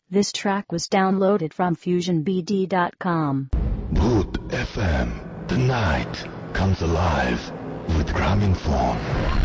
This track was downloaded from FusionBD.com. Bhoot FM. The night comes alive with Gramophone.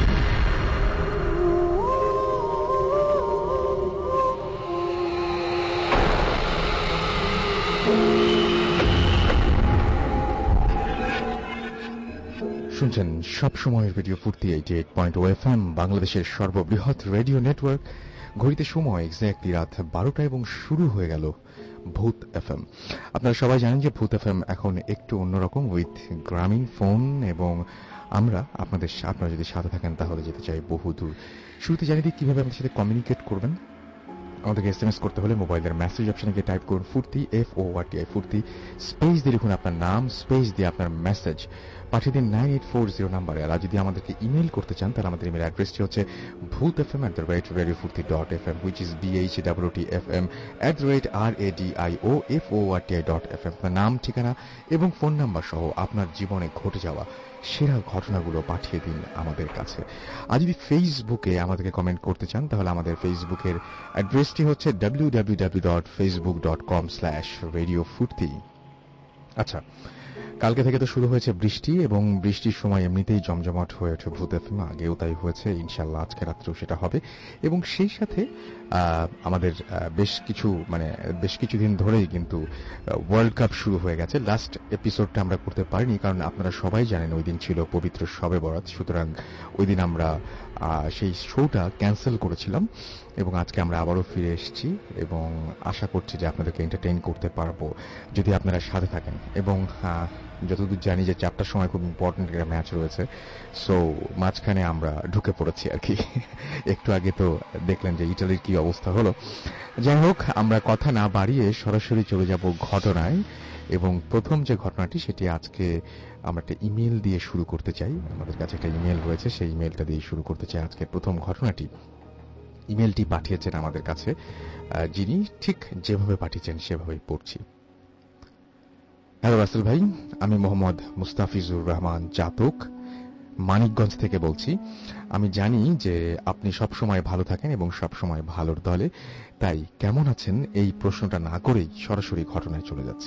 শুনছেন সবসময়ের radio ফুর্তি 88.0 FM, বাংলাদেশের সর্ববৃহৎ radio network. ঘড়িতে সময় এক্স্যাক্টলি রাত 12টা এবং শুরু হয়ে গেল ভূত এফএম। আপনারা সবাই জানেন যে ভূত এফএম এখন একটু অন্যরকম উইথ গ্রামীণফোন, এবং আপনারা যদি সাথে থাকেন তাহলে যেতে চাই বহুদূর। শুরুতে জানিয়ে দিই কিভাবে আমাদের সাথে কমিউনিকেট করবেন। আমাদেরকে এসএমএস করতে হলে মোবাইলের মেসেজ অপশনে গিয়ে টাইপ করুন ফুর্তি, FORTI ফুর্তি, স্পেস দিয়ে লিখুন আপনার নাম, স্পেস দিয়ে আপনার মেসেজ পাঠিয়ে দিন 9840 নাম্বারে। আর যদি আমাদেরকে ইমেল করতে চান তাহলে আমাদের ইমেল অ্যাড্রেসটি হচ্ছে bhootfm@radiofurti.fm, which is BHWTFM@RADIOFORTI.FM। আপনার নাম, ঠিকানা এবং ফোন নাম্বার সহ আপনার জীবনে ঘটে যাওয়া সেরা ঘটনাগুলো পাঠিয়ে দিন আমাদের কাছে। আর যদি ফেসবুকে আমাদেরকে কমেন্ট করতে চান তাহলে আমাদের ফেসবুকের অ্যাড্রেসটি হচ্ছে www.facebook.com/radiofurti। আচ্ছা, কালকে থেকে তো শুরু হয়েছে বৃষ্টি, এবং বৃষ্টির সময় এমনিতেই জমজমাট হয়ে ওঠে ভূত এফএম। আগেও তাই হয়েছে, ইনশাল্লাহ আজকে রাত্রেও সেটা হবে। এবং সেই সাথে আমাদের বেশ কিছুদিন ধরেই কিন্তু ওয়ার্ল্ড কাপ শুরু হয়ে গেছে। লাস্ট এপিসোডটা আমরা করতে পারিনি, কারণ আপনারা সবাই জানেন ওই দিন ছিল পবিত্র শবে বরাত। সুতরাং ওই দিন আমরা সেই শোটা ক্যান্সেল করেছিলাম, এবং আজকে আমরা আবারও ফিরে এসেছি এবং আশা করছি যে আপনাদেরকে এন্টারটেইন করতে পারবো যদি আপনারা সাথে থাকেন। এবং যতদূর জানি যে 4টার সময় খুব ইম্পর্টেন্ট একটা ম্যাচ রয়েছে, সো মাঝখানে আমরা ঢুকে পড়েছি আর কি। একটু আগে তো দেখলেন যে ইটালির কি অবস্থা হলো। যাই হোক, আমরা কথা না বাড়িয়ে সরাসরি চলে যাব ঘটনায়। এবং প্রথম যে ঘটনাটি সেটি আজকে আমরা একটা ইমেল দিয়ে শুরু করতে চাই। আমাদের কাছে একটা ইমেল রয়েছে, সেই ইমেলটা দিয়ে শুরু করতে চাই আজকের প্রথম ঘটনাটি। ইমেলটি পাঠিয়েছেন আমাদের কাছে যিনি ঠিক যেভাবে পাঠিয়েছেন সেভাবেই পড়ছি। হ্যালো রাসেল ভাই, আমি মোহাম্মদ মুস্তাফিজুর রহমান জাতক, মানিকগঞ্জ থেকে বলছি। আমি জানি যে আপনি সবসময় ভালো থাকেন এবং সবসময় ভালোর দলে, তাই কেমন আছেন এই প্রশ্নটা না করেই সরাসরি ঘটনায় চলে যাচ্ছি।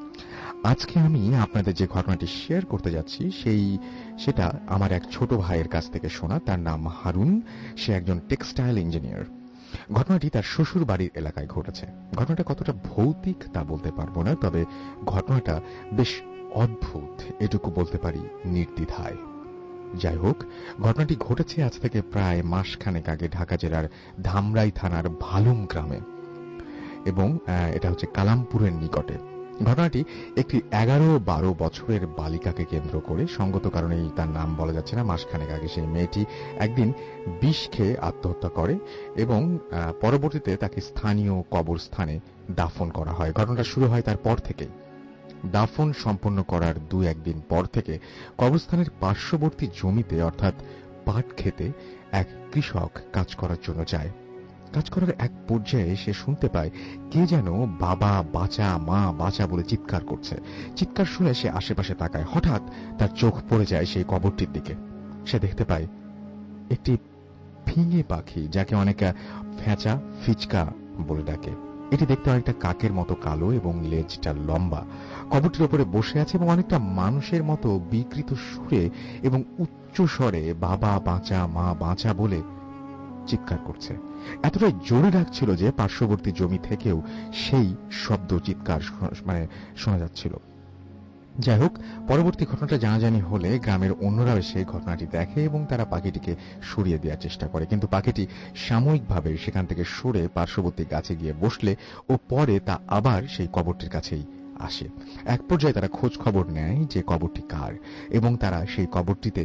আজকে আমি আপনাদের যে ঘটনাটি শেয়ার করতে যাচ্ছি সেটা আমার এক ছোট ভাইয়ের কাছ থেকে শোনা। তার নাম হারুন, সে একজন টেক্সটাইল ইঞ্জিনিয়ার। ঘটনাটি তার শ্বশুর বাড়ির এলাকায় ঘটেছে। ঘটনাটা কতটা ভৌতিক তা বলতে পারবো না, তবে ঘটনাটা বেশ অদ্ভুত এটুকু বলতে পারি নির্দ্বিধায়। যাই হোক, ঘটনাটি ঘটেছে আজ থেকে প্রায় মাসখানেক আগে ঢাকা জেলার ধামরাই থানার ভালুম গ্রামে, এবং এটা হচ্ছে কালামপুরের নিকটে। ঘটনাটি একটি 11-12 বছরের বালিকাকে কেন্দ্র করে। সঙ্গত কারণেই তার নাম বলা যাচ্ছে না। মাসখানেক আগে সেই মেয়েটি একদিন বিষ খেয়ে আত্মহত্যা করে, এবং পরবর্তীতে তাকে স্থানীয় কবরস্থানে দাফন করা হয়। ঘটনাটা শুরু হয় তারপর থেকে। দাফন সম্পন্ন করার 2-1 দিন পর থেকে কবরস্থানের পার্শ্ববর্তী জমিতে অর্থাৎ পাট খেতে এক কৃষক কাজ করার জন্য যায়। কাজ করার এক পর্যায়ে সে শুনতে পায় কে যেন বাবা বাঁচা, মা বাঁচা বলে চিৎকার করছে। চিৎকার শুনে সে আশেপাশে তাকায়। হঠাৎ তার চোখ পড়ে যায় সেই কবরটির দিকে। সে দেখতে পায় একটি ফিঙে পাখি, যাকে অনেকে ফেঁচা ফিচকা বলে ডাকে। এটি দেখতে অনেকটা কাকের মতো কালো এবং লেজটা লম্বা। কবরটির উপরে বসে আছে এবং অনেকটা মানুষের মতো বিকৃত সুরে এবং উচ্চ স্বরে বাবা বাঁচা, মা বাঁচা বলে চিৎকার করছে। এতটাই জোরে ডাকছিল যে পার্শ্ববর্তী জমি থেকেও সেই শব্দ চিৎকার শোনা যাচ্ছিল। যাই হোক, পরবর্তী ঘটনাটা জানাজানি হলে গ্রামের অন্যরাও এসে ঘটনাটি দেখে এবং তারা পাখিটিকে সরিয়ে দেওয়ার চেষ্টা করে, কিন্তু পাখিটি সাময়িকভাবে সেখান থেকে সরে পার্শ্ববর্তী গাছে গিয়ে বসলে ও পরে তা আবার সেই কবরটির কাছেই আসে। এক পর্যায়ে তারা খোঁজ খবর নেয় যে কবরটি কার, এবং তারা সেই কবরটিতে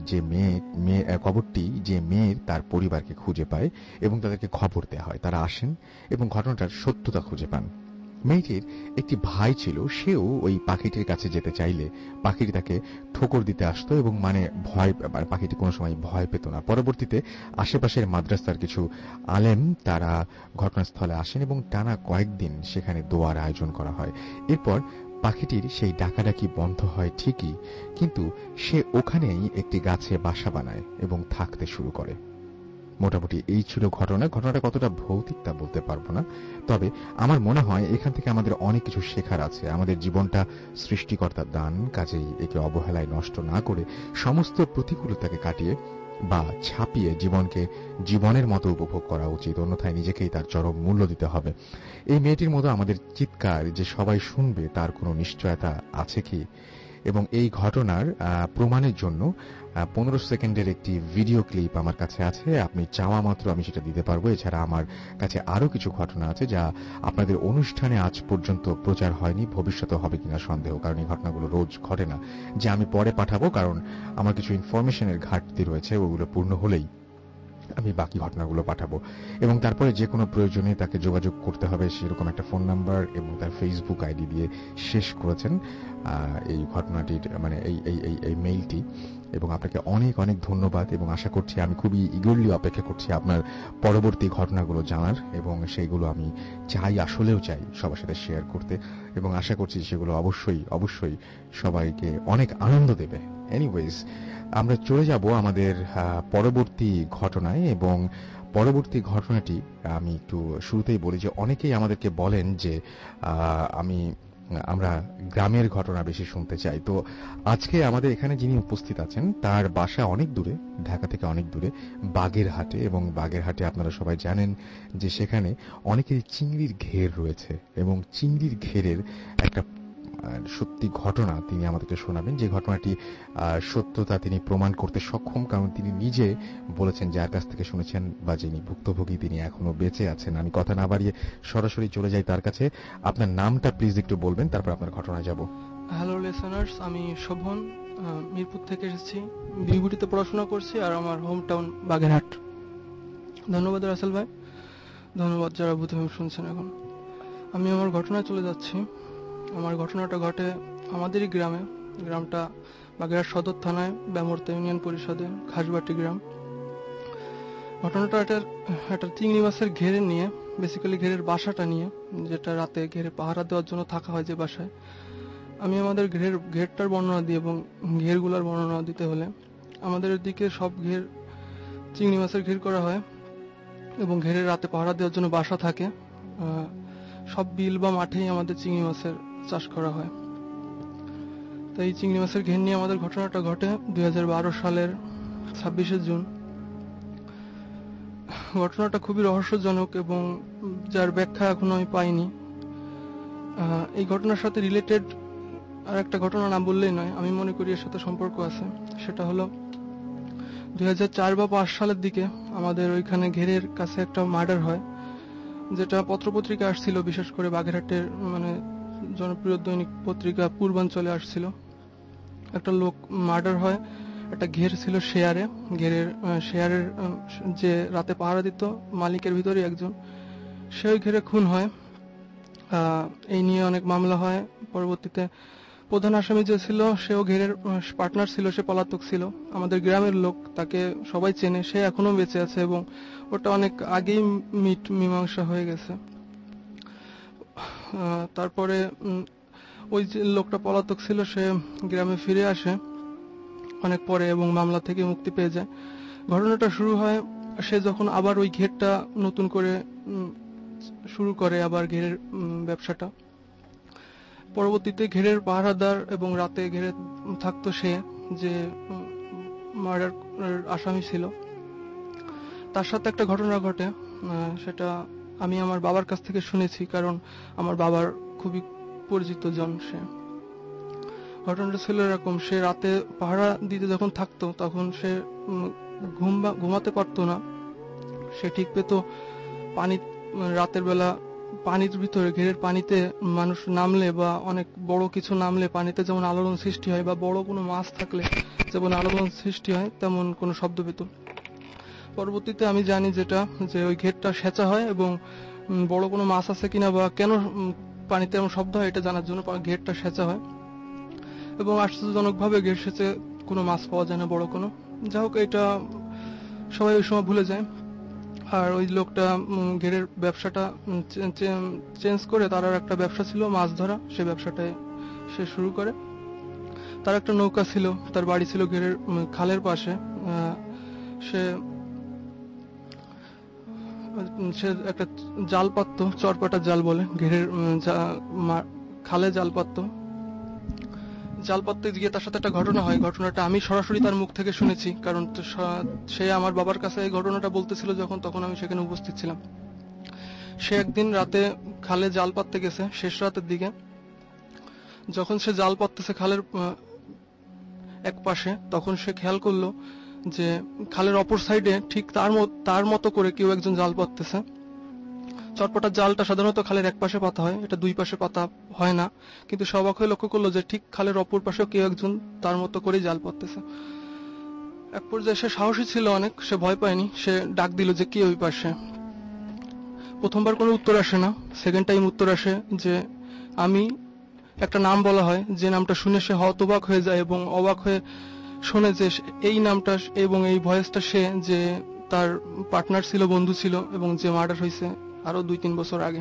যে মেয়ের তার পরিবারকে খুঁজে পায় এবং তাদেরকে খবর দেওয়া হয়। তারা আসেন এবং ঘটনাটার সত্যতা খুঁজে পান। মেয়েটির একটি ভাই ছিল, সেও ওই পাখিটির কাছে যেতে চাইলে পাখিটি তাকে ঠোকর দিতে আসতো, এবং পাখিটি কোনো সময় ভয় পেত না। পরবর্তীতে আশেপাশের মাদ্রাসার কিছু আলেম তারা ঘটনাস্থলে আসেন এবং টানা কয়েকদিন সেখানে দোয়ার আয়োজন করা হয়। এরপর পাখিটির সেই ডাকাডাকি বন্ধ হয় ঠিকই, কিন্তু সে ওখানেই একটি গাছে বাসা বানায় এবং থাকতে শুরু করে। মোটামুটি এই ছিল ঘটনাটা কতটা ভৌতিক তা বলতে পারবো না, তবে আমার মনে হয় এখান থেকে আমাদের অনেক কিছু শেখার আছে। আমাদের জীবনটা সৃষ্টিকর্তার দান, কাজেই একে অবহেলায় নষ্ট না করে সমস্ত প্রতিকূলতাকে কাটিয়ে বা ছাপিয়ে জীবনকে জীবনের মতো উপভোগ করা উচিত, অন্যথায় নিজেকেই তার চরম মূল্য দিতে হবে। এই মেয়েটির মতো আমাদের চিৎকার যে সবাই শুনবে তার কোনো নিশ্চয়তা আছে কি? এবং এই ঘটনার প্রমাণের জন্য 15 সেকেন্ডের একটি ভিডিও ক্লিপ আমার কাছে আছে, আপনি চাওয়া মাত্র আমি সেটা দিতে পারবো। এছাড়া আমার কাছে আরো কিছু ঘটনা আছে যা আপনাদের অনুষ্ঠানে আজ পর্যন্ত প্রচার হয়নি, ভবিষ্যতে হবে কিনা সন্দেহ, কারণ এই ঘটনাগুলো রোজ ঘটে না, যে আমি পরে পাঠাবো, কারণ আমার কিছু ইনফরমেশনের ঘাটতি রয়েছে, ওগুলো পূর্ণ হলেই আমি বাকি ঘটনাগুলো পাঠাবো। এবং তারপরে যে কোনো প্রয়োজনে তাকে যোগাযোগ করতে হবে সেরকম একটা ফোন নাম্বার এবং তার ফেসবুক আইডি দিয়ে শেষ করেছেন এই ঘটনাটির মানে এই মেইলটি। এবং আপনাকে অনেক অনেক ধন্যবাদ, এবং আশা করছি, আমি খুবই ইগরলি অপেক্ষা করছি আপনার পরবর্তী ঘটনাগুলো জানার, এবং সেইগুলো আমি আসলেও চাই সবার সাথে শেয়ার করতে, এবং আশা করছি সেগুলো অবশ্যই অবশ্যই সবাইকে অনেক আনন্দ দেবে। এনিওয়েজ, আমরা চলে যাব আমাদের পরবর্তী ঘটনায়, এবং পরবর্তী ঘটনাটি আমি একটু শুরুতেই বলি যে অনেকেই আমাদেরকে বলেন যে আমরা গ্রামের ঘটনা বেশি শুনতে চাই। তো আজকে আমাদের এখানে যিনি উপস্থিত আছেন তার বাসা অনেক দূরে, ঢাকা থেকে অনেক দূরে, বাগেরহাটে। এবং বাগেরহাটে আপনারা সবাই জানেন যে সেখানে অনেকেরই চিংড়ির ঘের রয়েছে, এবং চিংড়ির ঘেরের একটা সত্যি ঘটনা তিনি আমাদেরকে শোনাবেন, যে ঘটনাটি সত্যতা তিনি প্রমাণ করতে সক্ষম, কারণ তিনি নিজে বলেছেন যার কাছ থেকে শুনেছেন বা যিনি ভুক্তভোগী তিনি এখনো বেঁচে আছেন। আমি কথা না বাড়িয়ে সরাসরি চলে যাই তার কাছে। আপনার নামটা প্লিজ একটু বলবেন, তারপর আপনার ঘটনায় যাব। হ্যালো লিসেনার্স, আমি শোভন, মিরপুর থেকে এসেছি, বিভূতিতে পড়াশোনা করছি, আর আমার হোম টাউন বাগেরহাট। ধন্যবাদ রাসেল ভাই, ধন্যবাদ যারা ভূতভূমি শুনছেন। এখন আমি আমার ঘটনায় চলে যাচ্ছি। আমার ঘটনাটা ঘটে আমাদেরই গ্রামে। গ্রামটা বাগেরহাট সদর থানায়, ব্যামর্তা ইউনিয়ন পরিষদে, খাসবাটি গ্রাম। ঘটনাটা একটা চিংড়ি মাছের ঘেরে নিয়ে, বেসিক্যালি ঘেরের বাসাটা নিয়ে, যেটা রাতে ঘেরে পাহারা দেওয়ার জন্য থাকা হয় যে বাসায়। আমি আমাদের ঘেরটার বর্ণনা দিই, এবং ঘেরগুলোর বর্ণনা দিতে হলে আমাদের দিকে সব ঘের চিংড়ি মাছের ঘের করা হয়, এবং ঘেরের রাতে পাহারা দেওয়ার জন্য বাসা থাকে। সব বিল বা মাঠেই আমাদের চিংড়ি মাছের চাষ করা হয়। তো এই চিংড়ি মাছের ঘের নিয়ে আমাদের ঘটনাটা ঘটে 2012 সালের 26শে জুন। ঘটনাটা খুবই রহস্যজনক এবং যার ব্যাখ্যা এখনো আমি পাইনি। এই ঘটনার সাথে রিলেটেড আর একটা ঘটনা না বললেই নয়, আমি মনে করি এর সাথে সম্পর্ক আছে। সেটা হলো 2004 বা 5 সালের দিকে আমাদের ওইখানে ঘেরের কাছে একটা মার্ডার হয়, যেটা পত্রপত্রিকা আসছিল, বিশেষ করে বাগেরহাটের মানে জনপ্রিয় দৈনিক পত্রিকা পূর্বাঞ্চলে আসছিল। একটা লোক মার্ডার হয়, একটা ঘের ছিল শেয়ারের যে রাতে পাহারা দিত মালিকের ভিতরে একজন, সে ওই ঘেরে খুন হয়। এই নিয়ে অনেক মামলা হয়। পরবর্তীতে প্রধান আসামি যে ছিল সেও ঘেরের পার্টনার ছিল, সে পলাতক ছিল। আমাদের গ্রামের লোক, তাকে সবাই চেনে, সে এখনো বেঁচে আছে, এবং ওটা অনেক আগেই মীমাংসা হয়ে গেছে। তারপরে ওই যে লোকটা পলাতক ছিল সে গ্রামে ফিরে আসে অনেক পরে, এবং মামলা থেকে মুক্তি পেয়ে যায়। ঘটনাটা শুরু হয় সে যখন আবার ওই ঘেরটা নতুন করে শুরু করে, আবার ঘেরের ব্যবসাটা। পরবর্তীতে ঘেরের পাহারাদার এবং রাতে ঘেরে থাকতো সে যে মার্ডার আসামি ছিল। তার সাথে একটা ঘটনা ঘটে, সেটা আমি আমার বাবার কাছ থেকে শুনেছি, কারণ আমার বাবার খুবই পরিচিত জন সে। ঘটনাটা ছিল এরকম, সে রাতে পাহারা দিতে যখন থাকতো তখন সে ঘুমাতে পারতো না। সে ঠিক পেত পানি, রাতের বেলা পানির ভিতরে ঘেরের পানিতে মানুষ নামলে বা অনেক বড় কিছু নামলে পানিতে যেমন আলোড়ন সৃষ্টি হয়, বা বড় কোনো মাছ থাকলে যেমন আলোড়ন সৃষ্টি হয়, তেমন কোনো শব্দ পেত। পরবর্তীতে আমি জানি যে ওই ঘেরটা সেঁচা হয়, এবং বড় কোনো মাছ আছে কিনা বা কেন পানিতে এমন শব্দ হয় এটা জানার জন্য ঘেরটা সেঁচা হয়, এবং আশ্চর্যজনকভাবে ঘের সেচে কোনো মাছ পাওয়া যায় না বড় কোনো। যাই হোক, এটা সবাই ওই সময় ভুলে যায়। আর ওই লোকটা ঘেরের ব্যবসাটা চেঞ্জ করে তার আর একটা ব্যবসা ছিল মাছ ধরা, সে ব্যবসাটায় সে শুরু করে। তার একটা নৌকা ছিল, তার বাড়ি ছিল ঘেরের খালের পাশে। সে সে একটা জাল পাততো, চরপাটার জাল বলে, ঘেরের খালে জাল পাততো। জাল পাততে গিয়ে তার সাথে একটা ঘটনা হয়। ঘটনাটা আমি সরাসরি তার মুখ থেকে শুনেছি, কারণ সে আমার বাবার কাছে এই ঘটনাটা বলতেছিল যখন, তখন আমি সেখানে উপস্থিত ছিলাম। সে একদিন রাতে খালে জাল পাততে গেছে, শেষ রাতের দিকে। যখন সে জাল পাততেছে খালের এক পাশে, তখন সে খেয়াল করলো যে খালের অপর সাইডে ঠিক তার মতো করে কেউ একজন জাল পাততেছে। চটপটার জালটা সাধারণত খালের এক পাশে পাতা হয়, এটা দুই পাশে পাতা হয় না, কিন্তু সে অবাক হয়ে লক্ষ্য করলো যে ঠিক খালের অপর পাশেও কেউ একজন তার মতো করেই জাল পাততেছে। এক পর্যায়ে সে সাহসী ছিল অনেক, সে ভয় পায়নি, সে ডাক দিল যে কে ওই পাশে। প্রথমবার কোনো উত্তর আসে না, সেকেন্ড টাইম উত্তর আসে যে আমি। একটা নাম বলা হয়, যে নামটা শুনে সে হতবাক হয়ে যায় এবং অবাক হয়ে শোনে যে এই নামটা এবং এই ভয়েসটা সে, যে তার পার্টনার ছিল, বন্ধু ছিল, এবং যে মার্ডার হয়েছে আরো 2-3 বছর আগে।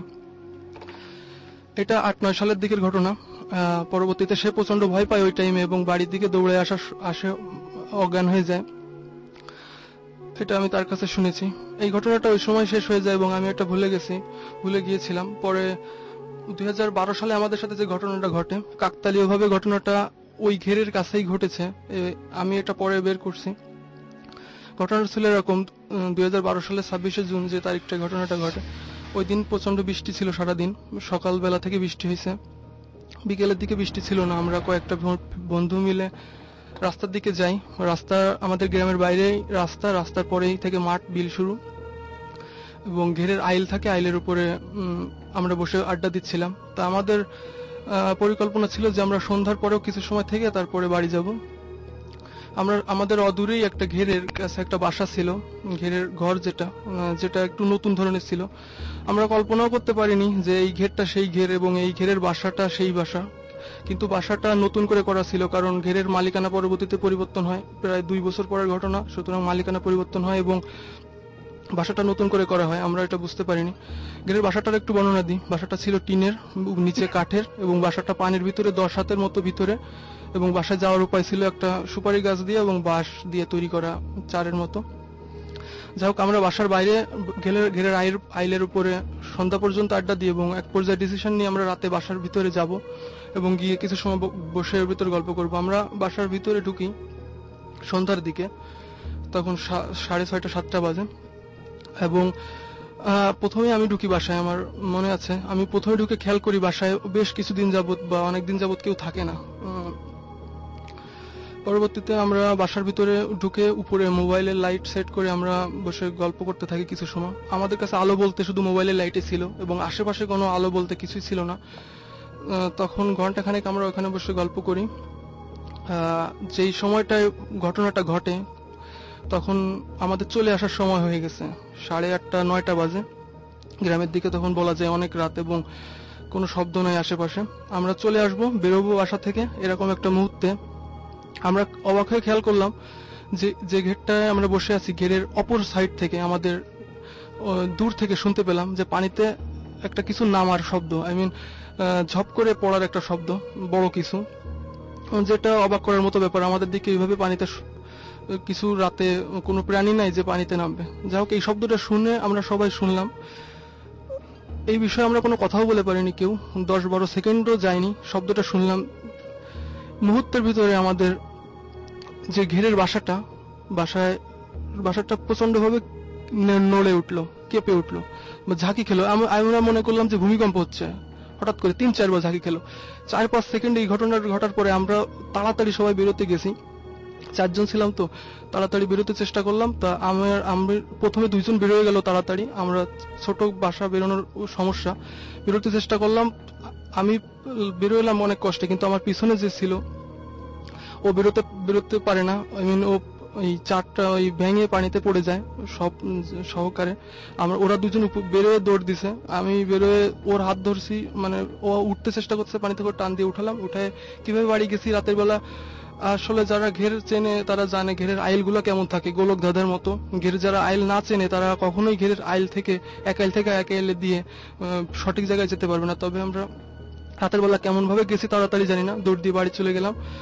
এটা 8-9 সালের দিকের ঘটনা। পরবর্তীতে সে প্রচন্ড ভয় পায় ওই টাইমে এবং বাড়ির দিকে দৌড়ে আসে, অজ্ঞান হয়ে যায়। এটা আমি তার কাছে শুনেছি। এই ঘটনাটা ওই সময় শেষ হয়ে যায় এবং আমি এটা ভুলে গিয়েছিলাম। পরে 2012 সালে আমাদের সাথে যে ঘটনাটা ঘটে, কাকতালীয়ভাবে ঘটনাটা ওই ঘেরের কাছেই ঘটেছে। আমি এটা পরে বের করছি। ঘটনাটা ছিল এরকম, 2012 সালের 26শে জুন যে তারিখটা ঘটনাটা ঘটে, ওই দিন প্রচন্ড বৃষ্টি ছিল সারাদিন। সকালবেলা থেকে বৃষ্টি হয়েছে, বিকেলের দিকে বৃষ্টি ছিল না। আমরা কয়েকটা বন্ধু মিলে রাস্তার দিকে যাই। রাস্তা আমাদের গ্রামের বাইরেই রাস্তার পরেই থেকে মাঠ, বিল শুরু, এবং ঘেরের আইল থাকে, আইলের উপরে আমরা বসে আড্ডা দিচ্ছিলাম। তা আমাদের পরিকল্পনা ছিল যে আমরা সন্ধ্যার পরেও কিছু সময় থেকে তারপরে বাড়ি যাব। আমাদের অদূরেই একটা ঘেরের কাছে একটা বাসা ছিল, ঘেরের ঘর যেটা একটু নতুন ধরনের ছিল। আমরা কল্পনাও করতে পারিনি যে এই ঘেরটা সেই ঘের এবং এই ঘেরের বাসাটা সেই বাসা। কিন্তু বাসাটা নতুন করে করা ছিল, কারণ ঘেরের মালিকানা পরবর্তীতে পরিবর্তন হয়, প্রায় 2 বছর পরের ঘটনা। সুতরাং মালিকানা পরিবর্তন হয় এবং বাসাটা নতুন করে করা হয়, আমরা এটা বুঝতে পারিনি। ঘেরের বাসাটার একটু বর্ণনা দিই। বাসাটা ছিল টিনের, নিচে কাঠের, এবং বাসাটা পানির ভিতরে 10 হাতের মতো ভিতরে, এবং বাসায় যাওয়ার উপায় ছিল একটা সুপারি গাছ দিয়ে এবং বাঁশ দিয়ে তৈরি করা চারের মতো। যাই হোক, আমরা বাসার বাইরে ঘেরের আইলের উপরে সন্ধ্যা পর্যন্ত আড্ডা দিই এবং এক পর্যায়ে ডিসিশন নিয়ে আমরা রাতে বাসার ভিতরে যাব এবং গিয়ে কিছু সময় বসে এর ভিতরে গল্প করব। আমরা বাসার ভিতরে ঢুকি সন্ধ্যার দিকে, তখন 6:30-7টা বাজে। এবং প্রথমে আমি ঢুকি বাসায়, আমার মনে আছে আমি প্রথমে ঢুকে খেয়াল করি বাসায় বেশ কিছুদিন যাবত বা অনেকদিন যাবত কেউ থাকে না। পরবর্তীতে আমরা বাসার ভিতরে ঢুকে উপরে মোবাইলের লাইট সেট করে আমরা বসে গল্প করতে থাকি কিছু সময়। আমাদের কাছে আলো বলতে শুধু মোবাইলের লাইটই ছিল এবং আশেপাশে কোনো আলো বলতে কিছুই ছিল না। তখন ঘন্টাখানেক আমরা ওখানে বসে গল্প করি। যেই সময়টায় ঘটনাটা ঘটে তখন আমাদের চলে আসার সময় হয়ে গেছে, 8:30-9টা বাজে। গ্রামের দিকে তখন বলা যায় অনেক রাত এবং কোনো শব্দ নাই আশেপাশে। আমরা চলে আসবো, বেরোবো বাসা থেকে, এরকম একটা মুহূর্তে আমরা অবাক হয়ে খেয়াল করলাম যে ঘেরটায় আমরা বসে আছি, ঘেরের অপর সাইড থেকে আমাদের দূর থেকে শুনতে পেলাম যে পানিতে একটা কিছু নামার শব্দ, ঝপ করে পড়ার একটা শব্দ, বড় কিছু, যেটা অবাক করার মতো ব্যাপার। আমাদের দিকে এইভাবে পানিতে কিছু, রাতে কোনো প্রাণী নাই যে পানিতে নামবে। যাই হোক, এই শব্দটা শুনে আমরা সবাই শুনলাম। এই বিষয়ে আমরা কোনো কথাও বলে পারিনি কেউ, 10-12 সেকেন্ডও যায়নি, শব্দটা শুনলাম। মুহূর্তের ভিতরে আমাদের যে ঘেরের বাসাটা প্রচন্ড ভাবে নড়ে উঠলো, কেঁপে উঠলো, ঝাঁকি খেলো। আমরা মনে করলাম যে ভূমিকম্প হচ্ছে। হঠাৎ করে 3-4 বার ঝাঁকি খেলো। 4-5 সেকেন্ড এই ঘটনাটা ঘটার পরে আমরা তাড়াতাড়ি সবাই বেরোতে গেছি। 4 জন ছিলাম তো, তাড়াতাড়ি বেরোতে চেষ্টা করলাম। তা আমরা প্রথমে 2 জন বেরোয় গেল তাড়াতাড়ি, আমরা ছোট বাসা, বেরোনোর সমস্যা, বেরোতে চেষ্টা করলাম। আমি বেরোয় এলাম অনেক কষ্টে, কিন্তু আমার পিছনে যে ছিল ও বেরোতে পারে না। ও ওই চারটা ওই ভেঙে পানিতে পড়ে যায় সব সহকারে। ওরা 2 জন বেরোয় দৌড় দিছে, আমি বেরোয় ওর হাত ধরছি, ও উঠতে চেষ্টা করছে, পানি থেকে টান দিয়ে উঠালাম। উঠায় কিভাবে বাড়ি গেছি রাতের বেলা, আসলে যারা ঘের চেনে তারা জানে ঘেরের আইল গুলো কেমন থাকে, গোলক ধাঁধার মতো। ঘের যারা আইল না চেনে তারা কখনোই ঘেরের আইল থেকে এক আইলে দিয়ে সঠিক জায়গায় যেতে পারবে না। তবে আমরা রাতের বেলা কেমন ভাবে গেছি তাড়াতাড়ি জানি না, দৌড় দিয়ে বাড়ি চলে গেলাম।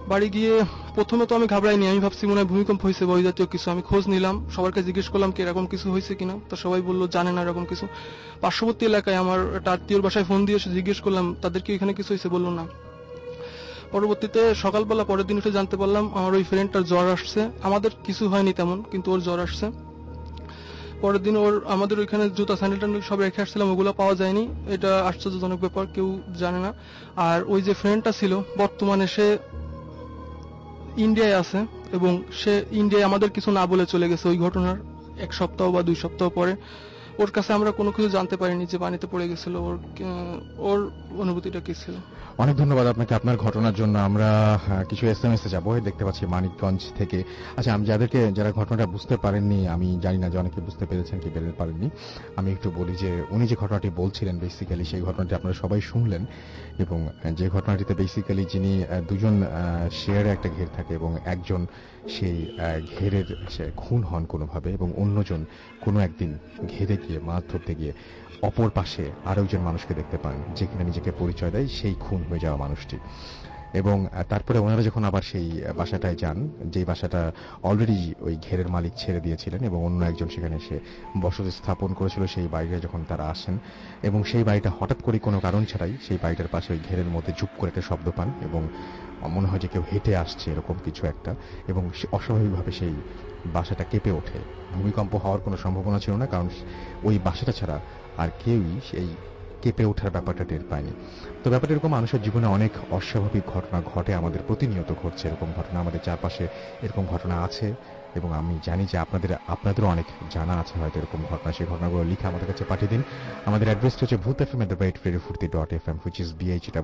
বাড়ি গিয়ে প্রথমে তো আমি ঘাবড়াইনি, আমি ভাবছি মনে হয় ভূমিকম্প হয়েছে বা ওই জাতীয় কিছু। আমি খোঁজ নিলাম, সবারকে জিজ্ঞেস করলাম কি এরকম কিছু হয়েছে কিনা, তো সবাই বললো জানে না এরকম কিছু। পার্শ্ববর্তী এলাকায় আমার একটা আত্মীয়র বাসায় ফোন দিয়ে এসে জিজ্ঞেস করলাম তাদের কি এখানে কিছু হয়েছে, বললো না। পরবর্তীতে সকালবেলা পরের দিন উঠে জানতে পারলাম আমার ওই ফ্রেন্ডটার জ্বর আসছে। আমাদের কিছু হয়নি তেমন, কিন্তু ওর জ্বর আসছে। পরের দিন আমাদের ওইখানে জুতা স্যান্ডেল সব রেখে আসছিলাম, ওগুলো পাওয়া যায়নি। এটা আশ্চর্যজনক ব্যাপার, কেউ জানে না। আর ওই যে ফ্রেন্ডটা ছিল বর্তমানে সে ইন্ডিয়ায় আছে, এবং সে ইন্ডিয়ায় আমাদের কিছু না বলে চলে গেছে ওই ঘটনার 1 সপ্তাহ বা 2 সপ্তাহ পরে। ওর কাছে আমরা কোনো কিছু জানতে পারিনি যে পানিতে পড়ে গেছিল, ওর অনুভূতিটা কি ছিল। অনেক ধন্যবাদ আপনাকে আপনার ঘটনার জন্য। আমরা কিছু SMS এ যাবো, দেখতে পাচ্ছি মানিকগঞ্জ থেকে। আচ্ছা, আমি যারা ঘটনাটা বুঝতে পারেননি, আমি জানি না যে অনেকে বুঝতে পেরেছেন কি পারেননি, আমি একটু বলি যে উনি যে ঘটনাটি বলছিলেন বেসিক্যালি সেই ঘটনাটি আপনারা সবাই শুনলেন, এবং যে ঘটনাটিতে বেসিক্যালি যিনি দুজন শেয়ারে একটা ঘের থাকে এবং একজন সেই ঘেরের খুন হন কোনোভাবে, এবং অন্যজন কোনো একদিন ঘেরে গিয়ে মাছ ধরতে গিয়ে অপর পাশে আরো একজন মানুষকে দেখতে পান যে কিনা নিজেকে পরিচয় দেয় সেই খুন হয়ে যাওয়া মানুষটি। এবং তারপরে ওনারা যখন আবার সেই বাসাটায় যান, যে বাসাটা অলরেডি ওই ঘেরের মালিক ছেড়ে দিয়েছিলেন এবং অন্য একজন সেখানে এসে বসতি স্থাপন করেছিল, সেই বাড়িটা যখন তারা আসেন এবং সেই বাড়িটা হঠাৎ করে কোনো কারণ ছাড়াই সেই বাড়িটার পাশে ওই ঘেরের মধ্যে চুপ করে একটা শব্দ পান এবং মনে হয় যে কেউ হেঁটে আসছে এরকম কিছু একটা, এবং অস্বাভাবিকভাবে সেই বাসাটা কেঁপে ওঠে। ভূমিকম্প হওয়ার কোনো সম্ভাবনা ছিল না, কারণ ওই বাসাটা ছাড়া আর কেউই সেই কেঁপে ওঠার ব্যাপারটা টের পায়নি। তো ব্যাপারটা এরকম, মানুষের জীবনে অনেক অস্বাভাবিক ঘটনা ঘটে, আমাদের প্রতিনিয়ত ঘটছে এরকম ঘটনা, আমাদের চারপাশে এরকম ঘটনা আছে, এবং আমি জানি যে আপনাদেরও অনেক জানা আছে হয়তো এরকম ঘটনা। সেই ঘটনাগুলো লিখে আমাদের কাছে পাঠিয়ে দিন। আমাদের অ্যাড্রেসটা হচ্ছে bhutfm@radiofurti.fm, which is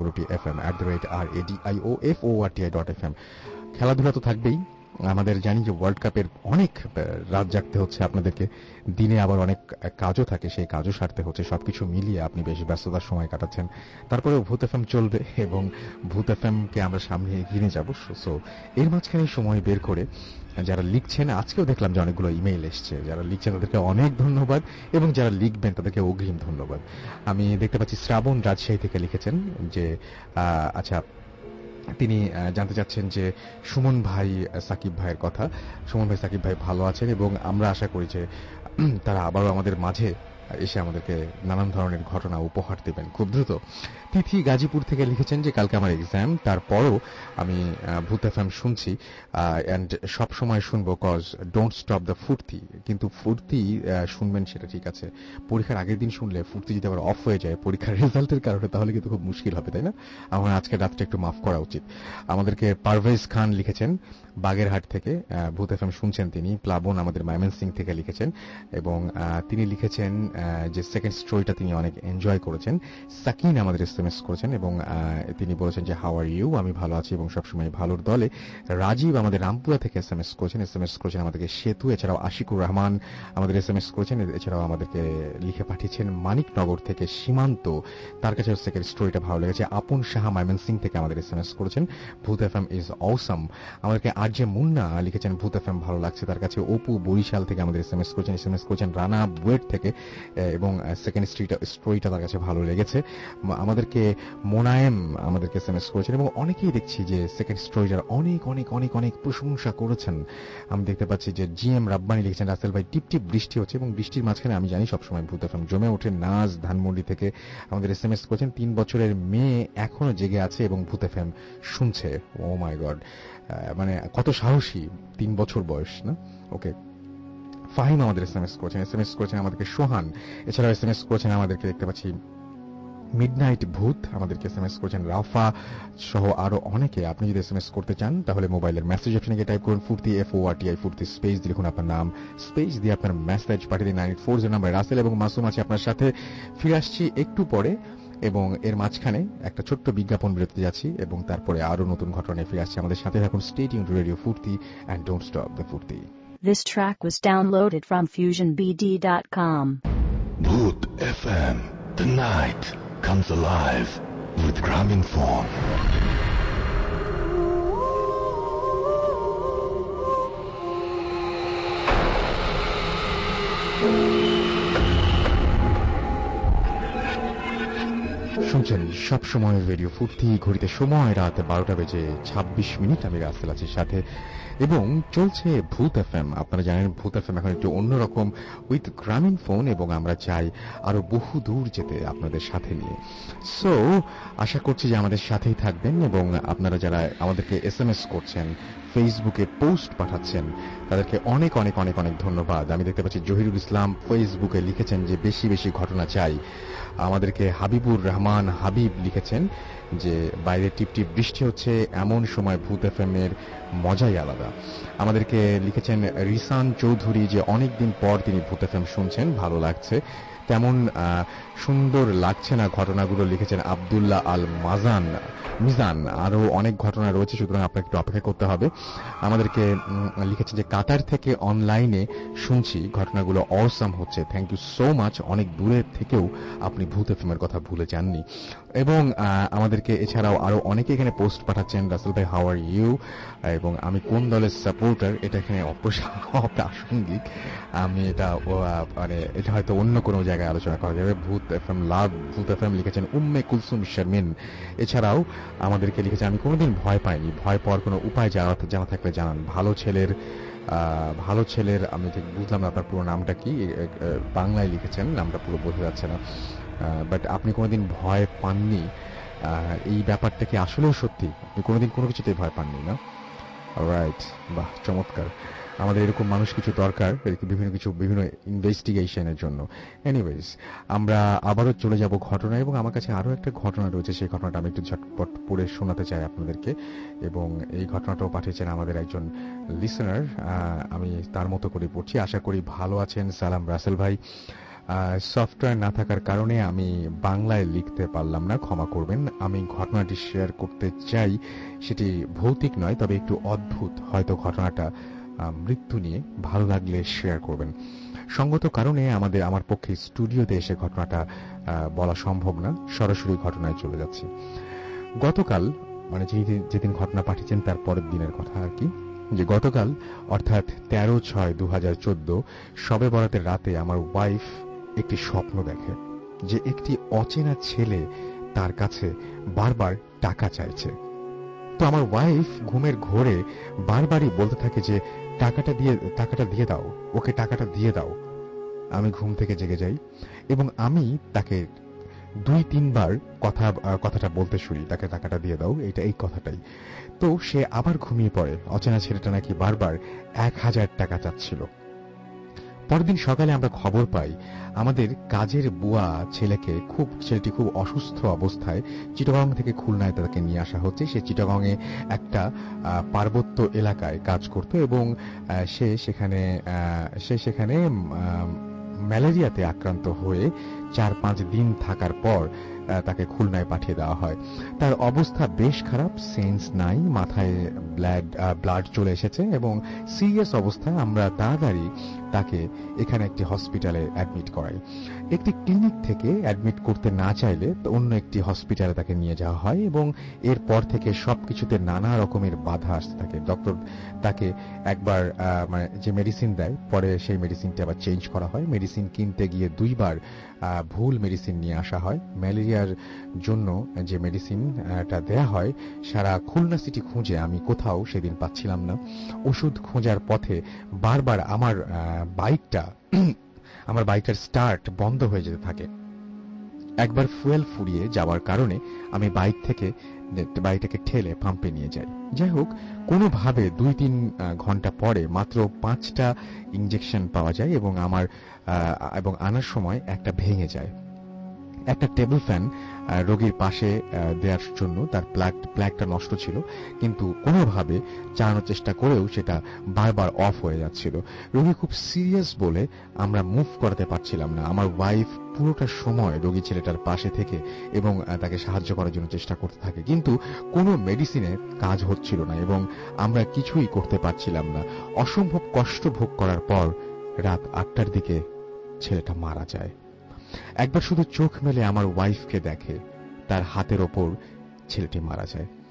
bhwtfm@radioforti.fm। খেলাধুলা তো থাকবেই, আমাদের জানি যে ওয়ার্ল্ড কাপের অনেক রাত জাগতে হচ্ছে আপনাদেরকে, দিনে আবার অনেক কাজও থাকে, সেই কাজও সারতে হচ্ছে, সবকিছু মিলিয়ে আপনি বেশ ব্যস্ততার সময় কাটাচ্ছেন। তারপরেও ভূত এফএম চলবে এবং ভূত এফএম কে আমরা সামনে এগিয়ে নিয়ে যাবো। সো এর মাঝখানে সময় বের করে যারা লিখছেন, আজকেও দেখলাম যে অনেকগুলো ইমেইল এসছে, যারা লিখছেন তাদেরকে অনেক ধন্যবাদ, এবং যারা লিখবেন তাদেরকে অগ্রিম ধন্যবাদ। আমি দেখতে পাচ্ছি শ্রাবণ রাজশাহী থেকে লিখেছেন যে আচ্ছা, তিনি জানতে চাচ্ছেন যে সুমন ভাই সাকিব ভাইয়ের কথা। সুমন ভাই সাকিব ভাই ভালো আছেন এবং আমরা আশা করি যে তারা আবারও আমাদের মাঝে এসে আমাদেরকে নানান ধরনের ঘটনা উপহার দেবেন খুব দ্রুত। তিথি গাজীপুর থেকে লিখেছেন যে কালকে আমার এক্সাম, তারপরও আমি ভূত এফএম শুনছি অ্যান্ড সব সময় শুনবো, কজ ডোন্ট স্টপ দ্য ফুর্তি। কিন্তু ফুর্তি শুনবেন সেটা ঠিক আছে, পরীক্ষার আগের দিন শুনলে ফুর্তি যদি আবার অফ হয়ে যায় পরীক্ষার রেজাল্টের কারণে, তাহলে কিন্তু খুব মুশকিল হবে, তাই না? আমার আজকে রাতটা একটু মাফ করা উচিত। আমাদেরকে পারভেজ খান লিখেছেন বাগেরহাট থেকে, ভূত এফএম শুনছেন তিনি। প্লাবন আমাদের ময়মনসিং থেকে লিখেছেন এবং তিনি লিখেছেন যে সেকেন্ড স্টোরিটা তিনি অনেক এনজয় করেছেন। সাকিন আমাদের এসএমএস করেছেন এবং তিনি বলেছেন যে হাউ আর ইউ, আমি ভালো আছি এবং সবসময় ভালোর দলে। রাজীব আমাদের রামপুরা থেকে এসএমএস করেছেন আমাদেরকে সেতু। এছাড়াও আশিকুর রহমান আমাদের এসএমএস করেছেন, এছাড়াও আমাদেরকে লিখে পাঠিয়েছেন মানিকনগর থেকে সীমান্ত, তার কাছে সেকেন্ড স্টোরিটা ভালো লেগেছে। আপন সাহা ময়মনসিং থেকে আমাদের এসএমএস করেছেন ভূত এফএম ইজ অসাম। আমাদেরকে আরজে মুন্না লিখেছেন ভূত এফএম ভালো লাগছে তার কাছে। অপু বরিশাল থেকে আমাদের এসএমএস করেছেন রানা বুয়েট থেকে, এবং সেকেন্ড স্টোরিটা তার কাছে ভালো লেগেছে। আমাদেরকে মোনায়েম আমাদেরকে এসএমএস করেছেন এবং অনেকেই দেখছি যে সেকেন্ড স্টোরিটার অনেক অনেক অনেক অনেক প্রশংসা করেছেন। আমি দেখতে পাচ্ছি যে জিএম রাব্বানি লিখেছেন রাসেল ভাই টিপ টিপ বৃষ্টি হচ্ছে, এবং বৃষ্টির মাঝখানে আমি জানি সবসময় ভূত এফএম জমে ওঠে। নাজ ধানমন্ডি থেকে আমাদের এসএমএস করেছেন 3 বছরের মেয়ে এখনো জেগে আছে এবং ভূত এফএম শুনছে। ও মাই গড, মানে কত সাহসী, 3 বছর বয়স না? ওকে। ফাহিম আমাদের এসএমএস করেছেন আমাদেরকে সোহান। এছাড়াও এসএমএস করেছেন আমাদেরকে দেখতে পাচ্ছি মিডনাইট ভূত, আমাদেরকে এসএমএস করেছেন রাফা সহ আরো অনেকে। আপনি যদি এসএমএস করতে চান তাহলে মোবাইলের মেসেজ অপশনে গিয়ে টাইপ করুন ফুর্তি FORTI ফুর্তি স্পেস দিয়ে লিখুন আপনার নাম, স্পেস দিয়ে আপনার মেসেজ পাঠিয়ে দিন 984 নাম্বার। রাসেল এবং মাসুম আছে আপনার সাথে, ফিরে আসছি একটু পরে, এবং এর মাঝখানে একটা ছোট্ট বিজ্ঞাপন বিরতি যাচ্ছি এবং তারপরে আরো নতুন ঘটনায় ফিরে আসছি। আমাদের সাথে থাকুন, stay tuned to radio Foorti and don't stop the Foorti. This track was downloaded from FusionBD.com. Bhoot FM, the night comes alive with Graminphone. শুনছেন সবসময় রেডিও ফুর্তি, ঘড়িতে সময় রাত 12:26। আমি রাসেল আছি সাথে, এবং চলছে ভূত এফএম। আপনারা জানেন ভূত এফএম এখন একটু অন্যরকম উইথ গ্রামীণ ফোন, এবং আমরা চাই আরো বহু দূর যেতে আপনাদের সাথে নিয়ে। সো আশা করছি যে আমাদের সাথেই থাকবেন, এবং আপনারা যারা আমাদেরকে SMS করছেন, ফেসবুকে পোস্ট পাঠাচ্ছেন, তাদেরকে অনেক অনেক অনেক অনেক ধন্যবাদ। আমি দেখতে পাচ্ছি জহিরুল ইসলাম ফেসবুকে লিখেছেন যে বেশি বেশি ঘটনা চাই। আমাদেরকে হাবিবুর রহমান হাবিব লিখেছেন যে বাইরে টিপটিপ বৃষ্টি হচ্ছে, এমন সময় ভূত এফএম এর মজাই আলাদা। আমাদেরকে লিখেছেন রিসান চৌধুরী যে অনেকদিন পর তিনি ভূত এফএম শুনছেন, ভালো লাগছে। তেমন সুন্দর লাগছে না ঘটনাগুলো, লিখেছেন আব্দুল্লাহ আল মিজান। আরো অনেক ঘটনা রয়েছে, সুতরাং আপনাকে একটু অপেক্ষা করতে হবে। আমাদেরকে লিখেছেন যে কাতার থেকে অনলাইনে শুনছি, ঘটনাগুলো অসাম হচ্ছে। Thank you so much. অনেক দূরের থেকেও আপনি ভূত এফএম এর কথা ভুলে যাননি। এবং আমাদেরকে এছাড়াও আরো অনেকে এখানে পোস্ট পাঠাচ্ছেন। রাসেল ভাই, হাউ আর ইউ, এবং আমি কোন দলের সাপোর্টার, এটা এখানে অপ্রাসঙ্গিক। আমি এটা মানে এটা হয়তো অন্য কোনো জায়গায় আলোচনা করা যাবে। ভূত এফএম লাভ ভূত এফএম লিখেছেন উম্মে কুলসুম শারমিন। এছাড়াও আমাদেরকে লিখেছেন আমি কোনোদিন ভয় পাইনি, ভয় পাওয়ার কোনো উপায় জানা থাকলে জানান। ভালো ছেলের আমি ঠিক বুঝলাম না আপনার পুরো নামটা কি, বাংলায় লিখেছেন, নামটা পুরো বোঝা যাচ্ছে না, বাট আপনি কোনোদিন ভয় পাননি, এই ব্যাপারটা কি আসলেও সত্যি? আপনি কোনোদিন কোনো কিছুতেই ভয় পাননি না? রাইট, বাহ, চমৎকার। আমাদের এরকম মানুষ কিছু দরকার, বিভিন্ন ইনভেস্টিগেশনের জন্য। এনিওয়েজ, আমরা আবারও চলে যাব ঘটনায়, এবং আমার কাছে আরো একটা ঘটনা রয়েছে। সেই ঘটনাটা আমি একটু ঝটপট পড়ে শোনাতে চাই আপনাদেরকে, এবং এই ঘটনাটাও পাঠিয়েছেন আমাদের একজন লিসেনার। আমি তার মতো করে পড়ছি, আশা করি ভালো আছেন। সালাম রাসেল ভাই, সফটওয়্যার না থাকার কারণে আমি বাংলায় লিখতে পারলাম না, ক্ষমা করবেন। আমি ঘটনাটি শেয়ার করতে চাই, সেটি ভৌতিক নয়, তবে একটু অদ্ভুত। হয়তো ঘটনাটা মৃত্যু নিয়ে, ভালো লাগলে শেয়ার করবেন। সঙ্গত কারণে আমার পক্ষে স্টুডিওতে এসে ঘটনাটা বলা সম্ভব না, সরাসরি ঘটনায় চলে যাচ্ছি। গতকাল, মানে যেদিন ঘটনা পাঠিয়েছেন তার পরের দিনের কথা আর কি, যে গতকাল অর্থাৎ 13/6/2014 শবে বরাতের রাতে আমার ওয়াইফ একটি স্বপ্ন দেখে যে একটি অচেনা ছেলে তার কাছে বারবার টাকা চাইছে। তো আমার ওয়াইফ ঘুমের ঘোরে বারবারই বলতে থাকে যে টাকাটা দিয়ে দাও, ওকে টাকাটা দিয়ে দাও। আমি ঘুম থেকে জেগে যাই, এবং আমি তাকে 2-3 বার কথাটা বলতে শুনি, তাকে টাকাটা দিয়ে দাও, এই কথাটাই। তো সে আবার ঘুমিয়ে পড়ে। অচেনা ছেলেটা নাকি বারবার 1000 টাকা চাচ্ছিল। পরদিন সকালে আমরা খবর পাই আমাদের কাজের বুয়া ছেলেটি খুব অসুস্থ অবস্থায় চিটাগং থেকে খুলনায় তাকে নিয়ে আসা হচ্ছে। সে চিটাগংয়ে একটা পার্বত্য এলাকায় কাজ করত, এবং সে সেখানে ম্যালেরিয়াতে আক্রান্ত হয়ে 4-5 দিন থাকার পর তাকে খুলনায় পাঠিয়ে দেওয়া হয়। তার অবস্থা বেশ খারাপ, সেন্স নাই, মাথায় ব্লাড চলে এসেছে, এবং সিরিয়াস অবস্থায় আমরা তাড়াতাড়ি তাকে এখানে একটি হসপিটালে অ্যাডমিট করাই। একটি ক্লিনিক থেকে অ্যাডমিট করতে না চাইলে অন্য একটি হসপিটালে তাকে নিয়ে যাওয়া হয়, এবং এরপর থেকে সবকিছুতে নানা রকমের বাধা আসতে থাকে। ডক্টর তাকে একবার মানে যে মেডিসিন দেয়, পরে সেই মেডিসিনটা আবার চেঞ্জ করা হয়। মেডিসিন কিনতে গিয়ে 2 বার ভুল মেডিসিন নিয়ে আসা হয়। ম্যালেরিয়ার জন্য যে মেডিসিনটা দেয়া হয়, সারা খুলনা সিটি খুঁজে আমি কোথাও সেদিন পাচ্ছিলাম না। ওষুধ খোঁজার পথে বারবার আমার বাইকটার স্টার্ট বন্ধ হয়ে যেতে থাকে। একবার ফুয়েল ফুরিয়ে যাওয়ার কারণে আমি বাইকটাকে ঠেলে পাম্পে নিয়ে যাই। যাই হোক, কোনোভাবে 2-3 ঘন্টা পরে মাত্র 5টা ইঞ্জেকশন পাওয়া যায়, এবং আনার সময় একটা ভেঙে যায়। একটা টেবিল ফ্যান রোগীর পাশে দেওয়ার জন্য তার প্লাগটা নষ্ট ছিল, কিন্তু কোনোভাবে চালানোর চেষ্টা করেও সেটা বারবার অফ হয়ে যাচ্ছিল। রোগী খুব সিরিয়াস বলে আমরা মুভ করাতে পারছিলাম না। আমার ওয়াইফ পুরোটা সময় রোগী ছেলেটার পাশে থেকে এবং তাকে সাহায্য করার জন্য চেষ্টা করতে থাকে, কিন্তু কোনো মেডিসিনে কাজ হচ্ছিল না, এবং আমরা কিছুই করতে পারছিলাম না। অসম্ভব কষ্ট ভোগ করার পর রাত 8টার দিকে ছেলেটা মারা যায়। একবার শুধু চোখ মেলে আমার ওয়াইফকে দেখে, তার হাতের ওপর ছেলেটি মারা যায়।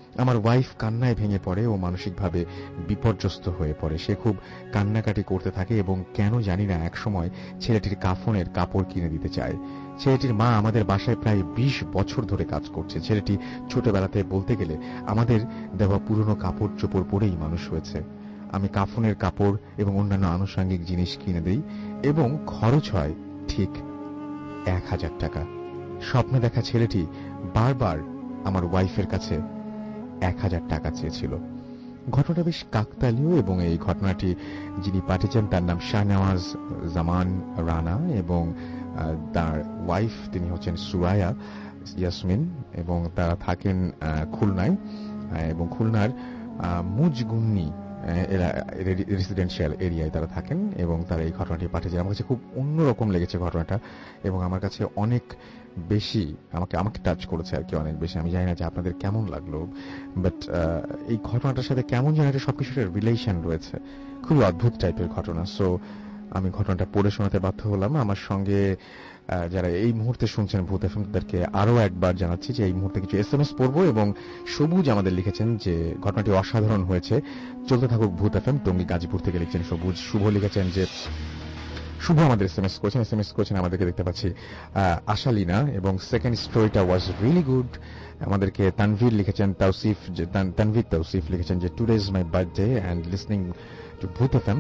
আমার ওয়াইফ কান্নায় ভেঙে পড়ে ও মানসিকভাবে বিপর্যস্ত হয়ে পড়ে। সে খুব কান্নাকাটি করতে থাকে এবং কেন জানি না একসময় ছেলেটির কাফনের কাপড় কিনে দিতে চায়। ছেলেটির মা আমাদের বাসায় প্রায় 20 বছর ধরে কাজ করছে। ছেলেটি ছোটবেলাতে বলতে গেলে আমাদের দেওয়া পুরনো কাপড় চোপড় পরেই মানুষ হয়েছে। আমি কাফনের কাপড় এবং অন্যান্য আনুষঙ্গিক জিনিস কিনে দিই এবং খরচ হয় ঠিক 1000 টাকা। স্বপ্নে দেখা ছেলেটি বারবার আমার ওয়াইফের কাছে 1000 টাকা চেয়েছিল। ঘটনাটা বেশ কাকতালীয় এবং এই ঘটনাটি যিনি পাঠিয়েছেন তার নাম শাহনওয়াজ জামান রানা এবং তার ওয়াইফ তিনি হচ্ছেন সুরায়া ইয়াসমিন এবং তারা থাকেন খুলনায় এবং খুলনার মুজগুন্নি রেসিডেন্সিয়াল এরিয়ায় তারা থাকেন এবং তারা এই ঘটনাটি পাঠিয়েছেন। আমার কাছে খুব অন্যরকম লেগেছে ঘটনাটা এবং আমার কাছে অনেক বেশি আমাকে টাচ করেছে আর কি, অনেক বেশি। আমি জানি না যে আপনাদের কেমন লাগলো, বাট এই ঘটনাটার সাথে কেমন যেন একটা সবকিছুর রিলেশন রয়েছে, খুবই অদ্ভুত টাইপের ঘটনা। সো আমি ঘটনাটা পড়ে শোনাতে বাধ্য হলাম। আমার সঙ্গে যারা এই মুহূর্তে শুনছেন ভূত এফএম তাদেরকে আরো একবার জানাচ্ছি যে এই মুহূর্তে কিছু এসএমএস পড়বো এবং সবুজ আমাদের লিখেছেন যে ঘটনাটি অসাধারণ হয়েছে, চলতে থাকুক ভূত এফএম। টঙ্গী গাজীপুর থেকে লিখছেন সবুজ। শুভ লিখেছেন যে শুভ আমাদের এসএমএস করেছেন আমাদেরকে দেখতে পাচ্ছি আশালিনা এবং সেকেন্ড স্টোরিটা ওয়াজ রিয়েলি গুড। আমাদেরকে তানভীর লিখেছেন তানভীর তৌসিফ লিখেছেন যে today is my birthday and listening to Bhoot FM.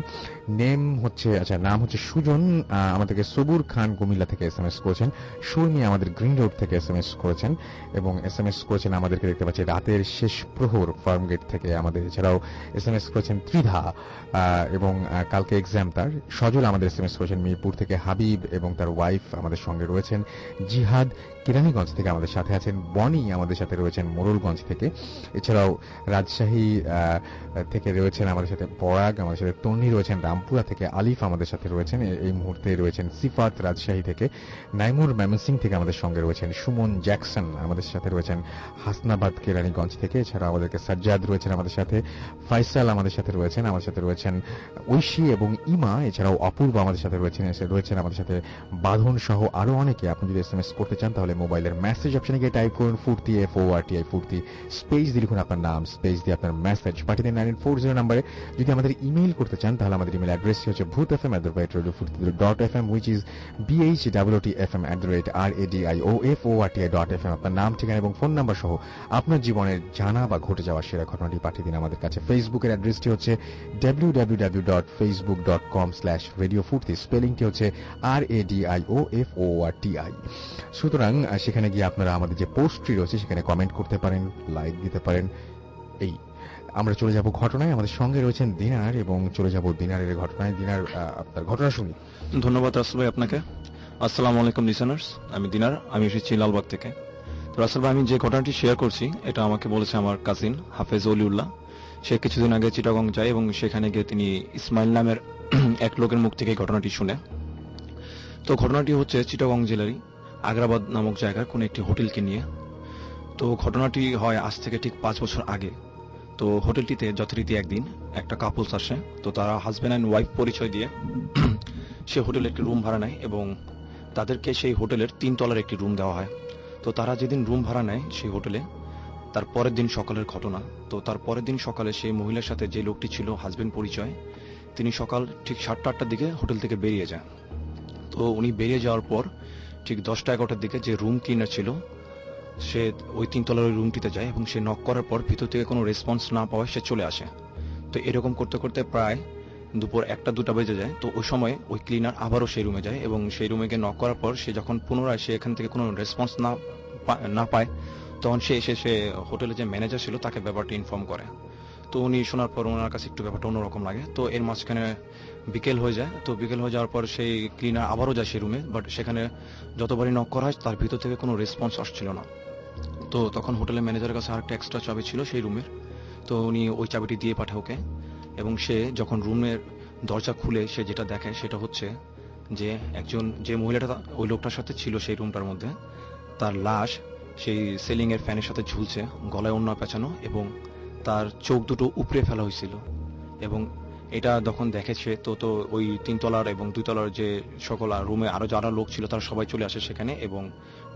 নাম হচ্ছে সুজন। আমাদেরকে সবুর খান কুমিল্লা থেকে এসএমএস করেছেন। শর্মি আমাদের গ্রিন রোড থেকে এসএমএস করেছেন এবং এসএমএস করেছেন আমাদেরকে দেখতে পাচ্ছি রাতের শেষ প্রহর ফার্মগেট থেকে। আমাদের এছাড়াও এসএমএস করেছেন ত্রিধা এবং কালকে এক্সাম তার। সজল আমাদের এসএমএস করেছেন মিরপুর থেকে। হাবিব এবং তার ওয়াইফ আমাদের সঙ্গে রয়েছেন। জিহাদ কেরানীগঞ্জ থেকে আমাদের সাথে আছেন। বনি আমাদের সাথে রয়েছেন মোড়লগঞ্জ থেকে। এছাড়াও রাজশাহী থেকে রয়েছেন আমাদের সাথে পরাগ, আমাদের সাথে তন্নি রয়েছেন রামপুরা থেকে। আলিফ আমাদের সাথে রয়েছেন এই মুহূর্তে রয়েছেন। সিফাত রাজশাহী থেকে। নাইমুর ময়মনসিং থেকে আমাদের সঙ্গে রয়েছেন। সুমন জ্যাকসন আমাদের সাথে রয়েছেন হাসনাবাদ কেরানীগঞ্জ থেকে। এছাড়া আমাদেরকে সাজ্জাদ রয়েছেন আমাদের সাথে। ফাইসাল আমাদের সাথে রয়েছেন। আমাদের সাথে রয়েছেন ঐশী এবং ইমা। এছাড়াও অপূর্ব আমাদের সাথে রয়েছেন আমাদের সাথে বাঁধন সহ আরো অনেকে। আপনি যদি এসএমএস করতে চান তাহলে মোবাইলের মেসেজ অপশনে গিয়ে টাইপ করুন ফুর্তি FORTI ফুর্তি, স্পেস দিয়ে লিখুন আপনার নাম, স্পেস দিয়ে আপনার মেসেজ পাঠিয়ে দিন 9840 নম্বরে। যদি আমাদের ইমেইল করতে চান তাহলে আমাদের ইমেল অ্যাড্রেসটি হচ্ছে bhootfm@radiofurti.fm, which is BHOOTFM@radioforti.fm। আপনার নাম, ঠিকানা এবং ফোন নাম্বার সহ আপনার জীবনের জানা বা ঘটে যাওয়া সেরা ঘটনাটি পাঠিয়ে দিন আমাদের কাছে। ফেসবুকের অ্যাড্রেসটি হচ্ছে www.facebook.com/radiofurti, স্পেলিংটি হচ্ছে RADIOFORTI। সুতরাং সেখানে গিয়ে আপনারা আমাদের যে পোস্টটি রয়েছে সেখানে কমেন্ট করতে পারেন, লাইক দিতে পারেন। এই আমরা চলে যাব ঘটনায়। আমাদের সঙ্গে রয়েছেন দিনার এবং চলে যাব দিনারের ঘটনায়। দিনার, আপনার ঘটনা শুনি। ধন্যবাদ রাসেল ভাই আপনাকে। আসসালামু আলাইকুম লিসেনার্স, আমি দিনার, আমি এসেছি লালবাগ থেকে। তো রাসেল ভাই, আমি যে ঘটনাটি শেয়ার করছি এটা আমাকে বলেছে আমার কাজিন হাফেজ অলিউল্লাহ। সে কিছুদিন আগে চিটাগং যায় এবং সেখানে গিয়ে তিনি ইসমাইল নামের এক লোকের মুখ থেকে ঘটনাটি শুনে। তো ঘটনাটি হচ্ছে চিটাগং জেলারই আগ্রাবাদ নামক জায়গার কোন একটি হোটেলকে নিয়ে। তো ঘটনাটি হয় আজ থেকে ঠিক 5 বছর আগে। তো হোটেলটিতে যথারীতি একদিন একটা কাপলস আসে। তো তারা হাজব্যান্ড অ্যান্ড ওয়াইফ পরিচয় দিয়ে সে হোটেলে একটি রুম ভাড়া নেয় এবং তাদেরকে সেই হোটেলের 3 তলার একটি রুম দেওয়া হয়। তো তারা যেদিন রুম ভাড়া নেয় সেই হোটেলে, তার পরের দিন সকালের ঘটনা। তো তার পরের দিন সকালে সেই মহিলার সাথে যে লোকটি ছিল হাজব্যান্ড পরিচয়, তিনি সকাল ঠিক 7টা-8টার দিকে হোটেল থেকে বেরিয়ে যায়। তো উনি বেরিয়ে যাওয়ার পর ঠিক 10টা-11টার দিকে যে রুম ক্লিনার ছিল সে ওই 3 তলার ওই রুমটিতে যায় এবং সে নক করার পর ভিতর থেকে কোনো রেসপন্স না পাওয়ায় সে চলে আসে। তো এরকম করতে করতে প্রায় দুপুর 1টা-2টা বেজে যায়। তো ওই সময় ওই ক্লিনার আবারও সেই রুমে যায় এবং সেই রুমে গিয়ে নক করার পর সে যখন পুনরায় সে এখান থেকে কোনো রেসপন্স না পায় তখন সে এসে সে হোটেলের যে ম্যানেজার ছিল তাকে ব্যাপারটি ইনফর্ম করে। তো উনি শোনার পর ওনার কাছে একটু ব্যাপারটা অন্যরকম লাগে। তো এর মাঝখানে বিকেল হয়ে যায়। তো বিকেল হয়ে যাওয়ার পর সেই ক্লিনার আবারও যায় সেই রুমে, বাট সেখানে যতবারই নক করা হয় তার ভিতর থেকে কোনো রেসপন্স আসছিল না। তো তখন হোটেলের ম্যানেজারের কাছে আরেকটা এক্সট্রা চাবি ছিল সেই রুমের। তো উনি ওই চাবিটি দিয়ে পাঠায় ওকে এবং সে যখন রুমের দরজা খুলে সে যেটা দেখে সেটা হচ্ছে যে যে মহিলাটা ওই লোকটার সাথে ছিল সেই রুমটার মধ্যে, তার লাশ সেই সিলিং এর ফ্যানের সাথে ঝুলছে, গলায় ওড়না পেঁচানো এবং তার চোখ দুটো উপড়ে ফেলা হয়েছিল। এবং এটা যখন দেখেছে তো ওই 3 তলার এবং 2 তলার যে সকল রুমে আরো যারা লোক ছিল তারা সবাই চলে আসে সেখানে এবং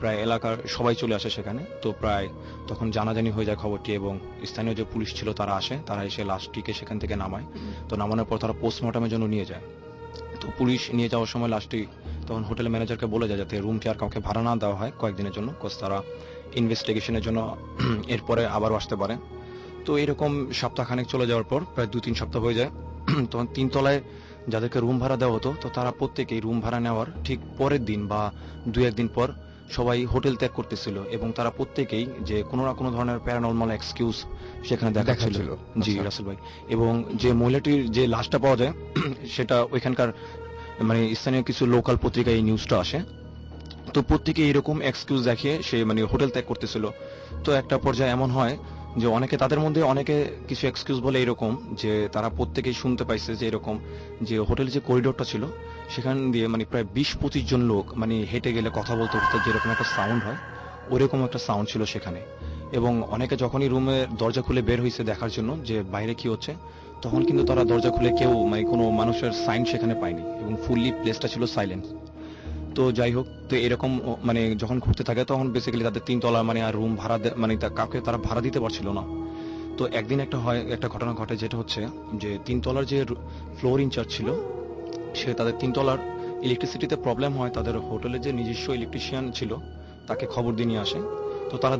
প্রায় এলাকার সবাই চলে আসে সেখানে। তো প্রায় তখন জানাজানি হয়ে যায় খবরটি, এবং স্থানীয় যে পুলিশ ছিল তারা আসে, তারা এসে লাশটিকে সেখান থেকে নামায়। তো নামানোর পর তারা পোস্টমর্টমের জন্য নিয়ে যায়। তো পুলিশ নিয়ে যাওয়ার সময় লাশটি তখন হোটেল ম্যানেজারকে বলে যায় যাতে রুমটি আর কাউকে ভাড়া না দেওয়া হয় কয়েকদিনের জন্য, কোজ তারা ইনভেস্টিগেশনের জন্য এরপরে আবারও আসতে পারে। তো এরকম সপ্তাহখানেক চলে যাওয়ার পর প্রায় 2-3 সপ্তাহ হয়ে যায়। তখন 3 তলায় যাদেরকে রুম ভাড়া দেওয়া হতো, তো তারা প্রত্যেকেই রুম ভাড়া নেওয়ার ঠিক পরের দিন বা 2-1 দিন পর সবাই হোটেল ত্যাগ করতেছিল, এবং তারা প্রত্যেকেই যে কোনো না কোনো ধরনের প্যারানর্মাল এক্সকিউজ সেখানে দেখাচ্ছিল। জি রাসেল ভাই, এবং যে মহিলাটির যে লাশটা পাওয়া যায় সেটা ওইখানকার মানে স্থানীয় কিছু লোকাল পত্রিকায় এই নিউজটা আসে। তো প্রত্যেকে এরকম এক্সকিউজ দেখিয়ে সে মানে হোটেল ত্যাগ করতেছিল। তো একটা পর্যায়ে এমন হয় যে অনেকে, তাদের মধ্যে অনেকে কিছু এক্সকিউজ বলে এরকম যে তারা প্রত্যেকেই শুনতে পাইছে যে এরকম যে হোটেল যে করিডোরটা ছিল সেখান দিয়ে মানে প্রায় 20-25 জন লোক মানে হেঁটে গেলে কথা বলতে বলতে যেরকম একটা সাউন্ড হয় ওরকম একটা সাউন্ড ছিল সেখানে। এবং অনেকে যখনই রুমের দরজা খুলে বের হয়েছে দেখার জন্য যে বাইরে কি হচ্ছে, তখন কিন্তু তারা দরজা খুলে কেউ মানে কোনো মানুষের সাইন সেখানে পায়নি, এবং ফুললি প্লেসটা ছিল সাইলেন্ট। তো যাই হোক, তো এরকম মানে যখন ঘুরতে থাকে তখন বেসিক্যালি তাদের 3 তলা মানে আর রুম ভাড়া মানে কাউকে তারা ভাড়া দিতে পারছিল না। তো একদিন একটা ঘটনা ঘটে, যেটা হচ্ছে যে 3 তলার যে ফ্লোর ইনচার্জ ছিল সে তাদের 3 তলার ইলেকট্রিসিটিতে প্রবলেম হয়, তাদের হোটেলের যে নিজস্ব ইলেকট্রিশিয়ান ছিল তাকে খবর দিয়ে নিয়ে আসে। তো তারা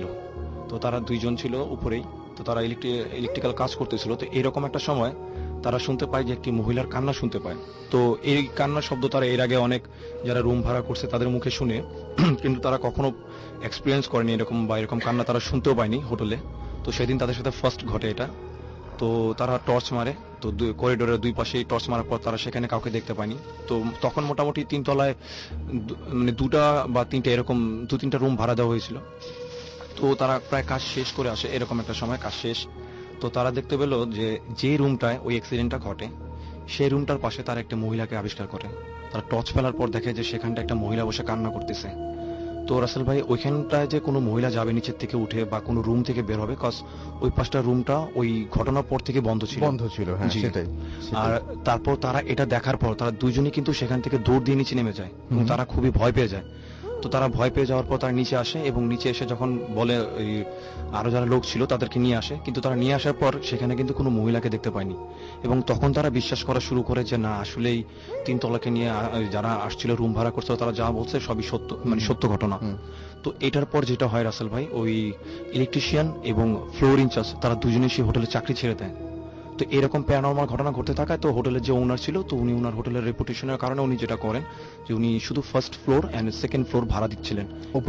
2 জন ছিল উপরেই। তো তারা ইলেকট্রিক্যাল কাজ করতেছিল। তো এরকম একটা সময় তারা শুনতে পায় যে একটি মহিলার কান্না শুনতে পায়। তো এই কান্নার শব্দ তারা এর আগে অনেক যারা রুম ভাড়া করছে তাদের মুখে শুনে, কিন্তু তারা কখনো এক্সপিরিয়েন্স করেনি এরকম, বা এরকম কান্না তারা শুনতেও পায়নি হোটেলে। তো সেদিন তাদের সাথে ফার্স্ট ঘটে এটা। তো তারা টর্চ মারে, তো করিডোরের 2 পাশেই টর্চ মারার পর তারা সেখানে কাউকে দেখতে পায়নি। তো তখন মোটামুটি 3 তলায় মানে 2টা বা 3টা এরকম 2-3টা রুম ভাড়া দেওয়া হয়েছিল। তো তারা প্রায় কাজ শেষ করে আসে, এরকম একটা সময় কাজ শেষ। তো তারা দেখতে পেল যে রুমটায় ওই অ্যাক্সিডেন্টটা ঘটে সেই রুমটার পাশে তারা একটা মহিলাকে আবিষ্কার করে। তারা টর্চ ফেলার পর দেখে যে সেখানটা একটা মহিলা বসে কান্না করতেছে। তো রাসেল ভাই, ওইখানটায় যে কোনো মহিলা যাবে নিচের থেকে উঠে বা কোনো রুম থেকে বের হবে, কজ ওই পাশটা রুমটা ওই ঘটনার পর থেকে বন্ধ ছিল। হ্যাঁ জি। সেটাই। আর তারপর তারা এটা দেখার পর তারা দুইজনই কিন্তু সেখান থেকে দৌড় দিয়ে নিচে নেমে যায়, এবং তারা খুবই ভয় পেয়ে যায়। তো তারা ভয় পেয়ে যাওয়ার পর তারা নিচে আসে, এবং নিচে এসে যখন বলে আরো যারা লোক ছিল তাদেরকে নিয়ে আসে, কিন্তু তারা নিয়ে আসার পর সেখানে কিন্তু কোনো মহিলাকে দেখতে পায়নি। এবং তখন তারা বিশ্বাস করা শুরু করে যে না, আসলেই 3 তলাকে নিয়ে যারা আসছিল রুম ভাড়া করছিল তারা যা বলছে সবই সত্য, মানে সত্য ঘটনা। তো এটার পর যেটা হয় রাসেল ভাই, ওই ইলেকট্রিশিয়ান এবং ফ্লোর ইনচার্জ তারা দুজনেই সেই হোটেলে চাকরি ছেড়ে দেয়। তো এরকম প্যারানরমাল ঘটনা ঘটতে থাকায় তো হোটেলের যে ওনার ছিল, তো উনি ওনার হোটেলের রেপুটেশনের কারণে উনি যেটা করেন যে উনি শুধু first floor and second floor ভাড়া দিচ্ছিলেন।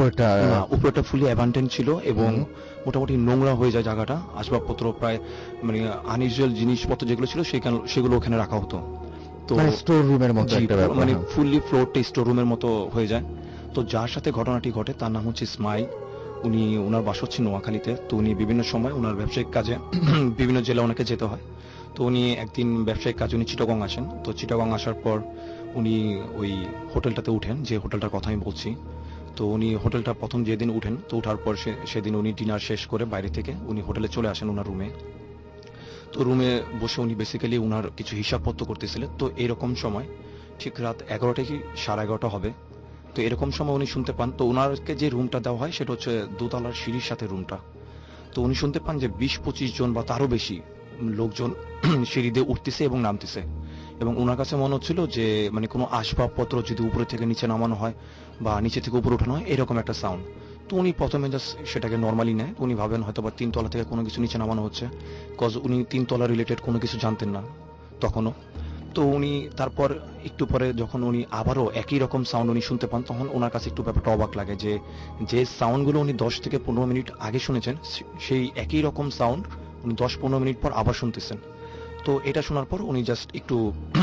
উপরটা ফুলি অ্যাবান্ডেন্ট ছিল, এবং মোটামুটি নোংরা হয়ে যায় জায়গাটা, আসবাবপত্র প্রায় মানে আনইউজুয়াল জিনিসপত্র যেগুলো ছিল সেগুলো ওখানে রাখা হতো। তো স্টোর রুমের মতো একটা ব্যাপার, মানে ফুললি ফ্লোরটা স্টোর রুমের মতো হয়ে যায়। তো যার সাথে ঘটনাটি ঘটে তার নাম হচ্ছে ইসমাইল। উনি ওনার বাসা হচ্ছে নোয়াখালীতে। তো উনি বিভিন্ন সময় ওনার ব্যবসায়িক কাজে বিভিন্ন জেলা ওনাকে যেতে হয়। তো উনি একদিন ব্যবসায়িক কাজে উনি চিটাগং আসেন। তো চিটাগং আসার পর উনি ওই হোটেলটাতে উঠেন, যে হোটেলটার কথা আমি বলছি। তো উনি হোটেলটা প্রথম যেদিন উঠেন, তো ওঠার পর সেদিন উনি ডিনার শেষ করে বাইরে থেকে উনি হোটেলে চলে আসেন ওনার রুমে। তো রুমে বসে উনি বেসিক্যালি ওনার কিছু হিসাবপত্র করতেছিলেন। তো এরকম সময় ঠিক রাত 11টা কি 11:30 হবে, তো এরকম সময় উনি শুনতে পান, তো ওনারকে যে রুমটা দেওয়া হয় সেটা হচ্ছে 2 তলার সিঁড়ির সাথে রুমটা। তো উনি শুনতে পান যে 20-25 জন বা তারও বেশি লোকজন সিঁড়ি দিয়ে উঠতেছে এবং নামতেছে, এবং ওনার কাছে মনে হচ্ছিল যে মানে কোনো আসবাবপত্র যদি উপরে থেকে নিচে নামানো হয় বা নিচে থেকে উপরে ওঠানো হয় এরকম একটা সাউন্ড। তো উনি প্রথমে জাস্ট সেটাকে নর্মালি নেয়। উনি ভাবেন হয়তো বা 3 তলা থেকে কোনো কিছু নিচে নামানো হচ্ছে, কজ উনি 3 তলা রিলেটেড কোনো কিছু জানতেন না তখনও। তো উনি তারপর একটু পরে যখন উনি আবারও একই রকম সাউন্ড উনি শুনতে পান, তখন ওনার কাছে একটু ব্যাপারটা অবাক লাগে যে সাউন্ডগুলো উনি 10 থেকে 15 মিনিট আগে শুনেছেন সেই একই রকম সাউন্ড উনি 10-15 মিনিট পর আবার শুনতেছেন। তো এটা শোনার পর উনি জাস্ট একটু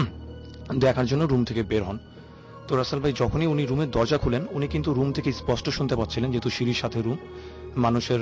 দেখার জন্য রুম থেকে বের হন। তো রাসেল ভাই, যখনই উনি রুমের দরজা খুলেন উনি কিন্তু রুম থেকে স্পষ্ট শুনতে পাচ্ছিলেন, যেহেতু সিঁড়ির সাথে রুম, মানুষের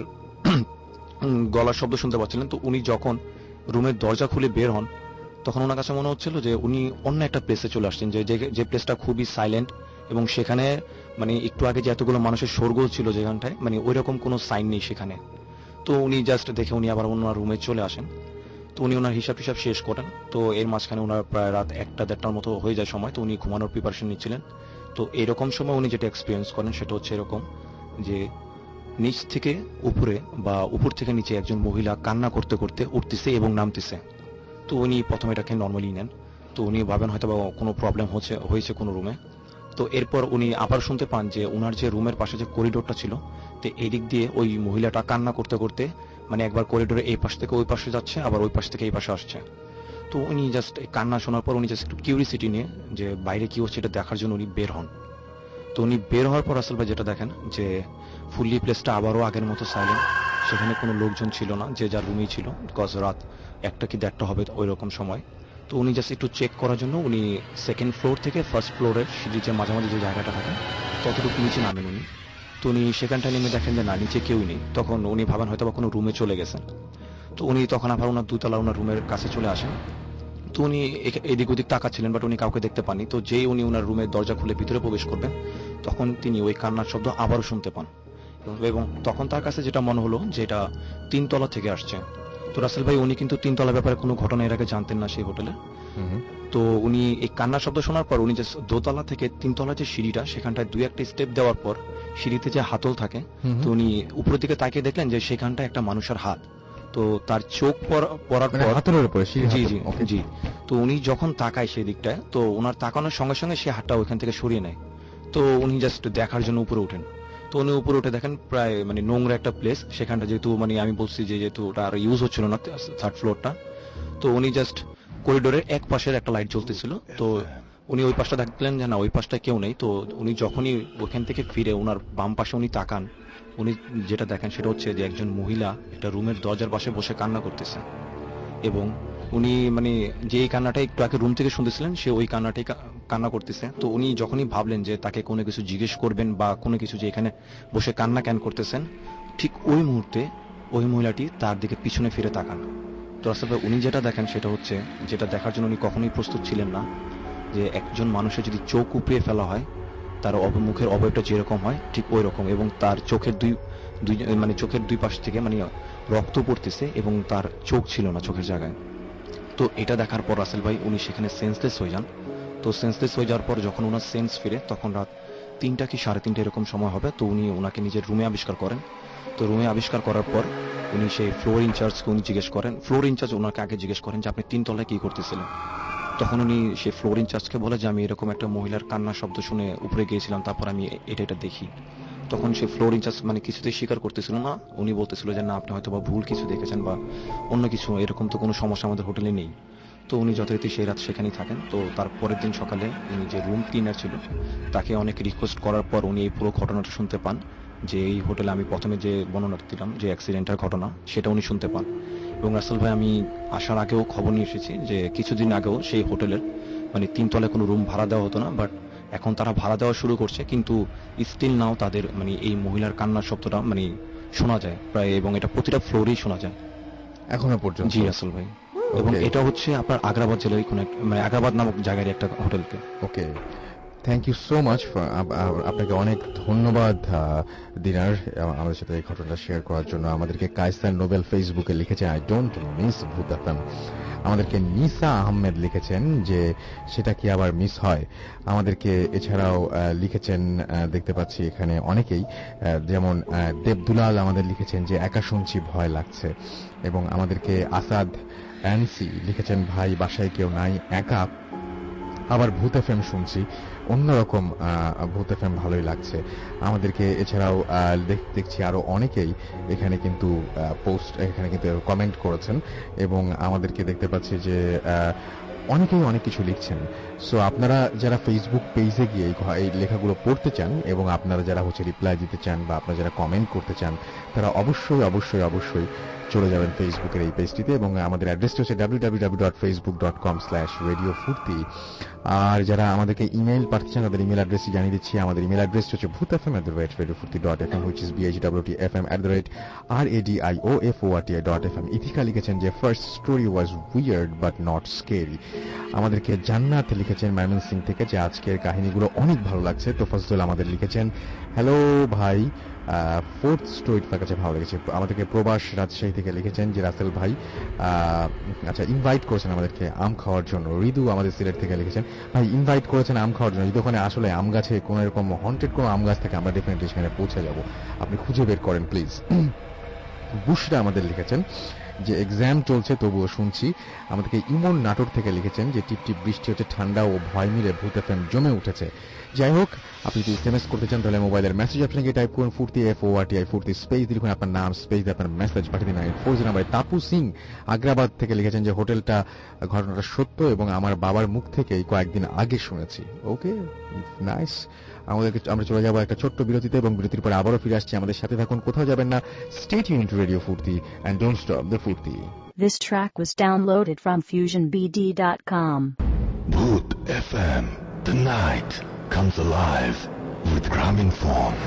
গলার শব্দ শুনতে পাচ্ছিলেন। তো উনি যখন রুমের দরজা খুলে বের হন তখন ওনার কাছে মনে হচ্ছিল যে উনি অন্য একটা প্লেসে চলে আসছেন, যে প্লেসটা খুবই সাইলেন্ট, এবং সেখানে মানে একটু আগে যে এতগুলো মানুষের শোরগোল ছিল যেখানটায় মানে ওই রকম কোনো সাইন নেই সেখানে। তো উনি জাস্ট দেখে উনি আবার ওনার রুমে চলে আসেন। তো উনি ওনার হিসাব শেষ করেন। তো এর মাঝখানে ওনার প্রায় রাত 1-1:30টার মতো হয়ে যায় সময়। তো উনি ঘুমানোর প্রিপারেশন নিচ্ছিলেন। তো এরকম সময় উনি যেটা এক্সপিরিয়েন্স করেন সেটা হচ্ছে এরকম যে নিচ থেকে উপরে বা উপর থেকে নিচে একজন মহিলা কান্না করতে করতে উঠতেছে এবং নামতেছে। তো উনি প্রথমে এটাকে নর্মালি নেন, তো উনি ভাবেন হয়তো বা কোনো প্রবলেম হয়েছে কোনো রুমে। তো এরপর উনি আবার শুনতে পান যে ওনার যে রুমের পাশে যে করিডোরটা ছিল, তো এই দিক দিয়ে ওই মহিলাটা কান্না করতে করতে মানে একবার করিডোরে এই পাশ থেকে ওই পাশে যাচ্ছে, আবার ওই পাশ থেকে এই পাশে আসছে। তো উনি জাস্ট কান্না শোনার পর উনি জাস্ট একটু কিউরিসিটি নিয়ে যে বাইরে কি হচ্ছে এটা দেখার জন্য উনি বের হন। তো উনি বের হওয়ার পর আসল ভাই যেটা দেখেন যে ফুললি প্লেসটা আবারও আগের মতো সাইলেন্ট, সেখানে কোনো লোকজন ছিল না, যে যার রুমেই ছিল, বিকজ রাত 1টা কি 1:30 হবে ওই রকম সময়। তো উনি জাস্ট একটু চেক করার জন্য উনি সেকেন্ড ফ্লোর থেকে ফার্স্ট ফ্লোরের সিঁড়ির যে মাঝামাঝি যে জায়গাটা থাকে ততটুকু নিচে নামেন উনি। তো উনি সেখানটায় নেমে দেখেন যে না, নিচে কেউই নেই। তখন উনি ভাবেন হয়তো বা কোনো রুমে চলে গেছেন। তো উনি তখন আবার ওনার দোতলা ওনার রুমের কাছে চলে আসেন। তো উনি এদিক ওদিক তাকাচ্ছিলেন, বাট উনি কাউকে দেখতে পাননি। তো যেই উনি ওনার রুমের দরজা খুলে ভিতরে প্রবেশ করবেন, তখন তিনি ওই কান্নার শব্দ আবারও শুনতে পান, এবং তখন তার কাছে যেটা মনে হলো যে এটা 3তলা থেকে আসছে। তো রাসেল ভাই উনি কিন্তু 3তলার ব্যাপারে কোনো ঘটনা এর আগে জানতেন না সেই হোটেলে। তো উনি এই কান্নার শব্দ শোনার পর উনি যে দোতলা থেকে 3তলা যে সিঁড়িটা, সেখানটায় 2-1টা স্টেপ দেওয়ার পর সিঁড়িতে যে হাতল থাকে, তো উনি উপরের দিকে তাকিয়ে দেখলেন যে সেখানটায় একটা মানুষের হাত। তো তার চোখ পড়ার পর হাতলের উপরে জি জি জি, তো উনি যখন তাকায় সেই দিকটায়, তো ওনার তাকানোর সঙ্গে সঙ্গে সে হাতটা ওইখান থেকে সরিয়ে নেয়। তো উনি জাস্ট দেখার জন্য উপরে ওঠেন। তো উনি উপরে উঠে দেখেন প্রায় মানে নোংরা একটা প্লেস সেখানটা, যেহেতু মানে আমি বলছি যে যেহেতু ওটা আর ইউজ হচ্ছিল না 3rd ফ্লোরটা। তো উনি জাস্ট করিডোরের এক পাশের একটা লাইট জ্বলতেছিল, তো উনি ওই পাশটা দেখলেন যে না ওই পাশটা কেউ নেই। তো উনি যখনই ওখান থেকে ফিরে ওনার বাম পাশে উনি তাকান, উনি যেটা দেখেন সেটা হচ্ছে যে একজন মহিলা একটা রুমের দরজার পাশে বসে কান্না করতেছে, এবং উনি মানে যে কান্নাটা একটু আগে রুম থেকে শুনতেছিলেন সে ওই কান্নাটাই কান্না করতেছে। তো উনি যখনই ভাবলেন যে তাকে কোনো কিছু জিজ্ঞেস করবেন বা কোনো কিছু, যে এখানে বসে কান্না কেন করতেছেন, ঠিক ওই মুহূর্তে ওই মহিলাটি তার দিকে পিছনে ফিরে তাকান। তো আসলে উনি যেটা দেখেন সেটা হচ্ছে, যেটা দেখার জন্য উনি কখনোই প্রস্তুত ছিলেন না, যে একজন মানুষের যদি চোখ উপড়িয়ে ফেলা হয় তার মুখের অবয়বটা যেরকম হয় ঠিক ওই রকম, এবং তার চোখের চোখের দুই পাশ থেকে মানে রক্ত পড়তেছে এবং তার চোখ ছিল না চোখের জায়গায়। তো এটা দেখার পর রাসেল ভাই উনি সেখানে সেন্সলেস হয়ে যান। তো সেন্সলেস হয়ে যাওয়ার পর যখন ওনার সেন্স ফিরে তখন রাত 3টা কি 3:30 এরকম সময় হবে। তো উনি ওনাকে নিজের রুমে আবিষ্কার করেন। তো রুমে আবিষ্কার করার পর উনি সেই ফ্লোর ইনচার্জকে উনি জিজ্ঞেস করেন, ফ্লোর ইনচার্জ ওনাকে আগে জিজ্ঞেস করেন যে আপনি 3তলায় কি করতেছিলেন। তখন উনি সেই ফ্লোর ইনচার্জকে বলে যে আমি এরকম একটা মহিলার কান্নার শব্দ শুনে উপরে গিয়েছিলাম, তারপর আমি এটা দেখি। তখন সে ফ্লোর ইনচার্জ মানে কিছুতেই স্বীকার করতেছিল না। উনি বলতেছিল যে না, আপনি হয়তো বা ভুল কিছু দেখেছেন বা অন্য কিছু, এরকম তো কোনো সমস্যা আমাদের হোটেলে নেই। তো উনি যথারীতি সেই রাত সেখানেই থাকেন। তো তার পরের দিন সকালে উনি যে রুম ক্লিনার ছিল তাকে অনেক রিকোয়েস্ট করার পর উনি এই পুরো ঘটনাটা শুনতে পান, যে এই হোটেলে আমি প্রথমে যে বর্ণনাটা দিলাম যে অ্যাক্সিডেন্টের ঘটনা, সেটা উনি শুনতে পান। এবং রাসেল ভাই আমি আসার আগেও খবর নিয়ে এসেছি যে কিছুদিন আগেও সেই হোটেলের মানে 3তলায় কোনো রুম ভাড়া দেওয়া হতো না, বাট এখন তারা ভাড়া দেওয়া শুরু করছে, কিন্তু স্টিল নাও তাদের মানে এই মহিলার কান্নার শব্দটা মানে শোনা যায় প্রায়, এবং এটা প্রতিটা ফ্লোরেই শোনা যায় এখনো পর্যন্ত। জি রাসেল ভাই, এবং এটা হচ্ছে আপনার আগ্রাবাদ জেলায় কোনো মানে আগ্রাবাদ নামক জায়গার একটা হোটেলকে। Okay, thank you so much. আপনাকে অনেক ধন্যবাদ দিনার আমাদের সাথে এই ঘটনাটা শেয়ার করার জন্য। আমাদেরকে কায়সার নোবেল ফেসবুকে লিখেছেন I don't miss Bhoot FM. আমাদেরকে নিসা আহমেদ লিখেছেন যে সেটা কি আবার মিস হয়। আমাদেরকে এছাড়াও লিখেছেন দেখতে পাচ্ছি এখানে অনেকেই, যেমন দেবদুলাল আমাদের লিখেছেন যে একা শুনছি ভয় লাগছে, এবং আমাদেরকে আসাদ অ্যান্সি লিখেছেন ভাই বাসায় কেউ নাই, একা, আবার ভূত এফএম শুনছি, অন্যরকম ভূত এফএম ভালোই লাগছে। আমাদেরকে এছাড়াও দেখছি আরো অনেকেই এখানে কিন্তু কমেন্ট করেছেন, এবং আমাদেরকে দেখতে পাচ্ছি যে অনেকেই অনেক কিছু লিখছেন। সো আপনারা যারা ফেসবুক পেজে গিয়ে এই লেখাগুলো পড়তে চান, এবং আপনারা যারা রিপ্লাই দিতে চান বা আপনারা যারা কমেন্ট করতে চান, তারা অবশ্যই অবশ্যই অবশ্যই চলে যাবেন ফেসবুকের এই পেজটিতে, এবং আমাদের অ্যাড্রেসটি হচ্ছে www.facebook.com/radiofurti। আর যারা আমাদেরকে ইমেইল পাঠাচ্ছেন তাদের ইমেইল অ্যাড্রেসটি জানিয়ে দিচ্ছি। আমাদের ইমেইল অ্যাড্রেসটি হচ্ছে bhutfm@radiofurti.fm, which is bhwtfm@radiofurti.fm। Ethika লিখেছেন যে first story was weird but not scary. আমাদেরকে জান্নাত লিখেছেন ময়মনসিং থেকে যে আজকের কাহিনীগুলো অনেক ভালো লাগছে। তোফাজ্জল আমাদের লিখেছেন হ্যালো ভাই, ফোর্থ স্টোরিটা তার কাছে ভালো লেগেছে। আমাদেরকে প্রবাস রাজশাহী থেকে লিখেছেন যে রাসেল ভাই আচ্ছা ইনভাইট করেছেন আমাদেরকে আম খাওয়ার জন্য। রিদু আমাদের সিলেট থেকে লিখেছেন ভাই ইনভাইট করেছেন আম খাওয়ার জন্য, যদি ওখানে আসলে আম গাছে কোন এরকম হন্টেড কোনো আম গাছ থাকে আমরা ডেফিনেটলি সেখানে পৌঁছে যাব, আপনি খুঁজে বের করেন প্লিজ। বুশরা আমাদের লিখেছেন যে এক্সাম চলছে তবুও শুনছি। আমাদেরকে ইমন নাটোর থেকে লিখেছেন যে টিপ টিপ বৃষ্টি হচ্ছে, ঠান্ডা ও ভয় মিলে ভূত এফএম জমে উঠেছে। যাই হোক, আপনি যদি এসএমএস করতে চান তাহলে মোবাইলের মেসেজ অপশনে গিয়ে টাইপ করুন ফুর্তি FORTI ফুর্তি স্পেস লিখুন আপনার নাম স্পেস দিয়ে আপনার মেসেজ পাঠিয়ে দিন 940 নাম্বারে। তাপু সিং আগ্রাবাদ থেকে লিখেছেন যে হোটেলটা ঘটনাটা সত্য এবং আমার বাবার মুখ থেকে কয়েকদিন আগে শুনেছি। Okay, nice. আমরা চলে যাবো একটা ছোট্ট বিরতিতে এবং বিরতির পরে আবারও ফিরে আসছি। আমাদের সাথে থাকুন, কোথাও যাবেন না। Stay tuned to Radio Furti and don't stop the Furti. This track was downloaded from FusionBD.com. Bhoot FM. The night comes alive with Graminphone.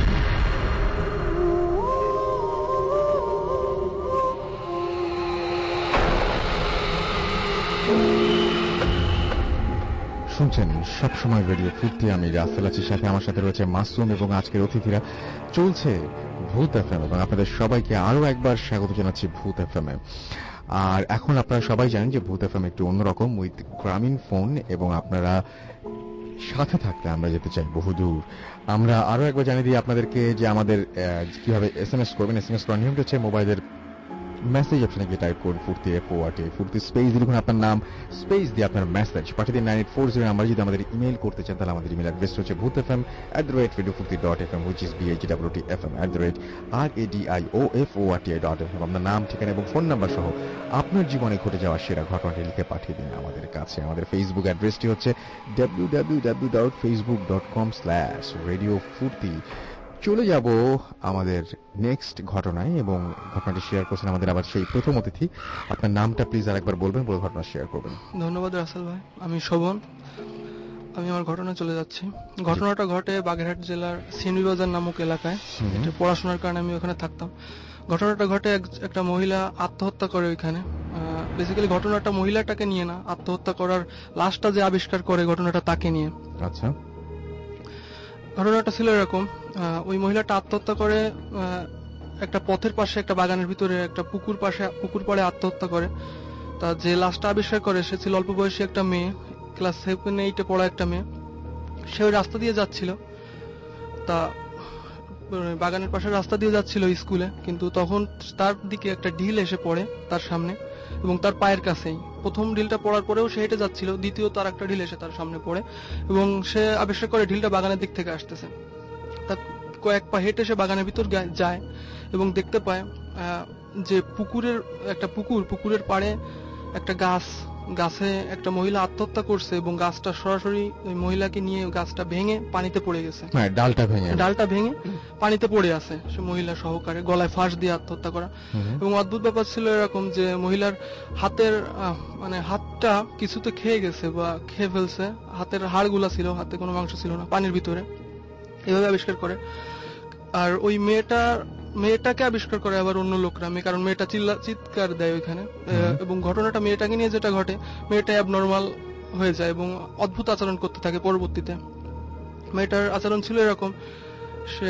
শুনছেন সবসময় রেডিও ফুর্তি, আমি রাসেল আছি, সাথে আমার সাথে রয়েছে মাসুম এবং আজকের অতিথিরা। চলছে ভূত এফএম এবং আপনাদের সবাইকে আরো একবার স্বাগত জানাচ্ছি ভূত এফএম এ। আর এখন আপনারা সবাই জানেন যে ভূত এফএম একটু অন্যরকম উইথ গ্রামীণ ফোন, এবং আপনারা সাথে থাকতে আমরা যেতে চাই বহুদূর। আমরা আরো একবার জানিয়ে দিই আপনাদেরকে যে আমাদের কিভাবে এসএমএস করবেন। এসএমএস করার নিয়মটা হচ্ছে মোবাইলের মেসেজ অপশনে গিয়ে টাইপ করুন ফুর্তি FORTI ফুর্তি স্পেস লিখুন আপনার নাম স্পেস দিয়ে আপনার মেসেজ পাঠিয়ে দিন 9840 নাম্বার। যদি আমাদের ইমেল করতে চান তাহলে আমাদের ইমেল অ্যাড্রেস হচ্ছে bhutfm@radiofurti.fm which is bhutfm@radioforti.fm। আপনার নাম, ঠিকানা এবং ফোন নাম্বার সহ আপনার জীবনে ঘটে যাওয়া সেরা ঘটনাটি লিখে পাঠিয়ে দিন আমাদের কাছে। আমাদের ফেসবুক অ্যাড্রেসটি হচ্ছে www.facebook.com/radiofurti। চলে যাব আমাদের নেক্সট ঘটনায়, এবং ঘটনাটি শেয়ার করছেন আমাদের আবার সেই প্রথম অতিথি। আপনার নামটা প্লিজ আরেকবার বলবেন, বলে ঘটনা শেয়ার করবেন। ধন্যবাদ রাসেল ভাই, আমি শোভন। আমি আমার ঘটনা চলে যাচ্ছি। ঘটনাটা ঘটে বাগেরহাট জেলার সিনবিবাজার নামক এলাকায়। এটা পড়াশোনার কারণে আমি ওখানে থাকতাম। ঘটনাটা ঘটে একটা মহিলা আত্মহত্যা করে ওইখানে। বেসিক্যালি ঘটনাটা মহিলাটাকে নিয়ে না, আত্মহত্যা করার লাশটা যে আবিষ্কার করে ঘটনাটা তাকে নিয়ে। আচ্ছা, ঘটনাটা ছিল এরকম, ওই মহিলাটা আত্মহত্যা করে একটা পথের পাশে একটা বাগানের ভিতরে একটা পুকুর পাড়ে আত্মহত্যা করে। তা যে লাশটা আবিষ্কার করে সে ছিল অল্প বয়সী একটা মেয়ে, ক্লাস 7-8 পড়া একটা মেয়ে। সে ওই রাস্তা দিয়ে যাচ্ছিল, তা বাগানের পাশে রাস্তা দিয়ে যাচ্ছিল স্কুলে, কিন্তু তখন তার দিকে একটা ঢিল এসে পড়ে তার সামনে এবং তার পায়ের কাছেই। প্রথম ঢিলটা পড়ার পরেও সে হেঁটে যাচ্ছিল, দ্বিতীয় তার একটা ঢিল এসে তার সামনে পড়ে এবং সে আবিষ্কার করে ঢিলটা বাগানের দিক থেকে আসতেছে। তা কয়েক পা হেঁটে সে বাগানের ভিতর যায় এবং দেখতে পায় যে পুকুরের পাড়ে একটা গাছে একটা মহিলা আত্মহত্যা করছে এবং গাছটা সরাসরি ওই মহিলাকে নিয়ে গাছটা ভেঙে পানিতে পড়ে গেছে। ডালটা ভেঙে পানিতে পড়ে আছে সে মহিলা সহকারে, গলায় ফাঁস দিয়ে আত্মহত্যা করা। এবং অদ্ভুত ব্যাপার ছিল এরকম যে মহিলার হাতটা কিছুতে খেয়ে গেছে বা খেয়ে ফেলছে, হাতের হাড়গুলা ছিল, হাতে কোনো মাংস ছিল না, পানির ভিতরে। এভাবে আবিষ্কার করে। আর ওই মেয়েটাকে আবিষ্কার করে আবার অন্য লোকরা, কারণ মেয়েটা চিৎকার দেয় ওইখানে। এবং ঘটনাটা মেয়েটাকে নিয়ে যেটা ঘটে, মেয়েটা অ্যাবনর্মাল হয়ে যায় এবং অদ্ভুত আচরণ করতে থাকে পরবর্তীতে। মেয়েটার আচরণ ছিল এরকম, সে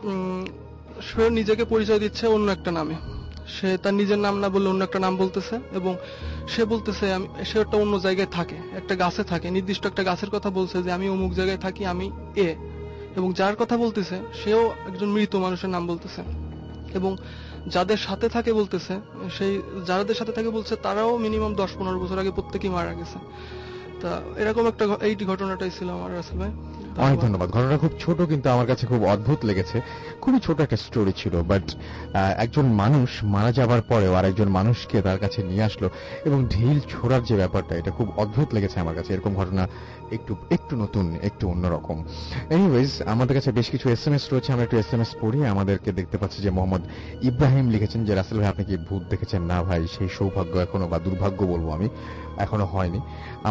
নিজেকে পরিচয় দিচ্ছে অন্য একটা নামে। সে তার নিজের নাম না বললে অন্য একটা নাম বলতেছে এবং সে বলতেছে সে একটা অন্য জায়গায় থাকে, একটা গাছে থাকে, নির্দিষ্ট একটা গাছের কথা বলছে যে আমি অমুক জায়গায় থাকি, আমি এ। এবং যার কথা বলতেছে সেও একজন মৃত মানুষের নাম বলতেছে এবং যাদের সাথে থাকে বলতেছে, যাদের সাথে থাকে বলছে তারাও মিনিমাম 10-15 বছর আগে প্রত্যেকেই মারা গেছে। তা এরকম একটা এই ঘটনাটাই ছিল আমার রাসেল ভাই। অনেক ধন্যবাদ। ঘটনা খুব ছোট কিন্তু আমার কাছে খুব অদ্ভুত লেগেছে। খুবই ছোট একটা স্টোরি ছিল, বাট একজন মানুষ মারা যাবার পরেও আরেকজন মানুষকে তার কাছে নিয়ে আসলো এবং ঢিল ছোড়ার যে ব্যাপারটা, এটা খুব অদ্ভুত লেগেছে আমার কাছে। এরকম ঘটনা একটু নতুন, একটু অন্যরকম। এনিওয়েজ, আমাদের কাছে বেশ কিছু এসএমএস রয়েছে, আমরা একটু এসএমএস পড়ি। আমাদেরকে দেখতে পাচ্ছি যে মোহাম্মদ ইব্রাহিম লিখেছেন যে রাসেল ভাই আপনি কি ভূত দেখেছেন? না ভাই, সেই সৌভাগ্য এখনো বা দুর্ভাগ্য বলবো আমি, এখনো হয়নি। আমাদেরকে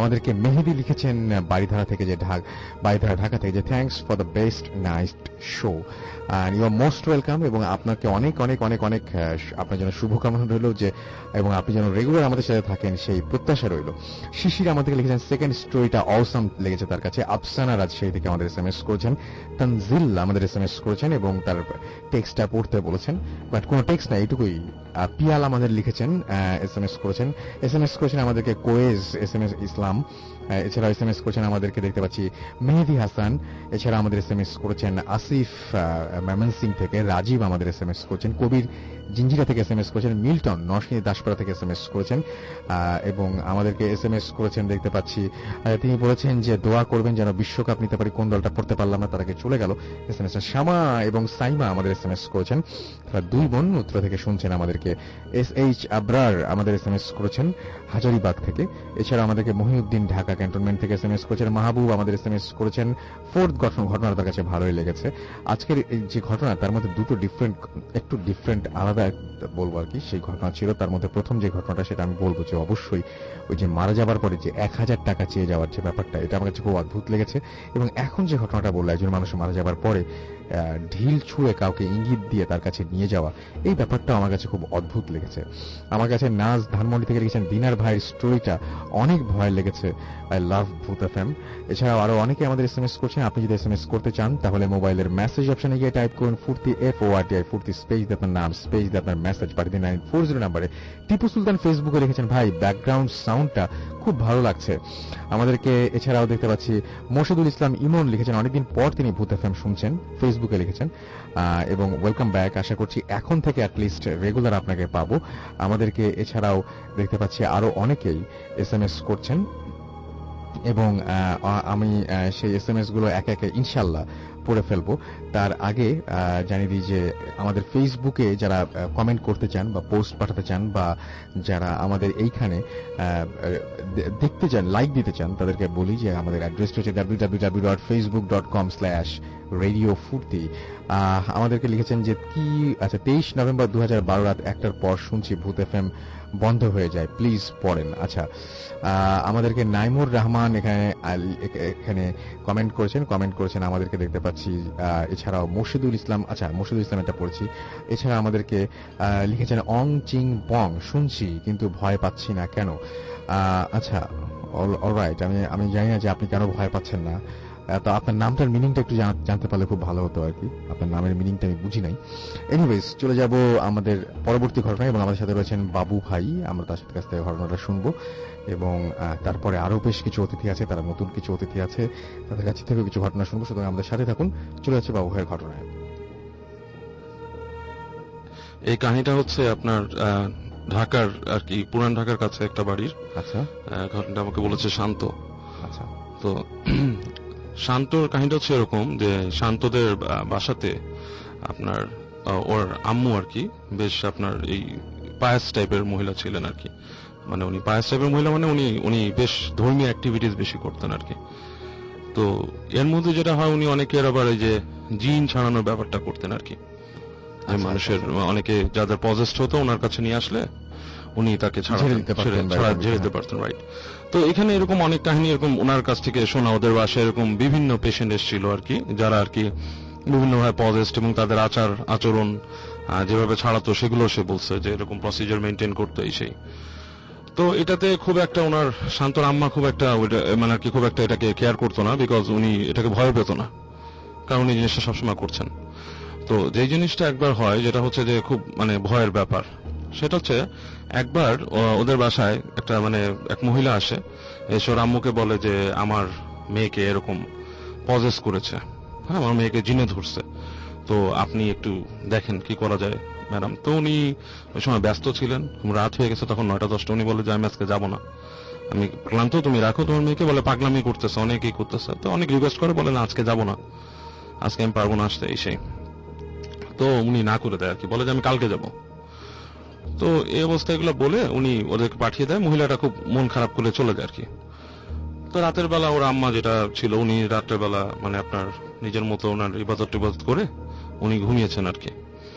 মেহেদি লিখেছেন বাড়িধারা থেকে, যে বাড়িধারা ঢাকা থেকে, যে thanks for the best night show and you are most welcome, এবং আপনাকে অনেক অনেক অনেক অনেক আপনার জন্য শুভকামনা রইল, যে এবং আপনি যেন রেগুলার আমাদের সাথে থাকেন সেই প্রত্যাশা রইল। শিশির আমাদেরকে লিখেছেন সেকেন্ড স্টোরিটা অসাম লেগেছে তার কাছে। আফসানা রাজশাহী থেকে আমাদের SMS করেছেন। তানজিল আমাদের SMS করেছেন এবং তার টেক্সটটা পড়তে বলেছেন, বাট কোনো টেক্সট না, এইটুকুই। পিয়াল আমাদের লিখেছেন, SMS করেছেন আমাদেরকে কোয়েজ SMS ইসলাম, এছাড়া SMS করেছেন আমাদেরকে দেখতে পাচ্ছি মেহেদি হাসান, এছাড়া আমাদের SMS করেছেন আসিফ ময়মনসিং থেকে, রাজীব আমাদের SMS করেছেন, কবির জিঞ্জিরা থেকে SMS করেছেন, মিল্টন নরসিংদী দাসপাড়া থেকে SMS করেছেন এবং আমাদেরকে SMS করেছেন দেখতে পাচ্ছি। তিনি বলেছেন যে দোয়া করবেন যেন বিশ্বকাপ নিতে পারি, কোন দলটা পড়তে পারলাম না, তার আগে চলে গেল। SMS শামা এবং সাইমা আমাদের SMS করেছেন, তারা দুই বোন উত্তরা থেকে শুনছেন আমাদেরকে। SH আবরার আমাদের SMS করেছেন হাজারিবাগ থেকে, এছাড়া আমাদেরকে মহিউদ্দিন ঢাকা ক্যান্টনমেন্ট থেকে SMS করেছেন। মাহবুব আমাদের SMS করেছেন ফোর্থ ঘটনা তার কাছে ভালোই লেগেছে। আজকের যে ঘটনা তার মধ্যে দুটো একটু ডিফারেন্ট আলাদা বলবো আর কি, সেই ঘটনা ছিল। তার মধ্যে প্রথম যে ঘটনাটা সেটা আমি বলবো যে অবশ্যই ওই যে মারা যাবার পরে যে 1000 টাকা চেয়ে যাওয়ার যে ব্যাপারটা, এটা আমার কাছে খুব অদ্ভুত লেগেছে। এবং এখন যে ঘটনাটা বললো একজন মানুষ মারা যাবার পরে ঢিল ছুঁড়ে কাউকে ইঙ্গিত দিয়ে তার কাছে নিয়ে যাওয়া, এই ব্যাপারটা আমার কাছে খুব অদ্ভুত লেগেছে। আমার কাছে নাজ ধানমন্ডি থেকে লিখেছেন দিনার ভাইয়ের স্টোরিটা অনেক ভয় লেগেছে, আই লাভ ভূত FM। এছাড়াও আরো অনেকে আমাদের SMS করছেন। আপনি যদি SMS করতে চান তাহলে মোবাইলের মেসেজ অপশনে গিয়ে টাইপ করুন ফুর্তি FORTI ফুর্তি স্পেস দিয়ে আপনার নাম স্পেস দিয়ে আপনার মেসেজ পাঠিয়ে দিন 940 নাম্বারে। টিপু সুলতান ফেসবুকে লিখেছেন ভাই ব্যাকগ্রাউন্ড সাউন্ডটা খুব ভালো লাগছে আমাদেরকে। এছাড়াও দেখতে পাচ্ছি মোর্শেদুল ইসলাম ইমন লিখেছেন অনেকদিন পর তিনি ভূত FM শুনছেন, ফেসবুকে লিখেছেন এবং ওয়েলকাম ব্যাক। আশা করছি এখন থেকে অ্যাটলিস্ট রেগুলার আপনাকে পাবো আমাদেরকে। এছাড়াও দেখতে পাচ্ছি আরো অনেকেই SMS করছেন এবং আমি সেই SMS গুলো একে একে ইনশাল্লাহ পড়ে ফেলবো। তার আগে জানিয়ে দিই যে আমাদের ফেসবুকে যারা কমেন্ট করতে চান বা পোস্ট পাঠাতে চান বা যারা আমাদের এইখানে দেখতে চান, লাইক দিতে চান, তাদেরকে বলি যে আমাদের অ্যাড্রেসটা হচ্ছে www.facebook.com/radiofurti। আমাদেরকে লিখেছেন যে কি, আচ্ছা 23 নভেম্বর 2012 রাত 1টার পর শুনছি ভূত FM বন্ধ হয়ে যায়, প্লিজ পড়েন। আচ্ছা, আমাদেরকে নাইমুর রহমান এখানে কমেন্ট করেছেন আমাদেরকে দেখতে পাচ্ছি। এছাড়াও মোর্শেদুল ইসলাম, আচ্ছা মোর্শেদুল ইসলাম এটা পড়েছি। এছাড়া আমাদেরকে লিখেছেন অং চিং পং শুনছি কিন্তু ভয় পাচ্ছি না কেন। আচ্ছা অলরাইট, আমি জানি না যে আপনি কেন ভয় পাচ্ছেন না। তো আপনার নামটার মিনিংটা একটু জানতে পারলে খুব ভালো হতো আর কি, আপনার নামের মিনিংটা আমি বুঝি নাই। এনিওয়েজ চলে যাব আমাদের পরবর্তী ঘটনায় এবং আমাদের সাথে রয়েছেন বাবু ভাই, আমরা তার সাথে কাছ থেকে ঘটনাটা শুনবো এবং তারপরে আরো বেশ কিছু অতিথি আছে, তারা নতুন কিছু অতিথি আছে, তাদের কাছ থেকে কিছু ঘটনা শুনবো। সুতরাং আমাদের সাথে থাকুন, চলে যাচ্ছে বাবু ভাইয়ের ঘটনায়। এই কাহিনীটা হচ্ছে আপনার ঢাকার আর কি, পুরান ঢাকার কাছে একটা বাড়ির। আচ্ছা, ঘটনাটা আমাকে বলেছে শান্ত। আচ্ছা, তো শান্তর কাহিনীটা হচ্ছে এরকম যে শান্তদের বাসাতে আপনার ওর আম্মু আর কি বেশ আপনার এই পায়াস টাইপের মহিলা ছিলেন আর কি। মানে উনি পায়াস টাইপের মহিলা মানে উনি বেশ ধর্মীয় অ্যাক্টিভিটিস বেশি করতেন আর কি। তো এর মধ্যে যেটা হয়, উনি অনেকের আবার এই যে জিন ছাড়ানোর ব্যাপারটা করতেন আর কি। মানুষের অনেকে যাদের পজেসড হতো ওনার কাছে নিয়ে আসলে উনি তাকে ঝেড়ে দিতে পারতেন, রাইট। তো এখানে এরকম অনেক কাহিনী এরকম ওনার কাছ থেকে শোনা। ওদের বাসায় এরকম বিভিন্ন পেশেন্ট এসেছিল আর কি, যারা আর কি বিভিন্নভাবে পজেসড এবং তাদের আচরণ যেভাবে ছাড়াতো সেগুলো সে বলছে যে এরকম প্রসিজার মেনটেন করতো এই সেই। তো এটাতে খুব একটা ওনার শান্তর আম্মা খুব একটা মানে আর কি খুব একটা এটাকে কেয়ার করতো না, বিকজ উনি এটাকে ভয় পেত না, কারণ উনি জিনিসটা সবসময় করছেন। তো যে জিনিসটা একবার হয় যেটা হচ্ছে যে খুব মানে ভয়ের ব্যাপার, সেটা হচ্ছে একবার ওদের বাসায় একটা মানে এক মহিলা আসে, এসে ওর আম্মুকে বলে যে আমার মেয়েকে এরকম পজেস করেছে, হ্যাঁ আমার মেয়েকে জিনে ধরছে, তো আপনি একটু দেখেন কি করা যায় ম্যাডাম। তো উনি ওই সময় ব্যস্ত ছিলেন, রাত হয়ে গেছে তখন 9টা-10টা। উনি বলে যে আমি আজকে যাবো না, আমি ক্লান্ত, তুমি রাখো তোমার মেয়েকে। বলে পাগলামি করতেছে, অনেকেই করতেছে। তো অনেক রিকোয়েস্ট করে, বলে না আজকে যাবো না, আজকে আমি পারবো না আসতে এই সেই। তো উনি না করে দেয় আর কি, বলে যে আমি কালকে যাব। তো এই অবস্থা এগুলো বলে উনি ওদেরকে পাঠিয়ে দেয়। মহিলাটা খুব মন খারাপ করে চলে যায় আর কি। তো রাতের বেলা ওর আম্মা যেটা ছিল, উনি রাতের বেলা মানে আপনার নিজের মতো ওনার ইবাদত করে উনি ঘুমিয়েছেন আর কি।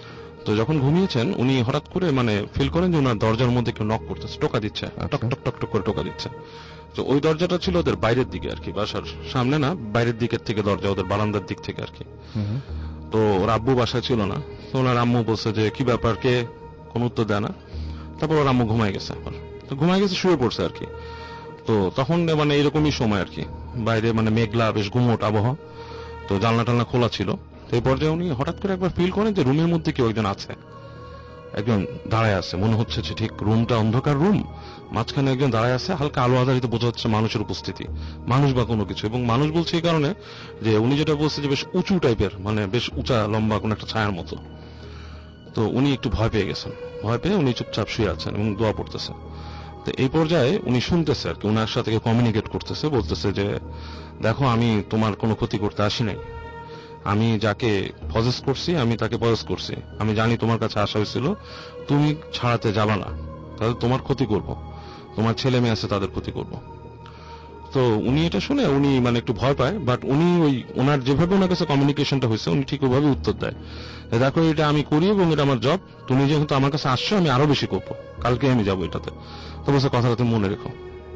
তো যখন ঘুমিয়েছেন উনি হঠাৎ করে মানে ফিল করেন যে ওনার দরজার মধ্যে কেউ নক করতেছে, টোকা দিচ্ছে, টক টক টক টক করে টোকা দিচ্ছে। তো ওই দরজাটা ছিল ওদের বাইরের দিকে আর কি, বাসার সামনে না, বাইরের দিকের থেকে দরজা, ওদের বারান্দার দিক থেকে আর কি। তো ওর আব্বু বাসায় ছিল না, তো ওনার আম্মু বলছে যে কি ব্যাপার, কে, কোন উত্তর দেয় না। তারপর ওর আম্মু ঘুমায় গেছে, তো ঘুমায় গেছে, শুয়ে পড়ছে আর কি। তো তখন মানে এরকমই সময় আর কি, বাইরে মানে মেঘলা, বেশ গুমোট আবহাওয়া, তো জানলা টালনা খোলা ছিল। তো এই পর্যায়ে উনি হঠাৎ করে একবার ফিল করেন যে রুমের মধ্যে কেউ একজন আছে, একজন দাঁড়ায় আছে, মনে হচ্ছে যে ঠিক রুমটা অন্ধকার রুম, মাঝখানে একজন দাঁড়ায় আছে, হালকা আলো আধারিত বোঝা যাচ্ছে মানুষের উপস্থিতি, মানুষ বা কোনো কিছু। এবং মানুষ বলছে এই কারণে যে উনি যেটা বলছে যে বেশ উঁচু টাইপের, মানে বেশ উঁচা লম্বা কোন একটা ছায়ার মতো। তো উনি একটু ভয় পেয়ে গেছেন, ভয় পেয়ে উনি চুপচাপ শুয়ে আছেন এবং দোয়া পড়তেছে। তো এই পর্যায়ে উনি শুনতেছে আর কি, ওনার সাথে কমিউনিকেট করতেছে, বলতেছে যে দেখো আমি তোমার কোনো ক্ষতি করতে আসি নাই, আমি যাকে পজেস করছি আমি তাকে পজেস করছি, আমি জানি তোমার কাছে আসা হয়েছিল, তুমি ছাড়াতে যাবা না, তাহলে তোমার ক্ষতি করব, তোমার ছেলে মেয়ে আছে তাদের ক্ষতি করব। তো উনি এটা শুনে উনি মানে একটু ভয় পায়, বাট উনি ওই ওনার যেভাবে ওনার কাছে কমিউনিকেশনটা হয়েছে উনি ঠিক ওইভাবে উত্তর দেয়, দেখো এটা আমি করি এবং এটা আমার জব, তুমি যেহেতু আমার কাছে আসছো আমি আরো বেশি করবো, কালকে আমি যাবো এটাতে, তো বলছে কথাটা তুমি মনে রেখো।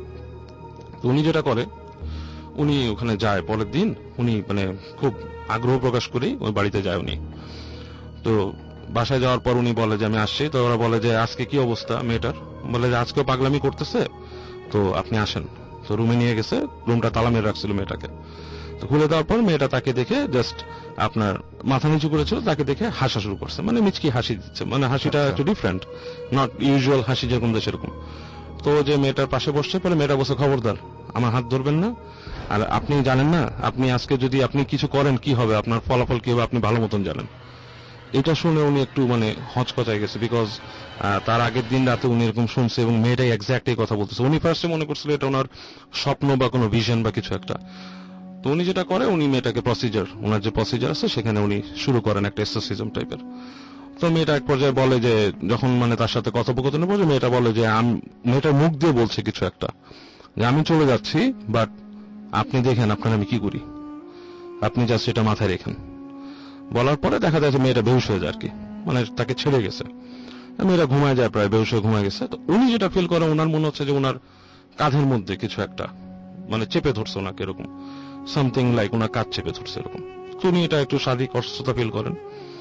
তো উনি যেটা করে, উনি ওখানে যায় পরের দিন, উনি মানে খুব আগ্রহ প্রকাশ করেই ওই বাড়িতে যায় উনি। তো বাসায় যাওয়ার পর উনি বলে যে আমি আসছি। তো ওরা বলে যে আজকে কি অবস্থা মেয়েটার, বলে যে আজকেও পাগলামি করতেছে, তো আপনি আসেন। তো রুমে নিয়ে গেছে, রুমটা তালা মেরে রাখছিল মেয়েটাকে। তো খুলে দেওয়ার পর মেয়েটা তাকে দেখে জাস্ট আপনার মাথা নিচু করেছিল, তাকে দেখে হাসা শুরু করছে, মানে মিচকি হাসি দিচ্ছে, মানে হাসিটা একটু ডিফারেন্ট, নট ইউজুয়াল হাসি যেরকম সেরকম। তো যে মেয়েটার পাশে বসছে, পরে মেয়েটা বসে খবরদার আমার হাত ধরবেন না, আর আপনি জানেন না আপনি আজকে যদি আপনি কিছু করেন কি হবে, আপনার ফলাফল কি হবে আপনি ভালো মতন জানেন। এটা শুনে উনি একটু মানে হচকচায় গেছে, বিকজ তার আগের দিন রাতে উনি এরকম শুনছে এবং মেয়েটাই এক্স্যাক্ট এই কথা বলতেছে। উনি ফার্স্টে মনে করছিল এটা ওনার স্বপ্ন বা কোনো ভিশন বা কিছু একটা। তো উনি যেটা করে, উনি মেয়েটাকে প্রসিজার, ওনার যে প্রসিজার আছে সেখানে উনি শুরু করেন একটা এক্সরসিজম টাইপের। তো মেয়েটা এক পর্যায়ে বলে যে যখন মানে তার সাথে কথোপকথনে বলে, মেয়েটা বলে যে মেয়েটার মুখ দিয়ে বলছে কিছু একটা, যে আমি চলে যাচ্ছি, বাট আপনি দেখেন আপনার আমি কি করি, আপনি জাস্ট সেটা মাথায় রেখেন। বলার পরে দেখা যায় যে মেয়েটা বেহুশ হয়ে যায় আর কি, মানে তাকে ছেড়ে গেছে, মেয়েটা ঘুমায় যায়, প্রায় বেহুশ হয়ে ঘুমায় গেছে। তো উনি যেটা ফিল করে, ওনার মনে হচ্ছে যে ওনার কাঁধের মধ্যে কিছু একটা মানে চেপে ধরছে ওনাকে, এরকম সামথিং লাইক ওনার কাঁধ চেপে ধরছে এরকম। তো উনি এটা একটু শারীরিক অসুস্থতা ফিল করেন।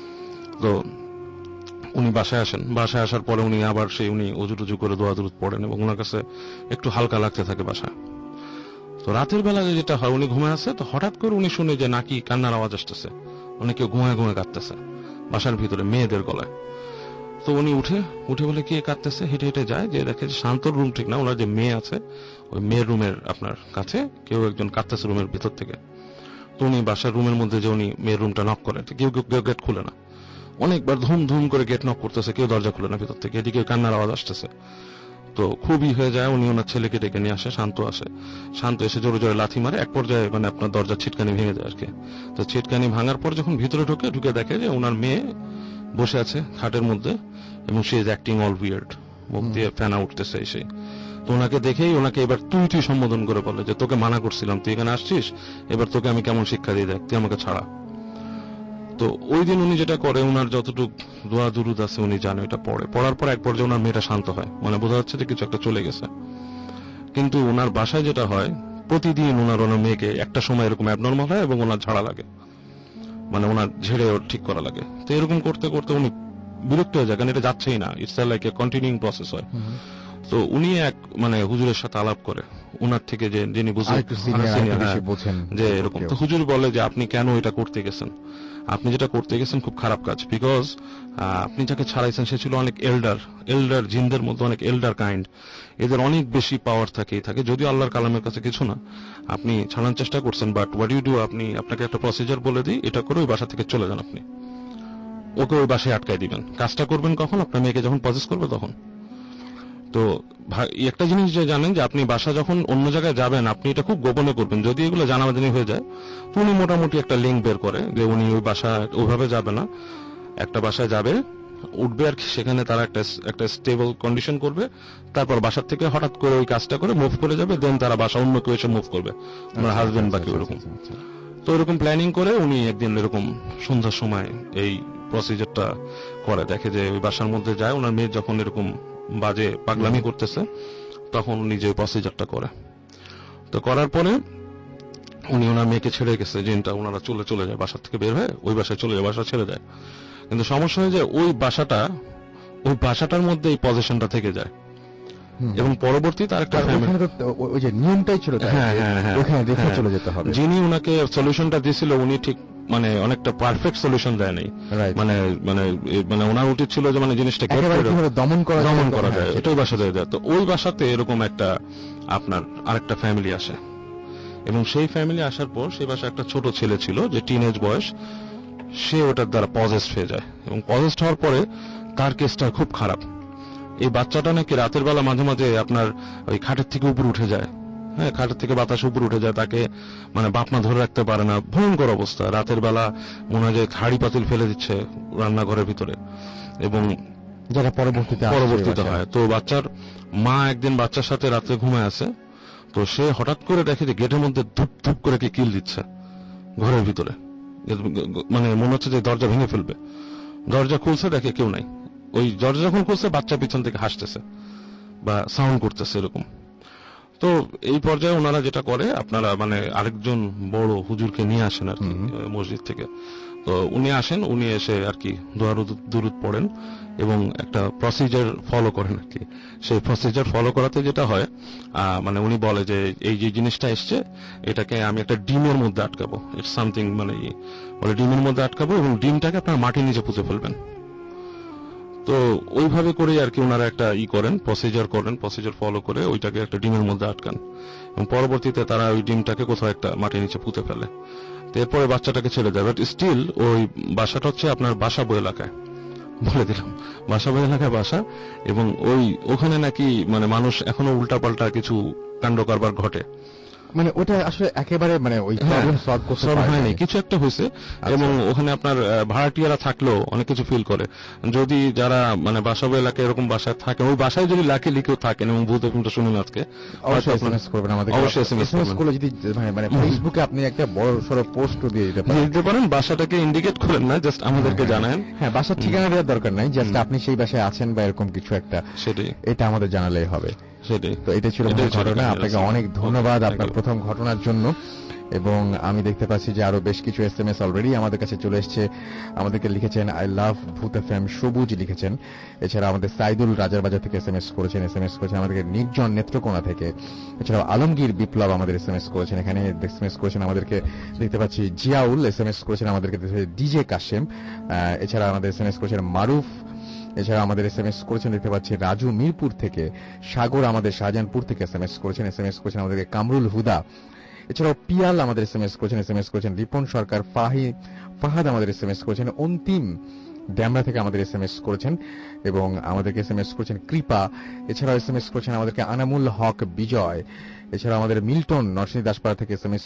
তো উনি বাসায় আসেন, বাসায় আসার পরে উনি আবার সেই উনি অজু টুজু করে দোয়া দুরুদ পড়েন এবং ওনার কাছে একটু হালকা লাগতে থাকে বাসায়। তো রাতের বেলা যেটা হয়, উনি ঘুমায় আছে, তো হঠাৎ করে উনি শুনে যে নাকি কান্নার আওয়াজ আসতেছে, উনি কেউ ঘুমায় ঘুমায় কাঁদতেছে বাসার ভিতরে মেয়েদের গলায়। তো উনি উঠে বলে কে কাঁদতেছে, হেঁটে হেঁটে যায়, যে দেখে শান্তর রুম ঠিক না, ওনার যে মেয়ে আছে ওই মেয়ের রুমের আপনার কাছে কেউ একজন কাঁদতেছে রুমের ভিতর থেকে। তো উনি বাসার রুমের মধ্যে যে উনি মেয়ের রুমটা নক করেন, কেউ গেট খুলে না, অনেকবার ধুম ধুম করে গেট নক করতেছে, কেউ দরজা খুলে না ভিতর থেকে, এদিকে কান্নার আওয়াজ আসতেছে। তো খুবই হয়ে যায়, উনি ওনার ছেলেকে ডেকে নিয়ে আসে, শান্ত আসে, শান্ত এসে জোরে জোরে লাথি মারে, এক পর্যায়ে মানে আপনার দরজার ছিটকানি ভেঙে যায় আর কি। তো ছিটকানি ভাঙার পর যখন ভিতরে ঢুকে দেখে যে ওনার মেয়ে বসে আছে খাটের মধ্যে এবং সে ইজ অ্যাক্টিং অল উইয়ার্ড, মুখ দিয়ে ফেনা উঠতেছে এসে। তো ওনাকে দেখেই ওনাকে এবার তুই সম্বোধন করে বলে যে তোকে মানা করছিলাম, তুই এখানে আসছিস, এবার তোকে আমি কেমন শিক্ষা দিয়ে দেখ, তুই আমাকে ছাড়া। তো ওই দিন উনি যেটা করে, ওনার যতটুকু দোয়া দুরুদ আছে উনি জানে, এটা পড়ার পর এক পর্যায়ে ওনার মেয়েটা শান্ত হয়, মানে বোঝা যাচ্ছে যে কিছু একটা চলে গেছে। কিন্তু ওনার বাসায় যেটা হয়, প্রতিদিন ওনার মেয়েকে একটা সময় এরকম অ্যাবনর্মাল হয় এবং ওনার ঝাড়া লাগে, মানে ওনার ঝেড়ে ঠিক করা লাগে। তো এরকম করতে করতে উনি বিরক্ত হয়ে যায়, কারণ এটা যাচ্ছেই না, it's like a continuing process হয়। তো উনি এক মানে হুজুরের সাথে আলাপ করে, ওনার থেকে যে যিনি বুঝেন যে এরকম, তো হুজুর বলে যে আপনি কেন এটা করতে গেছেন, আপনি যেটা করতে গেছেন খুব খারাপ কাজ, বিকজ আপনি যাকে ছাড়াইছেন সে ছিল অনেক এল্ডার জিনদের মধ্যে অনেক এল্ডার কাইন্ড, এদের অনেক বেশি পাওয়ার থাকে, যদিও আল্লাহর কালামের কাছে কিছু না, আপনি ছাড়ানোর চেষ্টা করছেন, বাট হোয়াট ইউ ডু, আপনাকে একটা প্রসিজার বলে দিই, এটা করে ওই বাসা থেকে চলে যান, আপনি ওকে ওই বাসায় আটকায় দিবেন। কাজটা করবেন কখন, আপনার মেয়েকে যখন পজেস করবে তখন। তো একটা জিনিস যে জানেন যে আপনি বাসা যখন অন্য জায়গায় যাবেন, আপনি এটা খুব গোপনে করবেন, যদি এগুলো জানাজানি হয়ে যায় তো উনি মোটামুটি একটা লিঙ্ক বের করে যে উনি ওই বাসা ওইভাবে যাবে না, একটা বাসায় যাবে, উঠবে আর সেখানে তারা একটা স্টেবল কন্ডিশন করবে, তারপর বাসার থেকে হঠাৎ করে ওই কাজটা করে মুভ করে যাবে, দেন তারা বাসা অন্য কেউ এসে মুভ করবে, আমার হাজবেন্ড বা কেউ এরকম। তো এরকম প্ল্যানিং করে উনি একদিন এরকম সন্ধ্যার সময় এই প্রসিজারটা করে, দেখে যে ওই বাসার মধ্যে যায়, ওনার মেয়ে যখন এরকম বাজে পাগলামি করতেছে তখন নিজে প্রসিজারটা করে। তো করার পরে উনি ওনার মেয়েকে ছেড়ে গেছে, জিনটা ওনারা চলে যায়, বাসা থেকে বের হয়ে ওই বাসায় চলে যায়, বাসা ছেড়ে যায়। কিন্তু সমস্যা হয়ে যায় ওই বাসাটার মধ্যে এই পজিশনটা থেকে যায় এবং পরবর্তীতে আরেকটা ওই যে নিয়মটাই ছিল ওখানে দেখে চলে যেতে হবে। যিনি ওনাকে সলিউশনটা দিয়েছিল উনি ঠিক মানে অনেকটা পারফেক্ট সলিউশন দেয় নাই, মানে মানে মানে ওনার উচিত ছিল যে মানে জিনিসটা দমন করা যায়, এটাই বাসাতে দেয়। তো ওই বাসাতে এরকম একটা আপনার আরেকটা ফ্যামিলি আসে এবং সেই ফ্যামিলি আসার পর সেই বাসায় একটা ছোট ছেলে ছিল যে টিনেজ বয়স, সে ওটার দ্বারা পজেসড হয়ে যায় এবং পজেসড হওয়ার পরে তার কেসটা খুব খারাপ। এই বাচ্চাটা নাকি রাতের বেলা মাঝে মাঝে আপনার ওই খাটের থেকে উপরে উঠে যায়, হ্যাঁ, খাটের থেকে বাতাস উপরে উঠে যায়, তাকে মানে বাপমা ধরে রাখতে পারে না, ভয়ঙ্কর অবস্থা। রাতের বেলা মনে হয় যে হাড়ি পাতিল ফেলে দিচ্ছে রান্নাঘরের ভিতরে এবং যেটা পরবর্তীতে হয়। তো বাচ্চার মা একদিন বাচ্চার সাথে রাতে ঘুমায় আছে, তো সে হঠাৎ করে দেখে যে গেটের মধ্যে ধুপ ধুপ করে কি কিল দিচ্ছে ঘরের ভিতরে, মানে মনে হচ্ছে যে দরজা ভেঙে ফেলবে। দরজা খুলছে, দেখে কেউ নাই। ওই দরজা যখন খুলছে বাচ্চা পিছন থেকে হাসতেছে বা সাউন্ড করতেছে এরকম। তো এই পর্যায়ে ওনারা যেটা করে, আপনারা মানে আরেকজন বড় হুজুরকে নিয়ে আসেন আর কি মসজিদ থেকে। তো উনি আসেন, উনি এসে আর কি দোয়া দুরুদ পড়েন এবং একটা প্রসিজার ফলো করেন আর কি। সেই প্রসিজার ফলো করাতে যেটা হয় মানে উনি বলে যে এই যে জিনিসটা এসছে এটাকে আমি একটা ডিমের মধ্যে আটকাবো, ইটস সামথিং, মানে বলে ডিমের মধ্যে আটকাবো এবং ডিমটাকে আপনার মাটির নিচে পুঁতে ফেলবেন। তো ওইভাবে করে আর কি ওনারা একটা প্রসিজার ফলো করে ওইটাকে একটা ডিমের মধ্যে আটকান এবং পরবর্তীতে তারা ওই ডিমটাকে কোথাও একটা মাটির নিচে পুঁতে ফেলে। এরপরে বাচ্চাটাকে ছেড়ে দেয়। বাট স্টিল ওই বাসাটা হচ্ছে আপনার বাসাবো এলাকায়, বলে দিলাম বাসাবো এলাকায় বাসা, এবং ওখানে নাকি মানে মানুষ এখনো উল্টাপাল্টা কিছু কাণ্ড কারবার ঘটে। মানে ওটা আসলে একেবারে মানে ওই প্রবলেম সলভ হয়নি, কিছু একটা হয়েছে। এবং ওখানে আপনার ভাড়াটিয়ারা থাকলেও অনেক কিছু ফিল করে। যদি যারা মানে বাসাবো এলাকায় এরকম বাসায় থাকেন, ওই বাসায় যদি লাকিলি কেউ থাকেন এবং ভূত এরকমটা শুনুন আজকে, অবশ্যই এসএমএস করবেন আমাদের, অবশ্যই এসএমএস করে যদি মানে ফেসবুকে আপনি একটা বড় সরো পোস্ট দিয়ে দিতে পারেন, বাসাটাকে ইন্ডিকেট করেন না, জাস্ট আমাদেরকে জানান। হ্যাঁ, বাসার ঠিকানা দেওয়ার দরকার নাই, জাস্ট আপনি সেই বাসায় আছেন বা এরকম কিছু একটা, সেটাই, এটা আমাদের জানালেই হবে। তো এটা ছিল ঘটনা। আপনাকে অনেক ধন্যবাদ আপনার প্রথম ঘটনার জন্য। এবং আমি দেখতে পাচ্ছি যে আরো বেশ কিছু এসএমএস অলরেডি আমাদের কাছে চলে এসেছে। আমাদেরকে লিখেছেন আই লাভ ভূত এফএম, সবুজ লিখেছেন। এছাড়া আমাদের সাইদুল রাজার বাজার থেকে এসএমএস করেছেন আমাদেরকে নির্জন নেত্রকোনা থেকে। এছাড়াও আলমগীর বিপ্লব আমাদের এসএমএস করেছেন, এখানে এসএমএস করেছেন আমাদেরকে দেখতে পাচ্ছি জিয়াউল এসএমএস করেছেন আমাদেরকে, ডিজে কাশেম। এছাড়া আমাদের এসএমএস করেছেন মারুফ। এছাড়া আমাদের এসএমএস করেছেন দেখতে পাচ্ছি রাজু মিরপুর থেকে, সাগর আমাদের শাহজাহানপুর থেকে এসএমএস করেছেন আমাদেরকে কামরুল হুদা। এছাড়াও পিয়াল আমাদের এসএমএস করেছেন রিপন সরকার, ফাহাদ আমাদের এসএমএস করেছেন, অন্তিম ড্যামরা থেকে আমাদের এসএমএস করেছেন এবং আমাদেরকে এসএমএস করেছেন কৃপা। এছাড়াও এসএমএস করেছেন আমাদেরকে আনামুল হক বিজয়। এছাড়া আমাদের মিল্টন নরসিংদী দাসপাড়া থেকে এসএমএস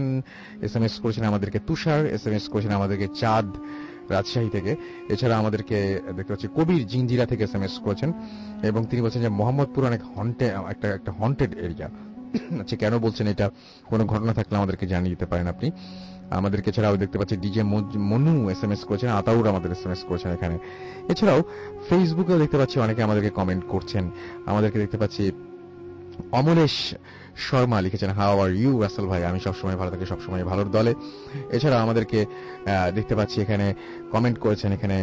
করেছেন আমাদেরকে তুষার। এসএমএস করেছেন আমাদেরকে চাঁদ রাজশাহী থেকে। এছাড়া আমাদেরকে দেখতে পাচ্ছি কবির জিঞ্জিরা থেকে এসএমএস করেছেন এবং তিনি বলছেন যে মোহাম্মদপুর অনেক একটা হন্টেড এরিয়া। আচ্ছা, কেন বলছেন এটা? কোনো ঘটনা থাকলে আমাদেরকে জানিয়ে দিতে পারেন আপনি আমাদেরকে। এছাড়াও দেখতে পাচ্ছি ডিজে মনু এসএমএস করেছেন, আতাউর আমাদের এসএমএস করেছেন এখানে। এছাড়াও ফেসবুকেও দেখতে পাচ্ছি অনেকে আমাদেরকে কমেন্ট করছেন। আমাদেরকে দেখতে পাচ্ছি অমলেশ শর্মা লিখেছেন, হাউ আর ইউ রাসেল ভাই, আমি সবসময় ভালো থাকি, সবসময় ভালোর দলে। এছাড়া আমাদেরকে দেখতে পাচ্ছি এখানে কমেন্ট করেছেন এখানে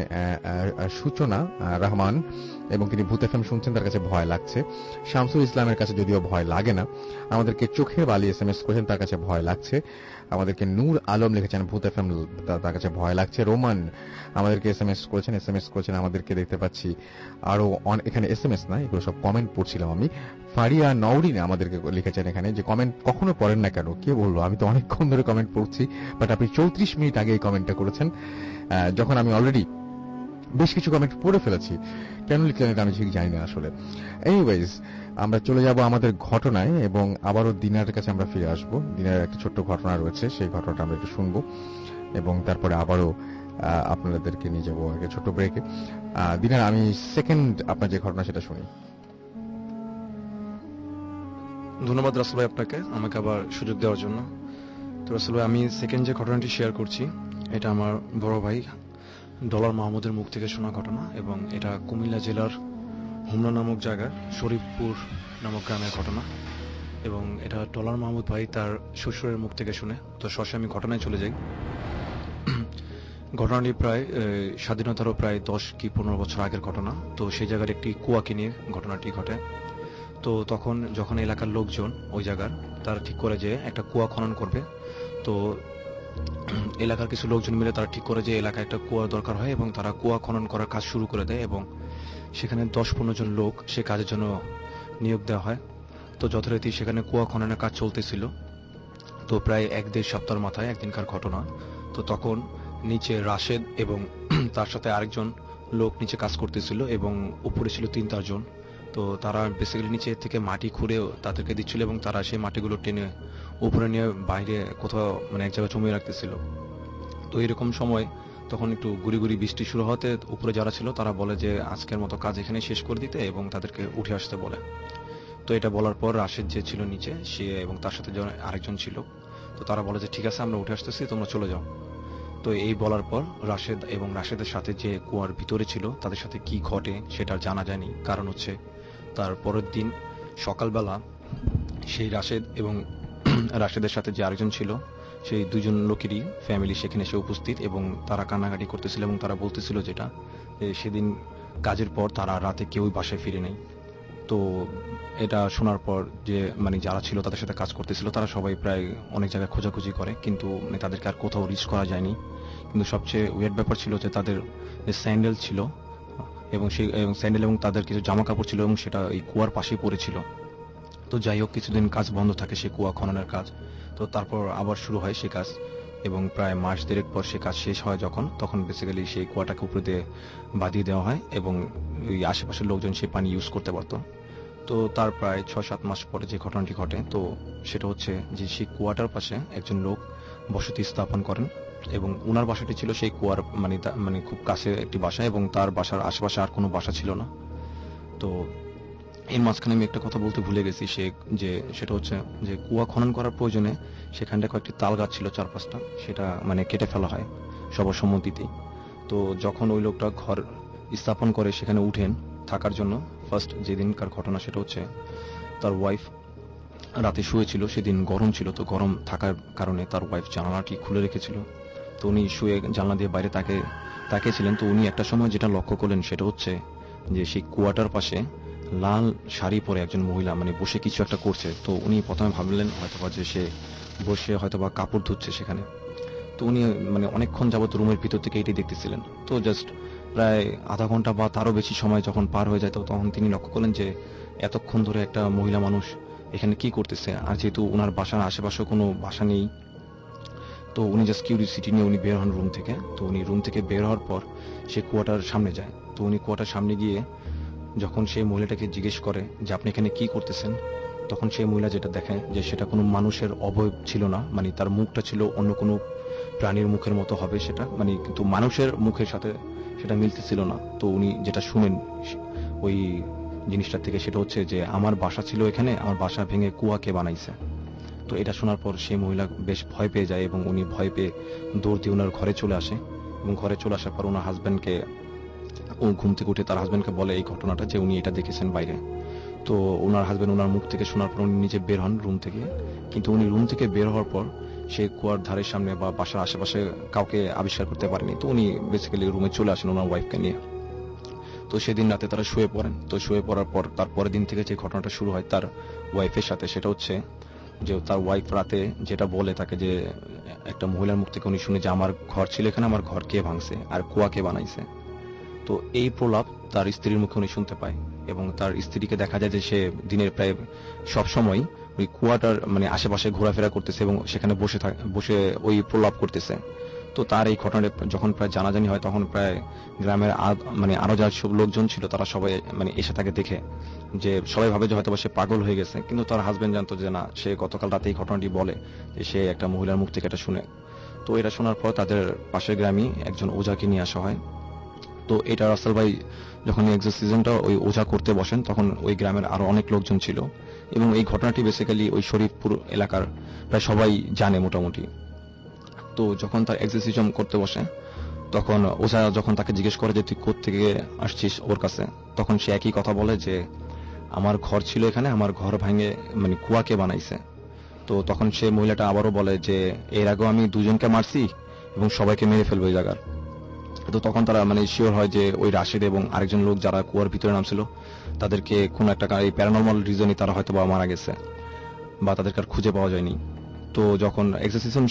সূচনা রহমান এবং তিনি ভূত এফএম শুনছেন, তার কাছে ভয় লাগছে। শামসুল ইসলামের কাছে যদিও ভয় লাগে না। আমাদেরকে চোখের বালি এসএমএস করেছেন, তার কাছে ভয় লাগছে। আমাদেরকে নূর আলম লিখেছেন ভূত এফএম, তার কাছে ভয় লাগছে। রোমান আমাদেরকে এসএমএস করেছেন আমাদেরকে দেখতে পাচ্ছি আরো এখানে এসএমএস না, এগুলো সব কমেন্ট পড়ছিলাম আমি। ফারিয়া নওরিন আমাদেরকে লিখেছেন এখানে যে কমেন্ট কখনো পড়েন না কেন, কে বলবো, আমি তো অনেকক্ষণ ধরে কমেন্ট পড়ছি, বাট আপনি 34 মিনিট আগে এই কমেন্টটা করেছেন, যখন আমি অলরেডি বেশ কিছু কমেন্ট পড়ে ফেলেছি। কেন লিখলেন এটা আমি ঠিক জানি না আসলে। এনিওয়েজ, আমরা চলে যাব আমাদের ঘটনায় এবং আবারও দিনারের কাছে আমরা ফিরে আসবো। দিনারের একটা ছোট্ট ঘটনা রয়েছে, সেই ঘটনাটা আমরা একটু শুনবো এবং তারপরে আবারও আপনাদেরকে নিয়ে যাবো একটা ছোট্ট ব্রেকে। দিনার, আমি সেকেন্ড আপনার যে ঘটনা সেটা শুনি। ধন্যবাদ রাসেল ভাই আপনাকে আমাকে আবার সুযোগ দেওয়ার জন্য। তো রাসেল ভাই, আমি সেকেন্ড যে ঘটনাটি শেয়ার করছি এটা আমার বড় ভাই ডলার মাহমুদের মুখ থেকে শোনা ঘটনা, এবং এটা কুমিল্লা জেলার হুমনা নামক জায়গার শরীফপুর নামক গ্রামের ঘটনা, এবং এটা ডলার মাহমুদ ভাই তার শ্বশুরের মুখ থেকে শুনে। তো সরাসরি আমি ঘটনায় চলে যাই। ঘটনাটি প্রায় স্বাধীনতারও প্রায় 10 কি 15 বছর আগের ঘটনা। তো সেই জায়গার একটি কুয়াকে নিয়ে ঘটনাটি ঘটে। তো তখন যখন এলাকার লোকজন ওই জায়গার তারা ঠিক করে যে একটা কুয়া খনন করবে, তো এলাকার কিছু লোকজন মিলে তারা ঠিক করে যে এলাকায় একটা কুয়া দরকার হয়, এবং তারা কুয়া খনন করার কাজ শুরু করে দেয়, এবং সেখানে 10-15 জন লোক সে কাজের জন্য নিয়োগ দেওয়া হয়। তো যথারীতি সেখানে কুয়া খননের কাজ চলতেছিল। তো প্রায় 1-1.5 সপ্তাহের মাথায় একদিনকার ঘটনা। তো তখন নিচে রাশেদ এবং তার সাথে আরেকজন লোক নিচে কাজ করতেছিল, এবং উপরে ছিল 3-4 জন। তো তারা বেসিক্যালি নিচে থেকে মাটি খুঁড়ে তাদেরকে দিচ্ছিল, এবং তারা সেই মাটিগুলো টেনে উপরে নিয়ে বাইরে কোথাও মানে এক জায়গায় জমিয়ে রাখতেছিল। তো এরকম সময় তখন একটু গুড়ি গুড়ি বৃষ্টি শুরু হতে উপরে যারা ছিল তারা বলে যে আজকের মতো কাজ এখানে শেষ করে দিতে, এবং তাদেরকে উঠে আসতে বলে। তো এটা বলার পর রাশেদ যে ছিল নিচে, সে এবং তার সাথে আরেকজন ছিল, তো তারা বলে যে ঠিক আছে আমরা উঠে আসতেছি, তোমরা চলে যাও। তো এই বলার পর রাশেদ এবং রাশেদের সাথে যে কুয়ার ভিতরে ছিল তাদের সাথে কি ঘটে সেটা জানা যায়নি। কারণ হচ্ছে তার পরের দিন সকালবেলা সেই রাশেদ এবং রাশেদের সাথে যে আরেকজন ছিল সেই দুজন লোকেরই ফ্যামিলি সেখানে এসে উপস্থিত, এবং তারা কান্নাকাটি করতেছিল, এবং তারা বলতেছিল যেটা সেদিন কাজের পর তারা রাতে কেউই বাসায় ফিরে নেই। তো এটা শোনার পর যে মানে যারা ছিল তাদের সাথে কাজ করতেছিল তারা সবাই প্রায় অনেক জায়গায় খোঁজাখুঁজি করে, কিন্তু মানে তাদেরকে আর কোথাও রিচ করা যায়নি। কিন্তু সবচেয়ে ওয়েট ব্যাপার ছিল যে তাদের যে স্যান্ডেল ছিল এবং সেই স্যান্ডেল এবং তাদের কিছু জামা কাপড় ছিল, এবং সেটা এই কুয়ার পাশেই পড়েছিল। তো যাই হোক, কিছুদিন কাজ বন্ধ থাকে সেই কুয়া খননের কাজ। তো তারপর আবার শুরু হয় সেই কাজ, এবং প্রায় মাস দেড়েক পর সে কাজ শেষ হয় তখন বেসিক্যালি সেই কুয়াটাকে উপরে দিয়ে বাঁধিয়ে দেওয়া হয়, এবং ওই আশেপাশের লোকজন সেই পানি ইউজ করতে পারতো। তো তার প্রায় 6-7 মাস পরে যে ঘটনাটি ঘটে, তো সেটা হচ্ছে যে সেই কুয়াটার পাশে একজন লোক বসতি স্থাপন করেন, এবং উনার বাসাটি ছিল সেই কুয়ার মানে খুব কাছে একটি বাসা, এবং তার বাসার আশেপাশে আর কোনো বাসা ছিল না। তো এর মাঝখানে আমি একটা কথা বলতে ভুলে গেছি, সেটা হচ্ছে যে কুয়া খনন করার প্রয়োজনে সেখানটা কয়েকটি তাল গাছ ছিল 4-5টা, সেটা মানে কেটে ফেলা হয় সবার সম্মতিতেই। তো যখন ওই লোকটা ঘর স্থাপন করে সেখানে উঠেন থাকার জন্য, ফার্স্ট যেদিনকার ঘটনা সেটা হচ্ছে তার ওয়াইফ রাতে শুয়েছিল, সেদিন গরম ছিল, তো গরম থাকার কারণে তার ওয়াইফ জানালাটি খুলে রেখেছিল। তো উনি শুয়ে জানলা দিয়ে বাইরে তাকিয়েছিলেন। তো উনি একটা সময় যেটা লক্ষ্য করলেন সেটা হচ্ছে যে সেই কুয়াটার পাশে লাল শাড়ি পরে একজন মহিলা মানে বসে কিছু একটা করছে। তো উনি প্রথমে ভাবলেন হয়তোবা যে সে বসে হয়তোবা কাপড় ধুচ্ছে সেখানে। তো উনি মানে অনেকক্ষণ যাবত রুমের ভিতর থেকে এটি দেখতেছিলেন। তো জাস্ট প্রায় আধা ঘন্টা বা তারও বেশি সময় যখন পার হয়ে যায়, তখন তিনি লক্ষ্য করলেন যে এতক্ষণ ধরে একটা মহিলা মানুষ এখানে কি করতেছে। আর যেহেতু ওনার বাসার আশেপাশে কোনো বাসা নেই, তো উনি জাস্ট কিউরিওসিটি নিয়ে উনি বের হন রুম থেকে। তো উনি রুম থেকে বের হওয়ার পর সে কুয়াটার সামনে যায়। তো উনি কুয়াটার সামনে গিয়ে যখন সেই মহিলাটাকে জিজ্ঞেস করে যে আপনি এখানে কি করতেছেন, তখন সেই মহিলা যেটা দেখে যে সেটা কোনো মানুষের অবয়ব ছিল না, মানে তার মুখটা ছিল অন্য কোনো প্রাণীর মুখের মতো হবে সেটা, মানে কিন্তু মানুষের মুখের সাথে সেটা মিলতেছিল না। তো উনি যেটা শুনেন ওই জিনিসটা থেকে সেটা হচ্ছে যে আমার বাসা ছিল এখানে, আমার বাসা ভেঙে কুয়াকে বানাইছে। তো এটা শোনার পর সেই মহিলা বেশ ভয় পেয়ে যায়, এবং উনি ভয় পেয়ে দৌড় দিয়ে ওনার ঘরে চলে আসে, এবং ঘরে চলে আসার পর ওনার হাজব্যান্ডকে ও ঘুম থেকে উঠে তার হাজব্যান্ডকে বলে এই ঘটনাটা, যে উনি এটা দেখেছেন বাইরে। তো ওনার হাজব্যান্ড ওনার মুখ থেকে শোনার পর উনি নিজে বের হন রুম থেকে। কিন্তু উনি রুম থেকে বের হওয়ার পর সে কুয়ার ধারের সামনে বা বাসার আশেপাশে কাউকে আবিষ্কার করতে পারেনি। তো উনি বেসিক্যালি রুমে চলে আসেন ওনার ওয়াইফকে নিয়ে। তো সেদিন রাতে তারা শুয়ে পড়েন। তো শুয়ে পড়ার পর তার পরের দিন থেকে যে ঘটনাটা শুরু হয় তার ওয়াইফের সাথে, সেটা হচ্ছে যে তার ওয়াইফ রাতে যেটা বলে তাকে, যে একটা মহিলার মুখ থেকে উনি শুনে যে আমার ঘর ছিল এখানে, আমার ঘর কে ভাঙছে আর কুয়া কে বানাইছে। তো এই প্রলাপ তার স্ত্রীর মুখে উনি শুনতে পায়, এবং তার স্ত্রীকে দেখা যায় যে সে দিনের প্রায় সবসময় ওই কুয়াটার মানে আশেপাশে ঘোরাফেরা করতেছে, এবং সেখানে বসে ওই প্রলাপ করতেছে। তো তার এই ঘটনাটা যখন প্রায় জানাজানি হয়, তখন প্রায় গ্রামের মানে আরো যা সব লোকজন ছিল তারা সবাই মানে এসে তাকে দেখে, যে সবাই ভাবে যে হয়তো সে পাগল হয়ে গেছে, কিন্তু তার হাজবেন্ড জানতো যে না, সে গতকাল রাতে এই ঘটনাটি বলে যে সে একটা মহিলার মুখ থেকে এটা শুনে। তো এটা শোনার পর তাদের পাশের গ্রামে একজন ওঝাকে নিয়ে আসা হয়। তো এটা রাসেল ভাই যখন এক্সারসাইজটা ওই ওঝা করতে বসেন, তখন ওই গ্রামের আরো অনেক লোকজন ছিল, এবং এই ঘটনাটি বেসিক্যালি ওই শরীফপুর এলাকার প্রায় সবাই জানে মোটামুটি। তো যখন তার এক্সারসাইজ করতে বসে, তখন ওঝা যখন তাকে জিজ্ঞেস করে যে তুই কোত্থেকে আসছিস ওর কাছে, তখন সে একই কথা বলে যে আমার ঘর ছিল এখানে, আমার ঘর ভাঙে মানে কুয়াকে বানাইছে। তো তখন সে মহিলাটা আবারও বলে যে এর আগেও আমি দুজনকে মারছি এবং সবাইকে মেরে ফেলবো এই জায়গার। তো তখন তারা মানে শিওর হয় যে ওই রাশেদ এবং আরেকজন লোক যারা কুয়ার ভিতরে নামছিল তাদেরকে কোন একটা এই প্যারানর্মাল রিজনই তারা হয়তো বা মারা গেছে বা তাদেরকে আর খুঁজে পাওয়া যায়নি। তো যখন এক্সারসাইজ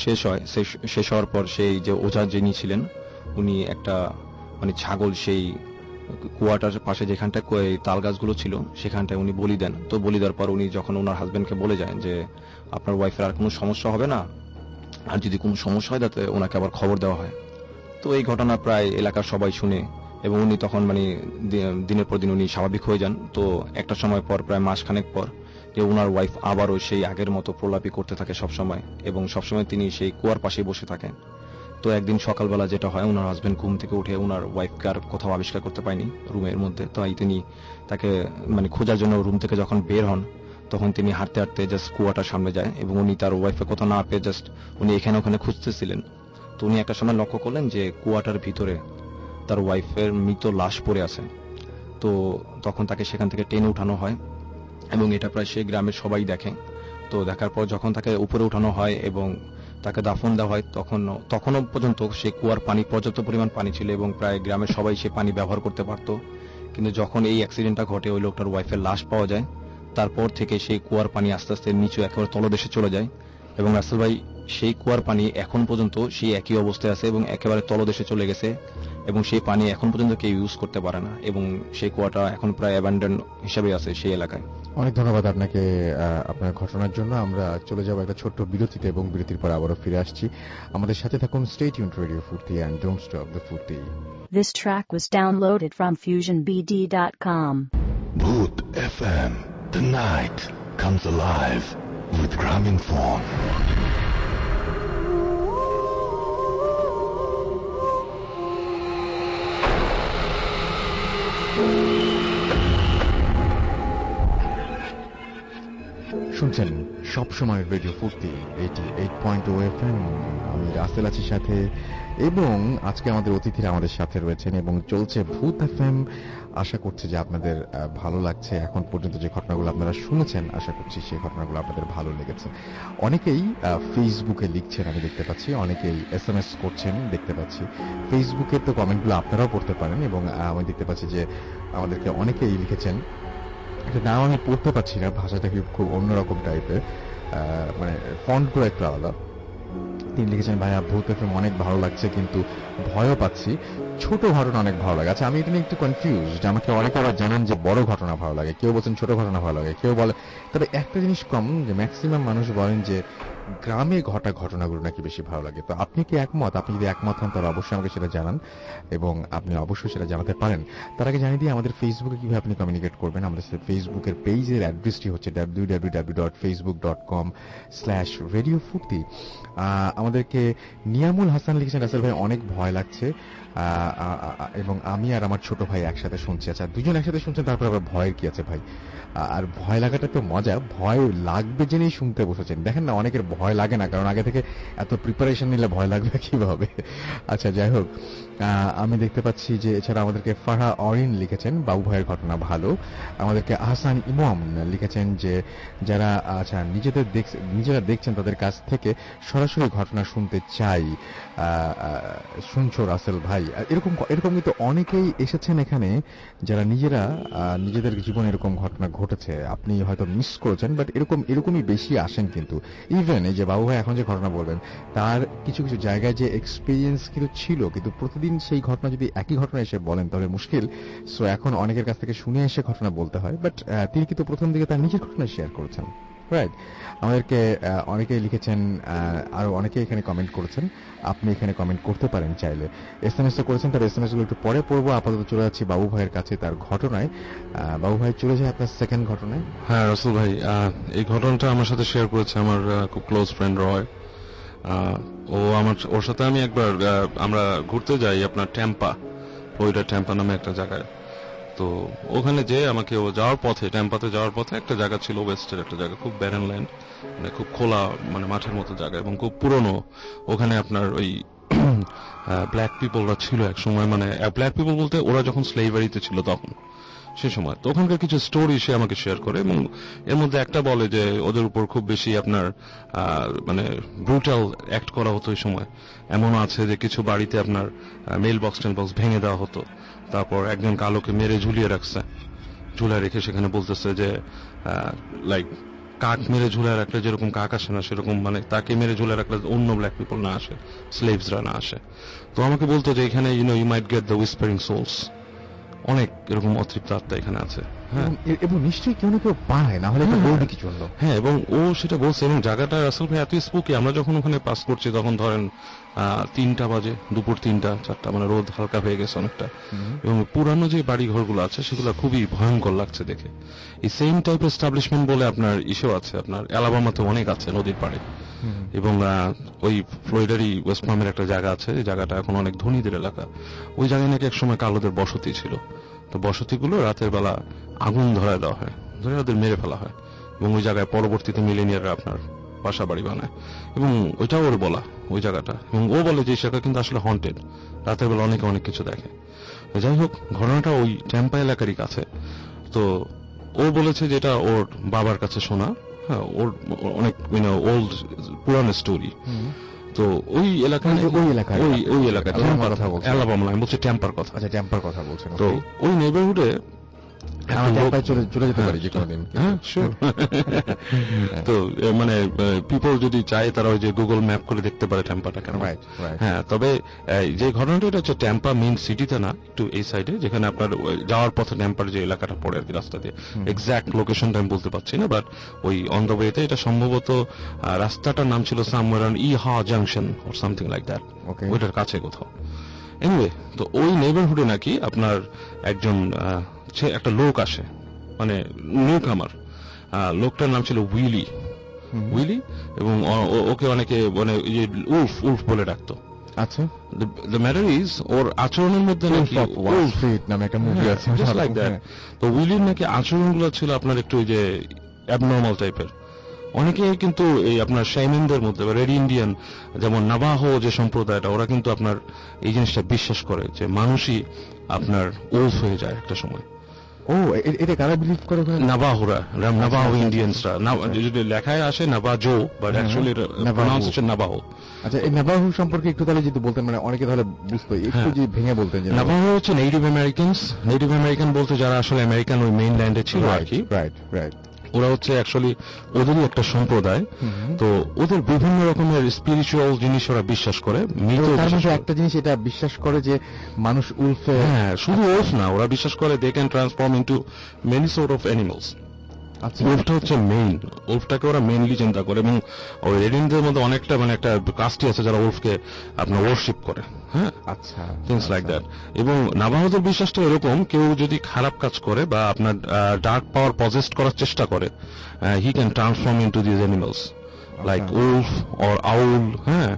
শেষ হওয়ার পর সেই যে ওঝা যিনি ছিলেন উনি একটা মানে ছাগল সেই কুয়াটার পাশে যেখানটা তাল গাছগুলো ছিল সেখানটায় উনি বলি দেন। তো বলি দেওয়ার পর উনি যখন ওনার হাজবেন্ডকে বলে যায় যে আপনার ওয়াইফের আর কোনো সমস্যা হবে না, আর যদি কোনো সমস্যা হয় তাতে ওনাকে আবার খবর দেওয়া হয়। তো এই ঘটনা প্রায় এলাকার সবাই শুনে এবং উনি তখন মানে দিনের পর দিন উনি স্বাভাবিক হয়ে যান। তো একটা সময় পর প্রায় মাসখানেক পর যে ওনার ওয়াইফ আবারও সেই আগের মতো প্রলাপি করতে থাকে সবসময়, এবং সবসময় তিনি সেই কুয়ার পাশে বসে থাকেন। তো একদিন সকালবেলা যেটা হয়, ওনার হাজবেন্ড ঘুম থেকে উঠে ওনার ওয়াইফকে আর কোথাও আবিষ্কার করতে পায়নি রুমের মধ্যে। তাই তিনি তাকে মানে খোঁজার জন্য রুম থেকে যখন বের হন তখন তিনি হাঁটতে হাঁটতে জাস্ট কুয়াটার সামনে যায় এবং উনি তার ওয়াইফকে কোথাও না পেয়ে জাস্ট উনি এখানে ওখানে খুঁজতেছিলেন। তো উনি একটা সময় লক্ষ্য করলেন যে কুয়াটার ভিতরে তার ওয়াইফের মৃত লাশ পড়ে আছে। তো তখন তাকে সেখান থেকে টেনে উঠানো হয় এবং এটা প্রায় সেই গ্রামের সবাই দেখে। তো দেখার পর যখন তাকে উপরে উঠানো হয় এবং তাকে দাফন দেওয়া হয় তখনও পর্যন্ত সে কুয়ার পানি পর্যাপ্ত পরিমাণ পানি ছিল এবং প্রায় গ্রামের সবাই সে পানি ব্যবহার করতে পারত। কিন্তু যখন এই অ্যাক্সিডেন্টটা ঘটে ওই লোকটার ওয়াইফের লাশ পাওয়া যায়, তারপর থেকে সেই কুয়ার পানি আস্তে আস্তে নিচু একেবারে তলদেশে চলে যায় এবং রাসেল ভাই সেই কুয়ার পানি এখন পর্যন্ত সেই একই অবস্থায় আছে এবং একেবারে তলদেশে চলে গেছে এবং সেই পানি এখন পর্যন্ত কেউ ইউজ করতে পারে না এবং সেই কুয়াটা এখন প্রায় অ্যাবান্ডন হিসেবে আছে সেই এলাকায়। অনেক ধন্যবাদ আপনাকে আপনার ঘটনার জন্য। আমরা চলে যাব একটা ছোট্ট বিরতিতে এবং বিরতির পর আবারও ফিরে আসছি। আমাদের সাথে থাকুন। Stay tuned radio Foorti and don't stop the ফুর্তি। This track was downloaded from FusionBD.com. Bhoot FM. The night comes alive with Graminphone. শুনছেন সবসময় রেডিও ফুর্তি 88.0 FM। আমি রাসেল আছি সাথে এবং আজকে আমাদের অতিথিরা আমাদের সাথে রয়েছেন এবং চলছে ভূত এফএম। আশা করছি যে আপনাদের ভালো লাগছে। এখন পর্যন্ত যে ঘটনাগুলো আপনারা শুনেছেন আশা করছি সেই ঘটনাগুলো আপনাদের ভালো লেগেছে। অনেকেই ফেসবুকে লিখছেন আমি দেখতে পাচ্ছি, অনেকেই SMS করছেন দেখতে পাচ্ছি। ফেসবুকের তো কমেন্টগুলো আপনারাও পড়তে পারেন এবং আমি দেখতে পাচ্ছি যে আমাদেরকে অনেকেই লিখেছেন। এটা নাম আমি পড়তে পারছি না, ভাষাটা খুব অন্যরকম টাইপের, মানে ফন্টগুলো একটু আলাদা। তিনি লিখেছেন ভাইয়া ভূত এফএম অনেক ভালো লাগছে কিন্তু ভয়ও পাচ্ছি। ছোট ঘটনা অনেক ভালো লাগে। আচ্ছা আমি এটা নিয়ে একটু কনফিউজড। আমাকে অনেকে আবার জানান যে বড় ঘটনা ভালো লাগে, কেউ বলছেন ছোট ঘটনা ভালো লাগে, কেউ বলে। তবে একটা জিনিস কম, যে ম্যাক্সিমাম মানুষ বলেন যে গ্রামে ঘটা ঘটনাগুলো নাকি বেশি ভালো লাগে। তো আপনি কি একমত? আপনি যদি একমত হন তাহলে অবশ্যই আমাকে সেটা জানান এবং আপনি অবশ্যই সেটা জানাতে পারেন। তার আগে জানিয়ে দিয়ে আমাদের ফেসবুকে কিভাবে আপনি কমিউনিকেট করবেন। আমাদের ফেসবুকের পেজের অ্যাড্রেসটি হচ্ছে www.facebook.com/radiofurti। আমাদেরকে নিয়ামুল হাসান লিখেছেন রাসেল ভাই অনেক ভয় লাগছে এবং আমি আর আমার ছোট ভাই একসাথে শুনছি। আচ্ছা দুজন একসাথে শুনছেন তারপর আবার ভয়ের কি আছে ভাই? আর ভয় লাগাটা তো মজা, ভয় লাগবে জেনেই শুনতে বসেছেন। দেখেন না অনেকের ভয় লাগে না, কারণ আগে থেকে এত প্রিপারেশন নিলে ভয় লাগবে কিভাবে। আচ্ছা যাই হোক, আমি দেখতে পাচ্ছি যে এছাড়া আমাদেরকে ফারহা অরিন লিখেছেন বাবু ভাইয়ের ঘটনা ভালো। আমাদেরকে আহসান ইমাম লিখেছেন যে যারা আচ্ছা নিজেরা দেখছেন তাদের কাছ থেকে সরাসরি ঘটনা শুনতে চাই। শুনছো রাসেল ভাই? এরকম কিন্তু অনেকেই এসেছেন এখানে যারা নিজেদের জীবনে এরকম ঘটনা ঘটেছে, আপনি হয়তো মিস করেছেন, বাট এরকমই বেশি আসেন কিন্তু। ইভেন এই যে বাবু ভাই এখন যে ঘটনা বলবেন তার কিছু কিছু জায়গায় যে এক্সপিরিয়েন্স কিন্তু ছিল, কিন্তু প্রতিদিন সেই ঘটনা যদি একই ঘটনা এসে বলেন তাহলে মুশকিল। সো এখন অনেকের কাছ থেকে শুনে এসে ঘটনা বলতে হয়, বাট তিনি কিন্তু প্রথম দিকে তার নিজের ঘটনা শেয়ার করেছেন। রাইট, আমাদেরকে অনেকেই লিখেছেন, আরো অনেকে এখানে কমেন্ট করেছেন। আপনি এখানে কমেন্ট করতে পারেন চাইলে। SMS তো করেছেন, তার SMS গুলো একটু পরে পড়বো। আপাতত চলে যাচ্ছি বাবু ভাইয়ের কাছে তার ঘটনায়। বাবু ভাই চলে যায় আপনার সেকেন্ড ঘটনায়। হ্যাঁ রাসেল ভাই, এই ঘটনাটা আমার সাথে শেয়ার করেছে আমার খুব ক্লোজ ফ্রেন্ড রয়। ওর সাথে আমি একবার আমরা ঘুরতে যাই আপনার ফ্লোরিডা ট্যাম্পা নামে একটা জায়গায়। তো ওখানে যে আমাকে ট্যাম্পাতে যাওয়ার পথে একটা জায়গা ছিল, ওয়েস্টের একটা জায়গা, খুব ব্যারেন ল্যান্ড, মানে খুব খোলা, মানে মাঠের মতো জায়গা এবং খুব পুরনো। ওখানে আপনার ওই ব্ল্যাক পিপলরা ছিল এক সময়, মানে ব্ল্যাক পিপল বলতে ওরা যখন স্লেভারিতে ছিল তখন, সে সময় তো ওখানকার কিছু স্টোরি সে আমাকে শেয়ার করে, এবং এর মধ্যে একটা বলে যে ওদের উপর খুব বেশি আপনার মানে ব্রুটাল অ্যাক্ট করা হতো ওই সময়। এমনও আছে যে কিছু বাড়িতে আপনার মেল বক্স টেল বক্স ভেঙে দেওয়া হতো, তারপর একজন কালোকে মেরে ঝুলিয়ে রাখছে, ঝুলায় রেখে সেখানে বলতেছে যে লাইক কাক মেরে ঝুলায় রাখলে যেরকম কাক আসে না, সেরকম মানে তাকে মেরে ঝুলায় রাখলে অন্য ব্ল্যাক পিপল না আসে, স্লেভসরা না আসে। তো আমাকে বলতো যে এখানে you might get the whispering souls, অনেক এরকম অতৃপ্ত আত্মা এখানে আছে। হ্যাঁ, এবং নিশ্চয়ই কেউ না কেউ পায়, না হলে বলবে কি জন্য। হ্যাঁ, এবং ও সেটা বলছে, এবং জায়গাটা রাসেল ভাই এত স্পুকি। আমরা যখন ওখানে পাস করছি তখন ধরেন 3টা বাজে, দুপুর 3টা 4টা, মানে রোদ হালকা হয়ে গেছে অনেকটা, এবং পুরানো যে বাড়ি ঘরগুলো আছে সেগুলো খুবই ভয়ঙ্কর লাগছে দেখে। এই সেম টাইপ এস্টাবলিশমেন্ট বলে আপনার ইস্যু আছে, আপনার অ্যালাবামাতে অনেক আছে নদীর পাড়ে, এবং ওই ফ্লোরিডারই ওয়েস্ট পামের একটা জায়গা আছে, এই জায়গাটা এখন অনেক ধনীদের এলাকা। ওই জায়গায় নাকি একসময় কালোদের বসতি ছিল। তো বসতিগুলো রাতের বেলা আগুন ধরায় দেওয়া হয়, ধরে ওদের মেরে ফেলা হয়, এবং ওই জায়গায় পরবর্তীতে মিলেনিয়াররা আপনার বাসা বাড়ি বানায়, এবং ওইটাও ওর বলা ওই জায়গাটা। এবং ও বলে যে সেটা কিন্তু আসলে হন্টেড, রাতের বেলা অনেকে অনেক কিছু দেখে। যাই হোক, ঘটনাটা ওই ট্যাম্পা এলাকারই কাছে। তো ও বলেছে যেটা ওর বাবার কাছে শোনা, হ্যাঁ, ওর অনেক ওল্ড পুরানো স্টোরি। তো ওই এলাকায় অ্যালাবামা, আমি বলছি ট্যাম্পার কথা। আচ্ছা, ট্যাম্পার কথা বলছেন। তো ওই নেইবারহুডে চলে যেতে পারি যে কোনোদিন। হ্যাঁ, শিওর। তো মানে পিপল যদি চায় তারা ওই যে গুগল ম্যাপ করে দেখতে পারে ট্যাম্পাটা কেন। হ্যাঁ, তবে যে ঘটনাটা এটা হচ্ছে ট্যাম্পা মেইন সিটিতে না, একটু এই সাইডে, যেখানে আপনার যাওয়ার পথে ট্যাম্পার যে এলাকাটা পড়ে আর কি রাস্তা দিয়ে, এক্সাক্ট লোকেশনটা আমি বলতে পারছি না, বাট ওই অন দ্য ওয়েতে এটা সম্ভবত রাস্তাটার নাম ছিল সামওয়্যার অন ইহা junction or something like that, ওইটার কাছে কোথাও। এনিওয়ে, তো ওই নেইবারহুডে নাকি আপনার একজন একটা লোক আসে, মানে নিউকামার, লোকটার নাম ছিল উইলি, এবং ওকে অনেকে মানে উলফ বলে ডাকতো। আচ্ছা, দ্য ম্যাটার ইজ ওর আচরণের মধ্যে নাকি নামে একটা মুভি আছে, লাইক দ্যাট। তো উইলির নাকি আচরণগুলো ছিল আপনার একটু ওই যে অ্যাবনর্মাল টাইপের। অনেকে কিন্তু এই আপনার শাইমিনদের মধ্যে বা রেড ইন্ডিয়ান, যেমন নাভাহো যে সম্প্রদায়টা, ওরা কিন্তু আপনার এই জিনিসটা বিশ্বাস করে যে মানুষই আপনার উলফ হয়ে যায় একটা সময়। ও, এটা কারা বিলিভ করে? নাভাহোরা, নাভাহো ইন্ডিয়ানসরা। যদি লেখায় আসে Navajo, but actually pronunciation Navaho. আচ্ছা, এই নাভাহো সম্পর্কে একটু তাহলে যদি বলতেন, মানে অনেকে তাহলে বুঝতো, একটু যদি ভেঙে বলতেন। নাভাহো হচ্ছে নেটিভ আমেরিকানস। নেটিভ আমেরিকান বলতে যারা আসলে আমেরিকান ওই মেইনল্যান্ডে ছিল আর কি। রাইট। ওরা হচ্ছে অ্যাকচুয়ালি ওদেরই একটা সম্প্রদায়। তো ওদের বিভিন্ন রকমের স্পিরিচুয়াল জিনিস ওরা বিশ্বাস করে। একটা জিনিস এটা বিশ্বাস করে যে মানুষ উলফ। হ্যাঁ, শুধু উলফ না, ওরা বিশ্বাস করে they can transform into many sort of animals. উলফটা হচ্ছে মেইন, উলফটাকে ওরা মেইনলি চিন্তা করে, এবং ওই রেডিনদের মধ্যে অনেকটা মানে একটা কাস্টই আছে যারা উলফকে আপনার ওয়ার্শিপ করে। হ্যাঁ, আচ্ছা, থিংস লাইক দ্যাট। এবং নাভাহোদের বিশ্বাসটা এরকম, কেউ যদি খারাপ কাজ করে বা আপনার ডার্ক পাওয়ার পজেস্ট করার চেষ্টা করে, he can transform into this animals like wolf or owl, হ্যাঁ,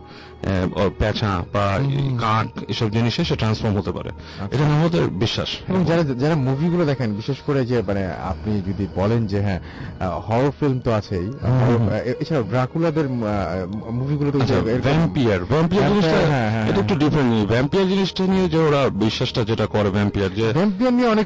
পেঁচা বা কাক, এসব জিনিসে সে ট্রান্সফর্ম হতে পারে। এটা নাভাহোদের বিশ্বাস। এবং যারা মুভিগুলো দেখেন, বিশেষ করে যে মানে আপনি যদি বলেন যে হ্যাঁ হরর ফিল্ম তো আছেই, এছাড়াও ড্রাকুলাদের মুভিগুলো তো ভ্যাম্পিয়ার জিনিসটা এটা একটু ডিফারেন্ট। ভ্যাম্পিয়ার জিনিসটা নিয়ে যে ওরা বিশ্বাসটা যেটা করে, ভ্যাম্পিয়ার নিয়ে অনেক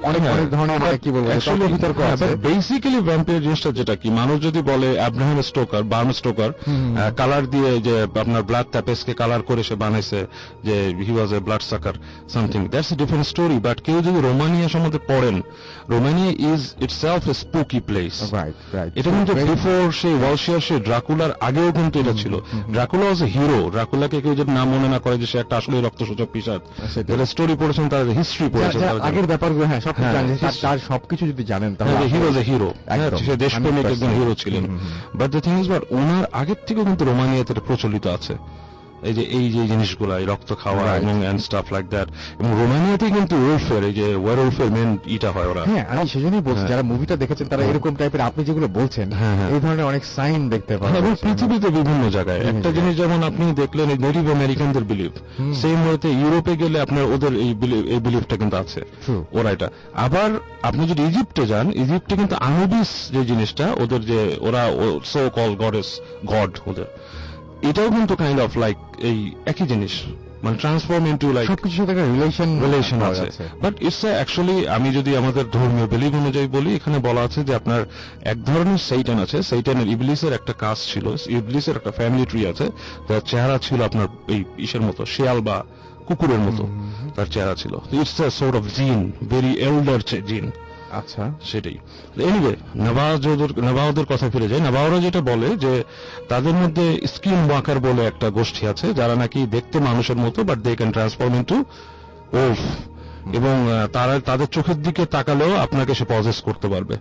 ধরনের কি বলবো বিতর্ক আছে। বেসিক্যালি ভ্যাম্পিয়ার জিনিসটা যেটা কি, মানুষ যদি বলে Abraham Stoker, Bram Stoker colour দিয়ে যে আপনার ব্লাড ট্যাপেসকে কালার করে সে বানাইছে যে he was a blood sucker something, that's a different story. But কেউ যদি রোমানিয়া সম্বন্ধে পড়েন, Romania is itself a spooky place. এটা কিন্তু বিফোর সেই ওয়ালশিয়ার, সেই ড্রাকুলার আগেও কিন্তু এটা ছিল। ড্রাকুলা ওয়াজ এ হিরো। ড্রাকুলাকে কেউ যদি নাম মনে না করে যে সে একটা আসলে রক্তসূচক পিশাচ, যারা স্টোরি পড়েছেন, তারা হিস্ট্রি পড়েছেন, আগের ব্যাপারগুলো হ্যাঁ তার সবকিছু যদি জানেন তাহলে হি ওয়াজ এ হিরো, সে দেশপ্রেমিক একজন হিরো ছিলেন। But the thing is, but ওনার আগের থেকেও কিন্তু রোমানিয়াতে প্রচলিত আছে এই যে জিনিসগুলো, রক্ত খাওয়া এবং এন্ড স্টাফ লাইক দ্যাট। এবং রোমানিয়াতে কিন্তু ওলফের এই যে ওয়ারউলফের মেন ইটা হয় ওরা। হ্যাঁ, আমি সেজন্যই বলছি, যারা মুভিটা দেখেছেন তারা এরকম টাইপের আপনি যেগুলো বলছেন এই ধরনের অনেক সাইন দেখতে পাবেন। এবং পৃথিবীতে বিভিন্ন জায়গায় একটা জিনিস যেমন আপনি দেখলেন এই নেটিভ আমেরিকানদের বিলিভ, সেই মুহূর্তে ইউরোপে গেলে আপনার ওদের এই বিলিভটা কিন্তু আছে ওরা এটা। আবার আপনি যদি ইজিপ্টে যান, ইজিপ্টে কিন্তু আনুবিস যে জিনিসটা ওদের, যে ওরা সো কল গডেস, গড ওদের, এটাও কিন্তু কাইন্ড অফ লাইক এই একই জিনিস, মানে ট্রান্সফর্ম ইনটু লাইক সবকিছুর সাথে একটা রিলেশন আছে। বাট ইটস অ্যাকচুয়ালি আমি যদি আমাদের ধর্মীয় বিলিভ অনুযায়ী বলি, এখানে বলা আছে যে আপনার এক ধরনের শয়তান আছে, শয়তানের ইবলিসের একটা কাজ ছিল, ইবলিসের একটা ফ্যামিলি ট্রি আছে, তার চেহারা ছিল আপনার এই ইসের মতো, শিয়াল বা কুকুরের মতো তার চেহারা ছিল। ইটস আ সর্ট অফ জিন, ভেরি এল্ডার জিন। আচ্ছা, সেটাই। এনিওয়ে, নাবাওদের কথা ফিরে যায়। নাবাওরা যেটা বলে যে তাদের মধ্যে স্কিন ওয়াকার বলে একটা গোষ্ঠী আছে, যারা নাকি দেখতে মানুষের মতো but they can transform into wolf, এবং তারা তাদের চোখের দিকে তাকালেও আপনাকে সে পজেস করতে পারবে,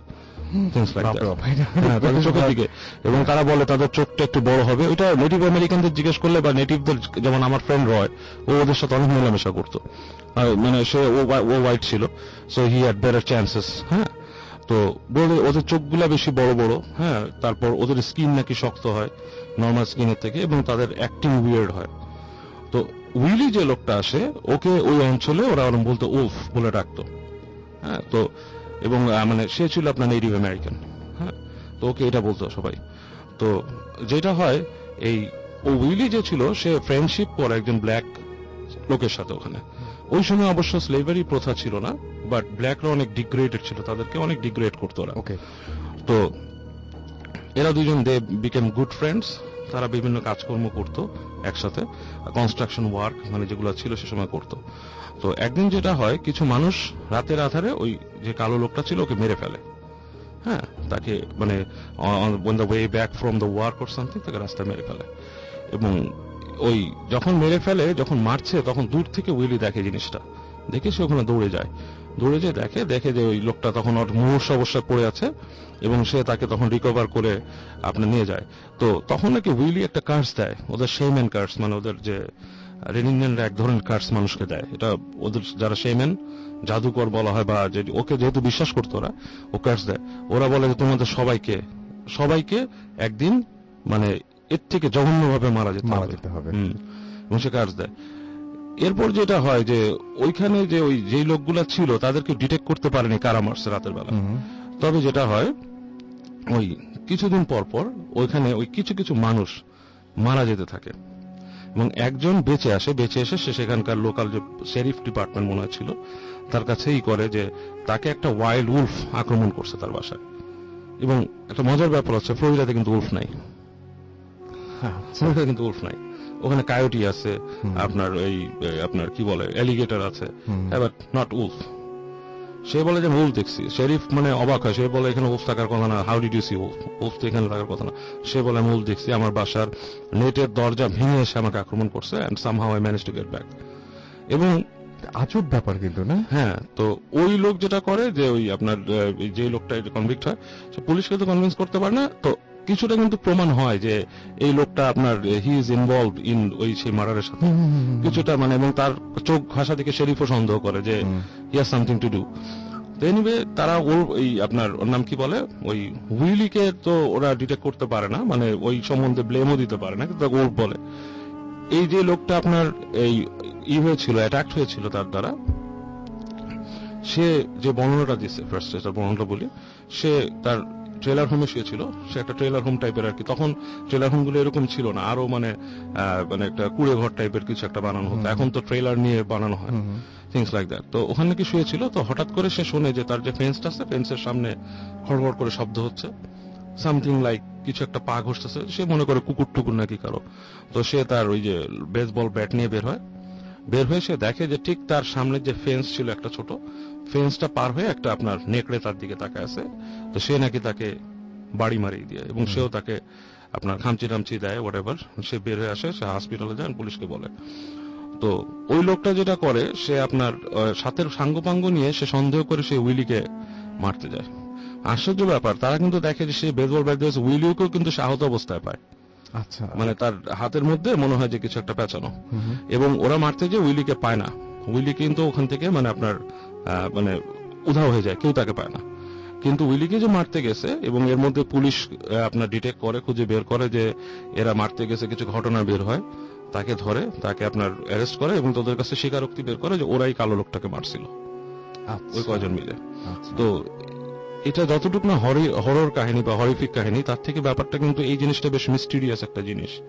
তাদের চোখের দিকে। এবং তারা বলে তাদের চোখটা একটু বড় হবে। ওইটা নেটিভ আমেরিকানদের জিজ্ঞেস করলে বা নেটিভদের, যেমন আমার ফ্রেন্ড রয়, ও ওদের সাথে অনেক মেলামেশা করতো, মানে সে ও হোয়াইট ছিল, so he had better chances. হ্যাঁ, তো বলে ওদের চোখগুলা বেশি বড় বড়, হ্যাঁ, তারপর ওদের স্কিন নাকি শক্ত হয় নর্মাল স্কিনের থেকে, এবং তাদের অ্যাক্টিং উইয়ার্ড হয়। তো উইলি যে লোকটা আসে, ওকে ওই অঞ্চলে ওরা বলতো উলফ বলে ডাকতো। হ্যাঁ, তো এবং মানে সে ছিল আপনার নেটিভ আমেরিকান। হ্যাঁ, তো ওকে এটা বলতো সবাই। তো যেটা হয়, এই ও উইলি যে ছিল, সে ফ্রেন্ডশিপ করে একজন ব্ল্যাক লোকের সাথে ওখানে। ওই সময় অবশ্য স্লেভারি প্রথা ছিল না, বাট ব্ল্যাকরা অনেক ডিগ্রেডেড ছিল, তাদেরকে অনেক ডিগ্রেড করতো ওরা। ওকে, তো এরা দুজন দে বিকেম গুড ফ্রেন্ডস। তারা বিভিন্ন কাজকর্ম করতো একসাথে, কনস্ট্রাকশন ওয়ার্ক মানে যেগুলো ছিল সে সময় করতো। তো একদিন যেটা হয়, কিছু মানুষ রাতের আধারে ওই যে কালো লোকটা ছিল ওকে মেরে ফেলে। হ্যাঁ, তাকে মানে on the way back from the work or something তাকে রাস্তায় মেরে ফেলে। এবং ওই যখন মেরে ফেলে, যখন মারছে, তখন দূর থেকে উইলি দেখে জিনিসটা, দেখে সে ওখানে দৌড়ে যায় দেখে যে ওই লোকটা তখন মুমূর্ষু অবস্থায় পড়ে আছে, এবং সে তাকে তখন রিকভার করে আপনি নিয়ে যায়। তো তখন নাকি উইলি একটা কার্স দেয়, ওদের শেম্যান কার্স, মানে ওদের যে রেনিংম্যানরা এক ধরনের কার্স মানুষকে দেয়। এটা ওদের যারা শেম্যান, জাদুকর বলা হয়, বা ওকে যেহেতু বিশ্বাস করতো ওরা, ও কার্স দেয়। ওরা বলে যে তোমাদের সবাইকে একদিন মানে এর থেকে জঘন্যভাবে মারা যেতে হবে। এবং সে কার্স দেয়। এরপর যেটা হয় যে ওইখানে যে ওই যেই লোকগুলা ছিল তাদেরকে ডিটেক্ট করতে পারেনি কারা মারছে রাতের বেলা। তবে যেটা হয়, ওই কিছুদিন পর পর ওইখানে ওই কিছু কিছু মানুষ মারা যেতে থাকে, এবং একজন বেঁচে এসে সে সেখানকার লোকাল যে শেরিফ ডিপার্টমেন্ট মনে ছিল তার কাছেই করে যে তাকে একটা ওয়াইল্ড উলফ আক্রমণ করছে তার বাসায়। এবং একটা মজার ব্যাপার হচ্ছে, ফ্লোরিডাতে কিন্তু উলফ নাই। কিন্তু উলফ নাই, ওখানে কায়োটি আছে, আপনার এই আপনার কি বলে অ্যালিগেটর আছে, বাট নট উলফ। সে বলে যে উলফ দেখছি। শেরিফ মানে অবাক হয়, সে বলে এখানে উলফ থাকার কথা না, how did you see wolf? Wolf তো এখানে থাকার কথা না। সে বলে আমি উলফ দেখছি, আমার বাসার নেটের দরজা ভেঙে এসে আমাকে আক্রমণ করছে, and somehow I manage to get back. এবং আজব ব্যাপার কিন্তু না? হ্যাঁ, তো ওই লোক যেটা করে যে ওই আপনার যে লোকটা কনভিক্ট হয়, সে পুলিশকে তো কনভিন্স করতে পারে না। তো কিছুটা কিন্তু প্রমাণ হয় যে এই লোকটা আপনার হি ইজ ইনভলভ ইন ওই সেই মার্ডারের সাথে কিছুটা, মানে, এবং তার চোখ ভাষা থেকে শেরিফও সন্দেহ করে যে he has something to do. তো এনিওয়ে তারা ওর এই আপনার ওর নাম কি বলে ওই উইলিকে তো ওরা ডিটেক্ট করতে পারে না, মানে ওই সম্বন্ধে ব্লেমও দিতে পারে না, কিন্তু ওর বলে এই যে লোকটা আপনার এই হয়েছিল, অ্যাটাক হয়েছিল তার দ্বারা, সে যে বর্ণনাটা দিচ্ছে, ফার্স্ট বর্ণনাটা বলি, সে তার ট্রেলার হোমে শুয়েছিল। সে একটা ট্রেলার হোম টাইপের আর কি, তখন ট্রেলার হোম গুলো এরকম ছিল না, আরো মানে একটা কুড়ে ঘর টাইপের কিছু একটা বানানো হতো। এখন তো ট্রেলার নিয়ে বানানো হয়, থিংস লাইক দ্যাট। তো ওখানে কি শুয়েছিল, তো হঠাৎ করে সে শোনে যে তার যে ফেন্সটা আছে, ফেন্সের সামনে খড়খড় করে শব্দ হচ্ছে, সামথিং লাইক কিছু একটা পা ঘষতেছে। সে মনে করে কুকুর টুকুর নাকি কারো। তো সে তার ওই যে বেসবল ব্যাট নিয়ে বের হয়ে সে দেখে যে ঠিক তার সামনে যে ফেন্স ছিল একটা ছোট, ফেন্সটা পার হয়ে একটা আপনার নেকড়ে তার দিকে তাকায় আছে। তো সে নাকি তাকে বাড়ি মারিয়ে দিয়ে, এবং সেও তাকে আপনার খামচি টামচি দেয়, হোয়াট এভার। সে বের হয়ে আসে, সে হসপিটালে যায়, পুলিশকে বলে। তো ওই লোকটা যেটা করে, সে আপনার সাথের সাঙ্গপাঙ্গ নিয়ে সে সন্দেহ করে সে উইলিকে মারতে যায়। আশ্চর্য ব্যাপার, তারা কিন্তু দেখে যে সে বেসবল ব্যাট দিয়েছে, উইলিকেও কিন্তু সে আহত অবস্থায় পায়। আচ্ছা, মানে তার হাতের মধ্যে মনে হয় যে কিছু একটা পেঁচানো, এবং ওরা মারতে যে উইলিকে পায় না। উইলি কিন্তু ওখান থেকে মানে আপনার মানে উধাও হয়ে যায়, কেউ তাকে পায় না। কিন্তু উইলিকে যে মারতে গেছে, এবং এর মধ্যে পুলিশ আপনার ডিটেক্ট করে, খুঁজে বের করে যে এরা মারতে গেছে, কিছু ঘটনা বের হয়, তাকে ধরে, তাকে আপনার অ্যারেস্ট করে, এবং তাদের কাছে স্বীকারোক্তি বের করে যে ওরাই কালো লোকটাকে মারছিল, ওই কয়জন মিলে। তো এটা যতটুকু না হরর কাহিনী বা হরিফিক কাহিনী, তার থেকে ব্যাপারটা কিন্তু এই জিনিসটা বেশ মিস্টিরিয়াস একটা জিনিস।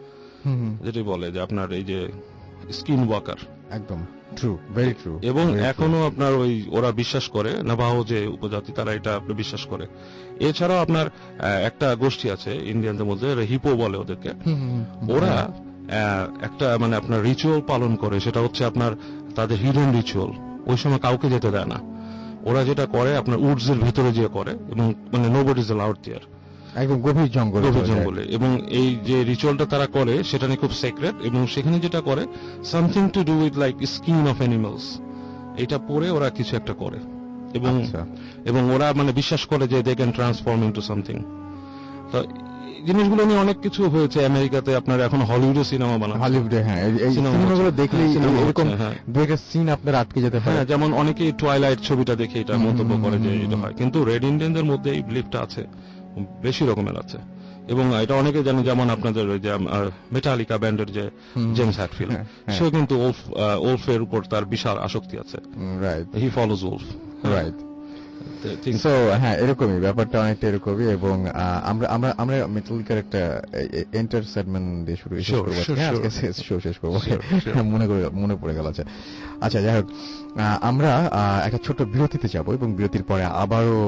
যেটি বলে যে আপনার এই যে স্কিন ওয়াকার, একদম ট্রু, ভেরি ট্রু। এবং এখনো আপনার ওরা বিশ্বাস করে, নাভাহো যে উপজাতি তারা এটা বিশ্বাস করে। এছাড়াও আপনার একটা গোষ্ঠী আছে ইন্ডিয়ানদের মধ্যে, হিপো বলে ওদেরকে। ওরা একটা মানে আপনার রিচুয়াল পালন করে, সেটা হচ্ছে আপনার তাদের হিডেন রিচুয়াল, ওই সময় কাউকে যেতে দেয় না। ওরা যেটা করে আপনার উডস এর ভিতরে গিয়ে করে, এবং মানে নোবডি ইজ অ্যালাউড দেয়ার, একদম গভীর জঙ্গলে। এবং এই যে রিচুয়ালটা তারা করে সেটা নিয়ে খুব সিক্রেট, এবং সেখানে যেটা করে something to do with like skin of animals, এটা পরে ওরা কিছু একটা করে, এবং ওরা মানে বিশ্বাস করে যে they can transform into something. তো জিনিসগুলো নিয়ে অনেক কিছু হয়েছে আমেরিকাতে, আপনার এখন হলিউডে সিনেমা বানানো, হলিউডে এই সিনেমাগুলো দেখলেই এরকম দুইটা সিন আপনার আটকে যেতে পারে। যেমন অনেকেই টুয়াইলাইট ছবিটা দেখে এটা মন্তব্য করে যে এটা হয়, কিন্তু রেড ইন্ডিয়ানদের মধ্যে এই বিলিফটা আছে, বেশি রকমের আছে। এবং এটা অনেকে জানে, যেমন আপনাদের ওই যে মেটালিকা ব্যান্ডের যে জেমস হ্যাটফিল্ড, সে কিন্তু ওলফের উপর তার বিশাল আসক্তি আছে, right, he follows wolf, right. So হ্যাঁ, এরকমই ব্যাপারটা, অনেকটা এরকমই। এবং আমরা মেটালিকার একটা এন্টার সেগমেন্ট দিয়ে শুরু করবো, আজকে শো শেষ করবো, মনে পড়ে গেল। আচ্ছা, যাই হোক, আমরা একটা ছোট্ট বিরতিতে যাব, এবং বিরতির পরে আবারও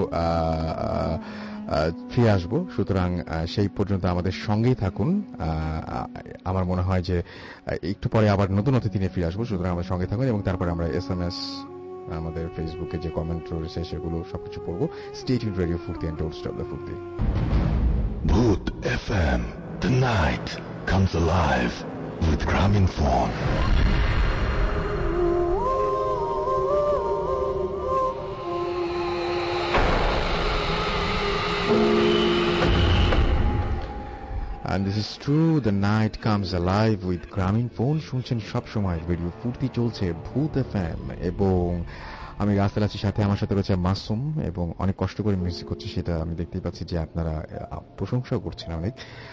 ফিরে আসবো। সুতরাং সেই পর্যন্ত আমাদের সঙ্গেই থাকুন। আমার মনে হয় যে একটু পরে আবার নতুন অতিথি নিয়ে ফিরে আসবো, সুতরাং আমাদের সঙ্গে থাকুন। এবং তারপরে আমরা SMS, আমাদের ফেসবুকে যে কমেন্ট রয়েছে সেগুলো সবকিছু পড়বো। Stay tuned, radio Foorti and don't stop the Foorti. Bhoot FM, the night comes alive with Graminphone. And this is true, the night comes alive with Graminphone. শুনছেন সব সময় রেডিও ফুর্তি, চলছে ভূত FM, এবং আমি রাস্তায় আছি, সাথে আমার সাথে রয়েছে মাসুম, এবং অনেক কষ্ট করে মিউজিক হচ্ছে, সেটা আমি দেখতেই পাচ্ছি যে আপনারা প্রশংসাও করছেন অনেক।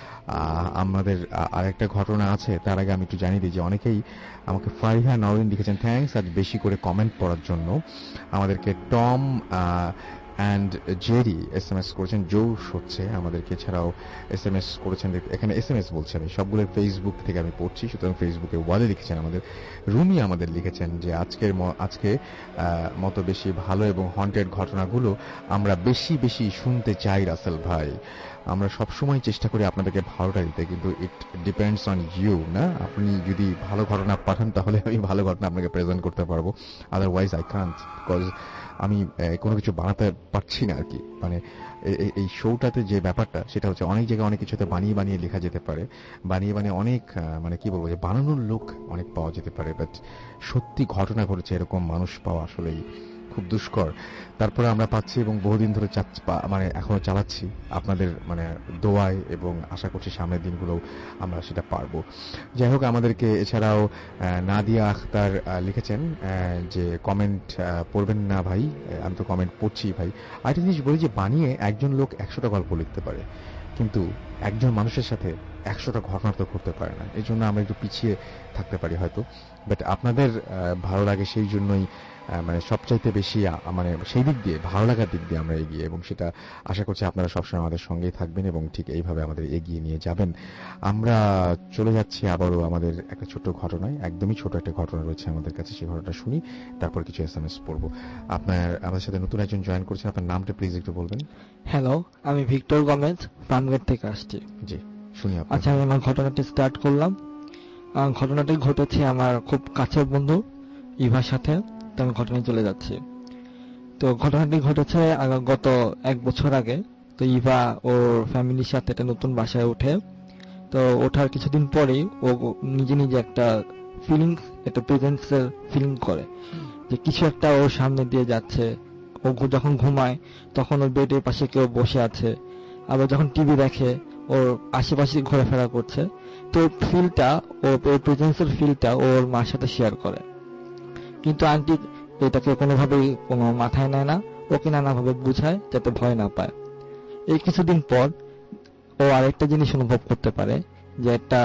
আমাদের আরেকটা ঘটনা আছে, তার আগে আমি একটু জানিয়ে দিই যে অনেকেই আমাকে ফারিহা নওরিন লিখেছেন থ্যাঙ্কস আজ বেশি করে কমেন্ট পড়ার জন্য। আমাদেরকে টম অ্যান্ড জেরি SMS করেছেন, জোশ হচ্ছে আমাদেরকে, এছাড়াও SMS করেছেন, এখানে SMS বলছে, আমি সবগুলোর ফেসবুক থেকে আমি পড়ছি, সুতরাং ফেসবুকে ওয়ালে লিখেছেন আমাদের রুমি, আমাদের লিখেছেন যে আজকে মতো বেশি ভালো এবং হন্টেড ঘটনাগুলো আমরা বেশি বেশি শুনতে চাই রাসেল ভাই। আমরা সবসময় চেষ্টা করি আপনাদেরকে ভালোটা দিতে, কিন্তু ইট ডিপেন্ডস অন ইউ, না? আপনি যদি ভালো ঘটনা পাঠান তাহলে আমি ভালো ঘটনা আপনাকে প্রেজেন্ট করতে পারবো, আদারওয়াইজ আই কান্ট, বিকজ আমি কোনো কিছু বানাতে পারছি না আর কি। মানে এই শোটাতে যে ব্যাপারটা, সেটা হচ্ছে অনেক জায়গায় অনেক কিছুতে বানিয়ে বানিয়ে লেখা যেতে পারে, বানিয়ে অনেক মানে কি বলবো, যে বানানোর লোক অনেক পাওয়া যেতে পারে, বাট সত্যি ঘটনা ঘটেছে এরকম মানুষ পাওয়া আসলেই খুব দুষ্কর। তারপরে আমরা পাচ্ছি, এবং বহুদিন ধরে মানে এখনো চালাচ্ছি আপনাদের মানে দোয়ায়, এবং আশা করছি সামনের দিনগুলোও আমরা সেটা পারবো। যাই হোক, আমাদেরকে এছাড়াও নাদিয়া আখতার লিখেছেন যে কমেন্ট পড়বেন না ভাই, আমি তো কমেন্ট পড়ছি ভাই। আরেকটা জিনিস বলি যে বানিয়ে একজন লোক 100টা গল্প লিখতে পারে, কিন্তু একজন মানুষের সাথে 100টা ঘটনা তো করতে পারে না, এই জন্য আমরা একটু পিছিয়ে থাকতে পারি হয়তো, বাট আপনাদের ভালো লাগে সেই জন্যই মানে সবচাইতে বেশি মানে সেই দিক দিয়ে, ভালো লাগার দিক দিয়ে আমরা এগিয়ে, এবং সেটা আশা করছি আপনারা সবসময় আমাদের সঙ্গেই থাকবেন এবং ঠিক এইভাবে আমাদের এগিয়ে নিয়ে যাবেন। আমরা চলে যাচ্ছি আবারও আমাদের একটা ছোট্ট ঘটনায়, একদমই ছোট একটা ঘটনা রয়েছে আমাদের কাছে, সেই ঘটনাটা শুনি, তারপর কিছু SMS পড়বো। আমাদের সাথে নতুন একজন জয়েন করছেন, আপনার নামটা প্লিজ একটু বলবেন। হ্যালো, আমি ভিক্টর গমেজ, প্রাণগেট থেকে আসছি। জি, শুনি। আচ্ছা, আমি আমার ঘটনাটি স্টার্ট করলাম। ঘটনাটি ঘটেছে আমার খুব কাছের বন্ধু ইভার সাথে, তো আমি ঘটনায় চলে যাচ্ছি। তো ঘটনাটি ঘটেছে গত 1 বছর আগে। তো ইভা ওর ফ্যামিলির সাথে একটা নতুন বাসায় ওঠে। তো ওঠার কিছুদিন পরেই ও নিজে নিজে একটা ফিলিংস, একটা প্রেজেন্সের ফিলিং করে যে কিছু একটা ওর সামনে দিয়ে যাচ্ছে। ও যখন ঘুমায় তখন ওর বেডের পাশে কেউ বসে আছে, আবার যখন টিভি দেখে ওর আশেপাশে ঘোরাফেরা করছে। তো ফিলটা, ওর প্রেজেন্সের ফিলটা ওর মার সাথে শেয়ার করে, কিন্তু আন্টি এটাকে কোনোভাবেই কোনো মাথায় নেয় না, ওকে নানাভাবে বুঝায় যাতে ভয় না পায়। এই কিছুদিন পর ও আরেকটা জিনিস অনুভব করতে পারে, যে একটা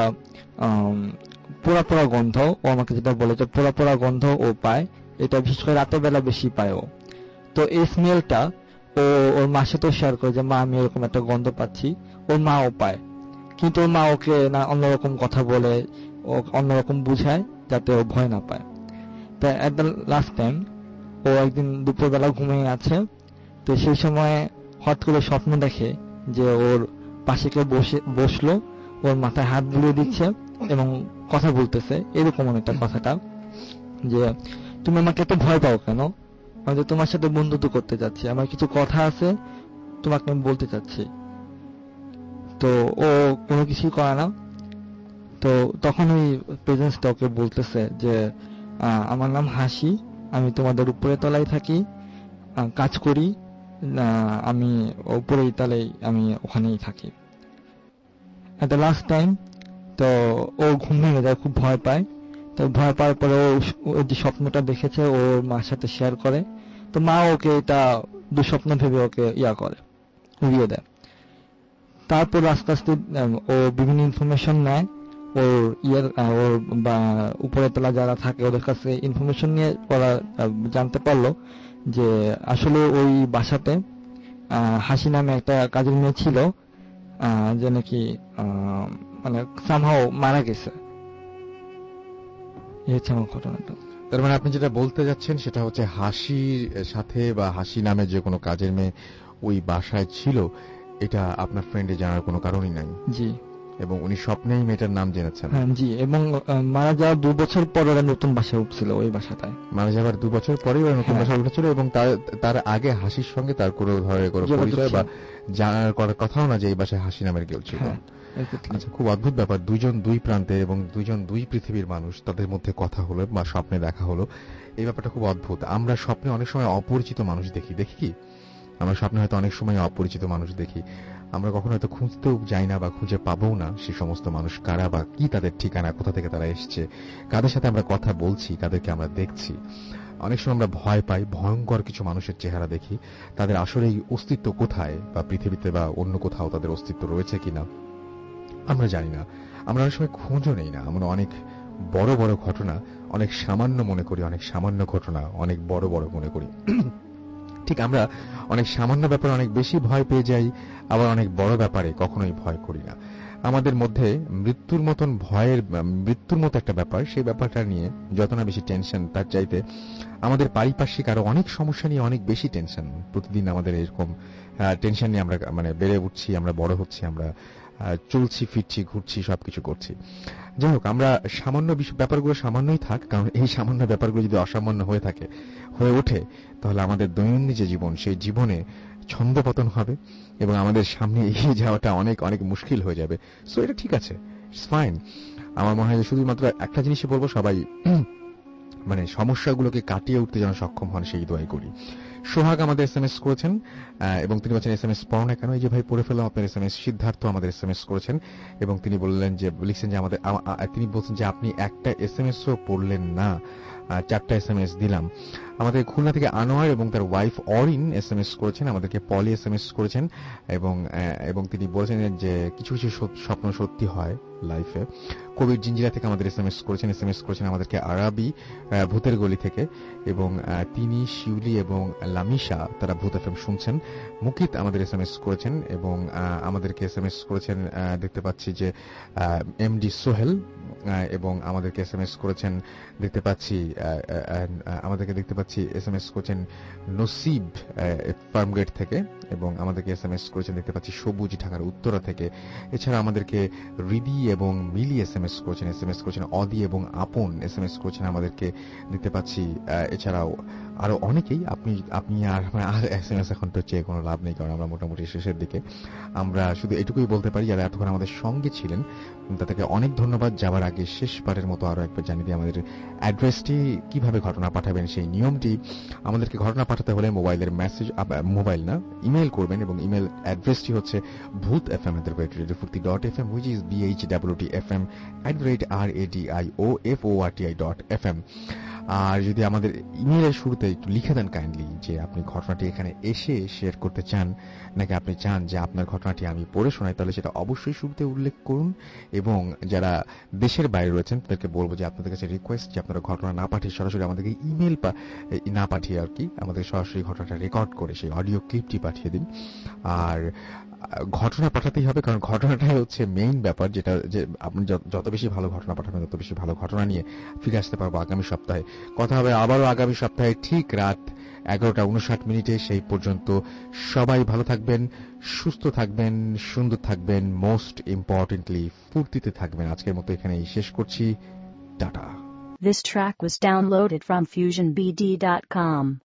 পোড়া পোড়া গন্ধ, ও আমাকে যেটা বলে যে পোড়া পোড়া গন্ধ ও পায়, এটা বিশেষ করে রাতের বেলা বেশি পায় ও। তো এই স্মেলটা ও ওর মার সাথেও শেয়ার করে যে মা, আমি এরকম একটা গন্ধ পাচ্ছি, ওর মাও পায়। কিন্তু ওর মা ওকে না অন্যরকম কথা বলে, ও অন্যরকম বুঝায় যাতে ও ভয় না পায়। তা এট দ্য লাস্ট টাইম ও একদিন দুপুরবেলা ঘুমিয়ে আছে, তো সেই সময় হঠাৎ করে স্বপ্ন দেখে যে ওর পাশে কেউ বসলো, ওর মাথায় হাত বুলিয়ে দিচ্ছে এবং কথা বলতেছে এরকম অনেকটা কথাটা, যে তুমি আমাকে এত ভয় পাও কেন, আমি তো তোমার সাথে বন্ধুত্ব করতে যাচ্ছি, আমার কিছু কথা আছে তোমাকে আমি বলতে চাচ্ছি। তো ও কোনো কিছুই করে না। তো তখন ওই প্রেজেন্সটা ওকে বলতেছে যে আমার নাম হাসি, আমি তোমাদের উপরে তলায় থাকি, কাজ করি, আমি উপরেই তলায়, আমি ওখানেই থাকি। এট দ্য লাস্ট টাইম তো ও ঘুম ভেঙে যায়, খুব ভয় পায়। তো ভয় পাওয়ার পরে ও যে স্বপ্নটা দেখেছে ওর মার সাথে শেয়ার করে। তো মা ওকে এটা দুঃস্বপ্ন ভেবে ওকে করে, উড়িয়ে দেয়। তারপর আস্তে আস্তে ও বিভিন্ন ইনফরমেশন নেয় ওর ওর উপরে তলা যারা থাকে ওদের কাছে ইনফরমেশন নিয়ে ওরা জানতে পারলো যে আসলে ওই বাসাতে হাসি নামে একটা কাজের মেয়ে ছিল, যে নাকি মানে সামহাও মারা গেছে। এই হচ্ছে আমার ঘটনাটা। তার মানে আপনি যেটা বলতে যাচ্ছেন সেটা হচ্ছে হাসির সাথে বা হাসি নামে যে কোনো কাজের মেয়ে ওই বাসায় ছিল, এটা আপনার ফ্রেন্ডে জানার কোনো কারণই নাই। জি। এবং উনি স্বপ্নেই মেয়েটার নাম জেনেছেন। হ্যাঁ জি, এবং মারা যাওয়ার 2 বছর পর ওরা নতুন বাসায় উঠছিল, ওই বাসাটায় মারা যাওয়ার 2 বছর পরেই ওরা নতুন বাসায় উঠেছিল, এবং তার আগে হাসির সঙ্গে তার কোনো ধরনের কোনো পরিচয় বা জানার করার কথাও না যে এই বাসায় হাসি নামের কেউ ছিল। আচ্ছা, খুব অদ্ভুত ব্যাপার, দুইজন দুই প্রান্তে এবং দুইজন দুই পৃথিবীর মানুষ, তাদের মধ্যে কথা হলো বা স্বপ্নে দেখা হলো, এই ব্যাপারটা খুব অদ্ভুত। আমরা স্বপ্নে অনেক সময় অপরিচিত মানুষ দেখি কি আমরা স্বপ্নে হয়তো অনেক সময় অপরিচিত মানুষ দেখি, আমরা কখনো হয়তো খুঁজতেও যাই না বা খুঁজে পাবো না সেই সমস্ত মানুষ কারা বা কি তাদের ঠিকানা, কোথা থেকে তারা এসছে, কাদের সাথে আমরা কথা বলছি, কাদেরকে আমরা দেখছি। অনেক সময় আমরা ভয় পাই, ভয়ঙ্কর কিছু মানুষের চেহারা দেখি, তাদের আসলে অস্তিত্ব কোথায় বা পৃথিবীতে বা অন্য কোথাও তাদের অস্তিত্ব রয়েছে কিনা আমরা জানি না। আমরা অনেক সময় খোঁজও নেই না। আমরা অনেক বড় বড় ঘটনা অনেক সামান্য মনে করি, অনেক সামান্য ঘটনা অনেক বড় বড় মনে করি। ঠিক আমরা অনেক সামান্য ব্যাপারে অনেক বেশি ভয় পেয়ে যাই, আবার অনেক বড় ব্যাপারে কখনোই ভয় করি না। আমাদের মধ্যে মৃত্যুর মতো একটা ব্যাপার, সেই ব্যাপারটা নিয়ে যত না বেশি টেনশন, তার চাইতে আমাদের পারিপার্শ্বিক আরো অনেক সমস্যা নিয়ে অনেক বেশি টেনশন। প্রতিদিন আমাদের এরকম টেনশন নিয়ে আমরা বেড়ে উঠছি, আমরা বড় হচ্ছি, আমরা চলছি ফিরছি ঘুরছি সবকিছু করছি। যাই হোক, আমরা সামান্য ব্যাপারগুলো সামান্যই থাক, কারণ এই সামান্য ব্যাপারগুলো যদি অসামান্য হয়ে ওঠে তাহলে আমাদের দৈনন্দিন যে জীবন, সেই জীবনে ছন্দপতন হবে এবং আমাদের সামনে এগিয়ে যাওয়াটা অনেক অনেক মুশকিল হয়ে যাবে। সো এটা ঠিক আছে, ইটস ফাইন। আমার মনে হয় যে শুধুমাত্র একটা জিনিসই বলবো, সবাই মানে সমস্যাগুলোকে কাটিয়ে উঠতে যেন সক্ষম হন, সেই দোয়াই করি। সোহাগ আমাদের SMS করেছেন এবং তিনি বলছেন SMS পড়ো না কেন, এই যে ভাই পড়ে ফেললাম আপনার SMS। সিদ্ধার্থ আমাদের SMS করেছেন এবং তিনি লিখছেন যে তিনি বলছেন যে আপনি একটা SMSও পড়লেন না, 4টা SMS দিলাম। আমাদের খুলনা থেকে আনোয়ার এবং তার ওয়াইফ অরিন SMS করেছেন, আমাদেরকে পলি SMS করেছেন এবং তিনি বলেছেন যে কিছু কিছু স্বপ্ন সত্যি হয় লাইফে। কবির জিঞ্জিরা থেকে আমাদের SMS করেছেন আমাদেরকে আরাবি ভূতের গলি থেকে, এবং তিনি শিউলি এবং লামিশা তারা ভূত FM শুনছেন। মুকিত আমাদের SMS করেছেন এবং আমাদেরকে SMS করেছেন দেখতে পাচ্ছি যে MD সোহেল, এবং আমাদেরকে SMS করেছেন দেখতে পাচ্ছি SMS করেছেন নসিব ফার্মগেট থেকে, এবং আমাদেরকে SMS করেছেন দেখতে পাচ্ছি সবুজ ঢাকার উত্তরা থেকে। এছাড়া আমাদেরকে রিদি এবং মিলি SMS করেছেন অদি এবং আপন SMS করেছেন আমাদেরকে দেখতে পাচ্ছি। এছাড়াও আরো অনেকেই। আপনি আর SMS এখন তো চেয়ে কোনো লাভ নেই, কারণ আমরা মোটামুটি শেষের দিকে। আমরা শুধু এটুকুই বলতে পারি, যারা এতক্ষণ আমাদের সঙ্গে ছিলেন তাদেরকে অনেক ধন্যবাদ। যাওয়ার আগে শেষবারের মতো আরো একবার জানিয়ে দিই আমাদের অ্যাড্রেসটি, কিভাবে ঘটনা পাঠাবেন সেই নিয়মটি। আমাদেরকে ঘটনা পাঠাতে হলে ইমেল করবেন, এবং ইমেল অ্যাড্রেসটি হচ্ছে bhutfm@radiofurti.fm, which is BHWTFM@radioforti.fm। আর যদি আমাদের ইমেইলের শুরুতে একটু লিখে দেন কাইন্ডলি যে আপনি ঘটনাটি এখানে এসে শেয়ার করতে চান নাকি আপনি চান যে আপনার ঘটনাটি আমি পড়ে শোনাই, তাহলে সেটা অবশ্যই শুরুতে উল্লেখ করুন। এবং যারা দেশের বাইরে রয়েছেন তাদেরকে বলবো যে আপনাদের কাছে রিকোয়েস্ট যে আপনারা ঘটনা না পাঠিয়ে সরাসরি আমাদেরকে ইমেল না পাঠিয়ে আর কি আমাদের সরাসরি ঘটনাটা রেকর্ড করে সেই অডিও ক্লিপটি পাঠিয়ে দিন। আর ঘটনা পাঠাতেই হবে, কারণ ঘটনাটাই হচ্ছে মেইন ব্যাপার, যেটা যে আপনি যত বেশি ভালো ঘটনা পাঠাবেন তত বেশি ভালো ঘটনা নিয়ে ফিরে আসতে পারবো আগামী সপ্তাহে। কথা হবে আবারও আগামী সপ্তাহে ঠিক রাত 11:59। সেই পর্যন্ত সবাই ভালো থাকবেন, সুস্থ থাকবেন, সুন্দর থাকবেন, মোস্ট ইম্পর্টেন্টলি ফুর্তিতে থাকবেন। আজকের মতো এখানেই শেষ করছি। Tata. This track was downloaded from FusionBD.com.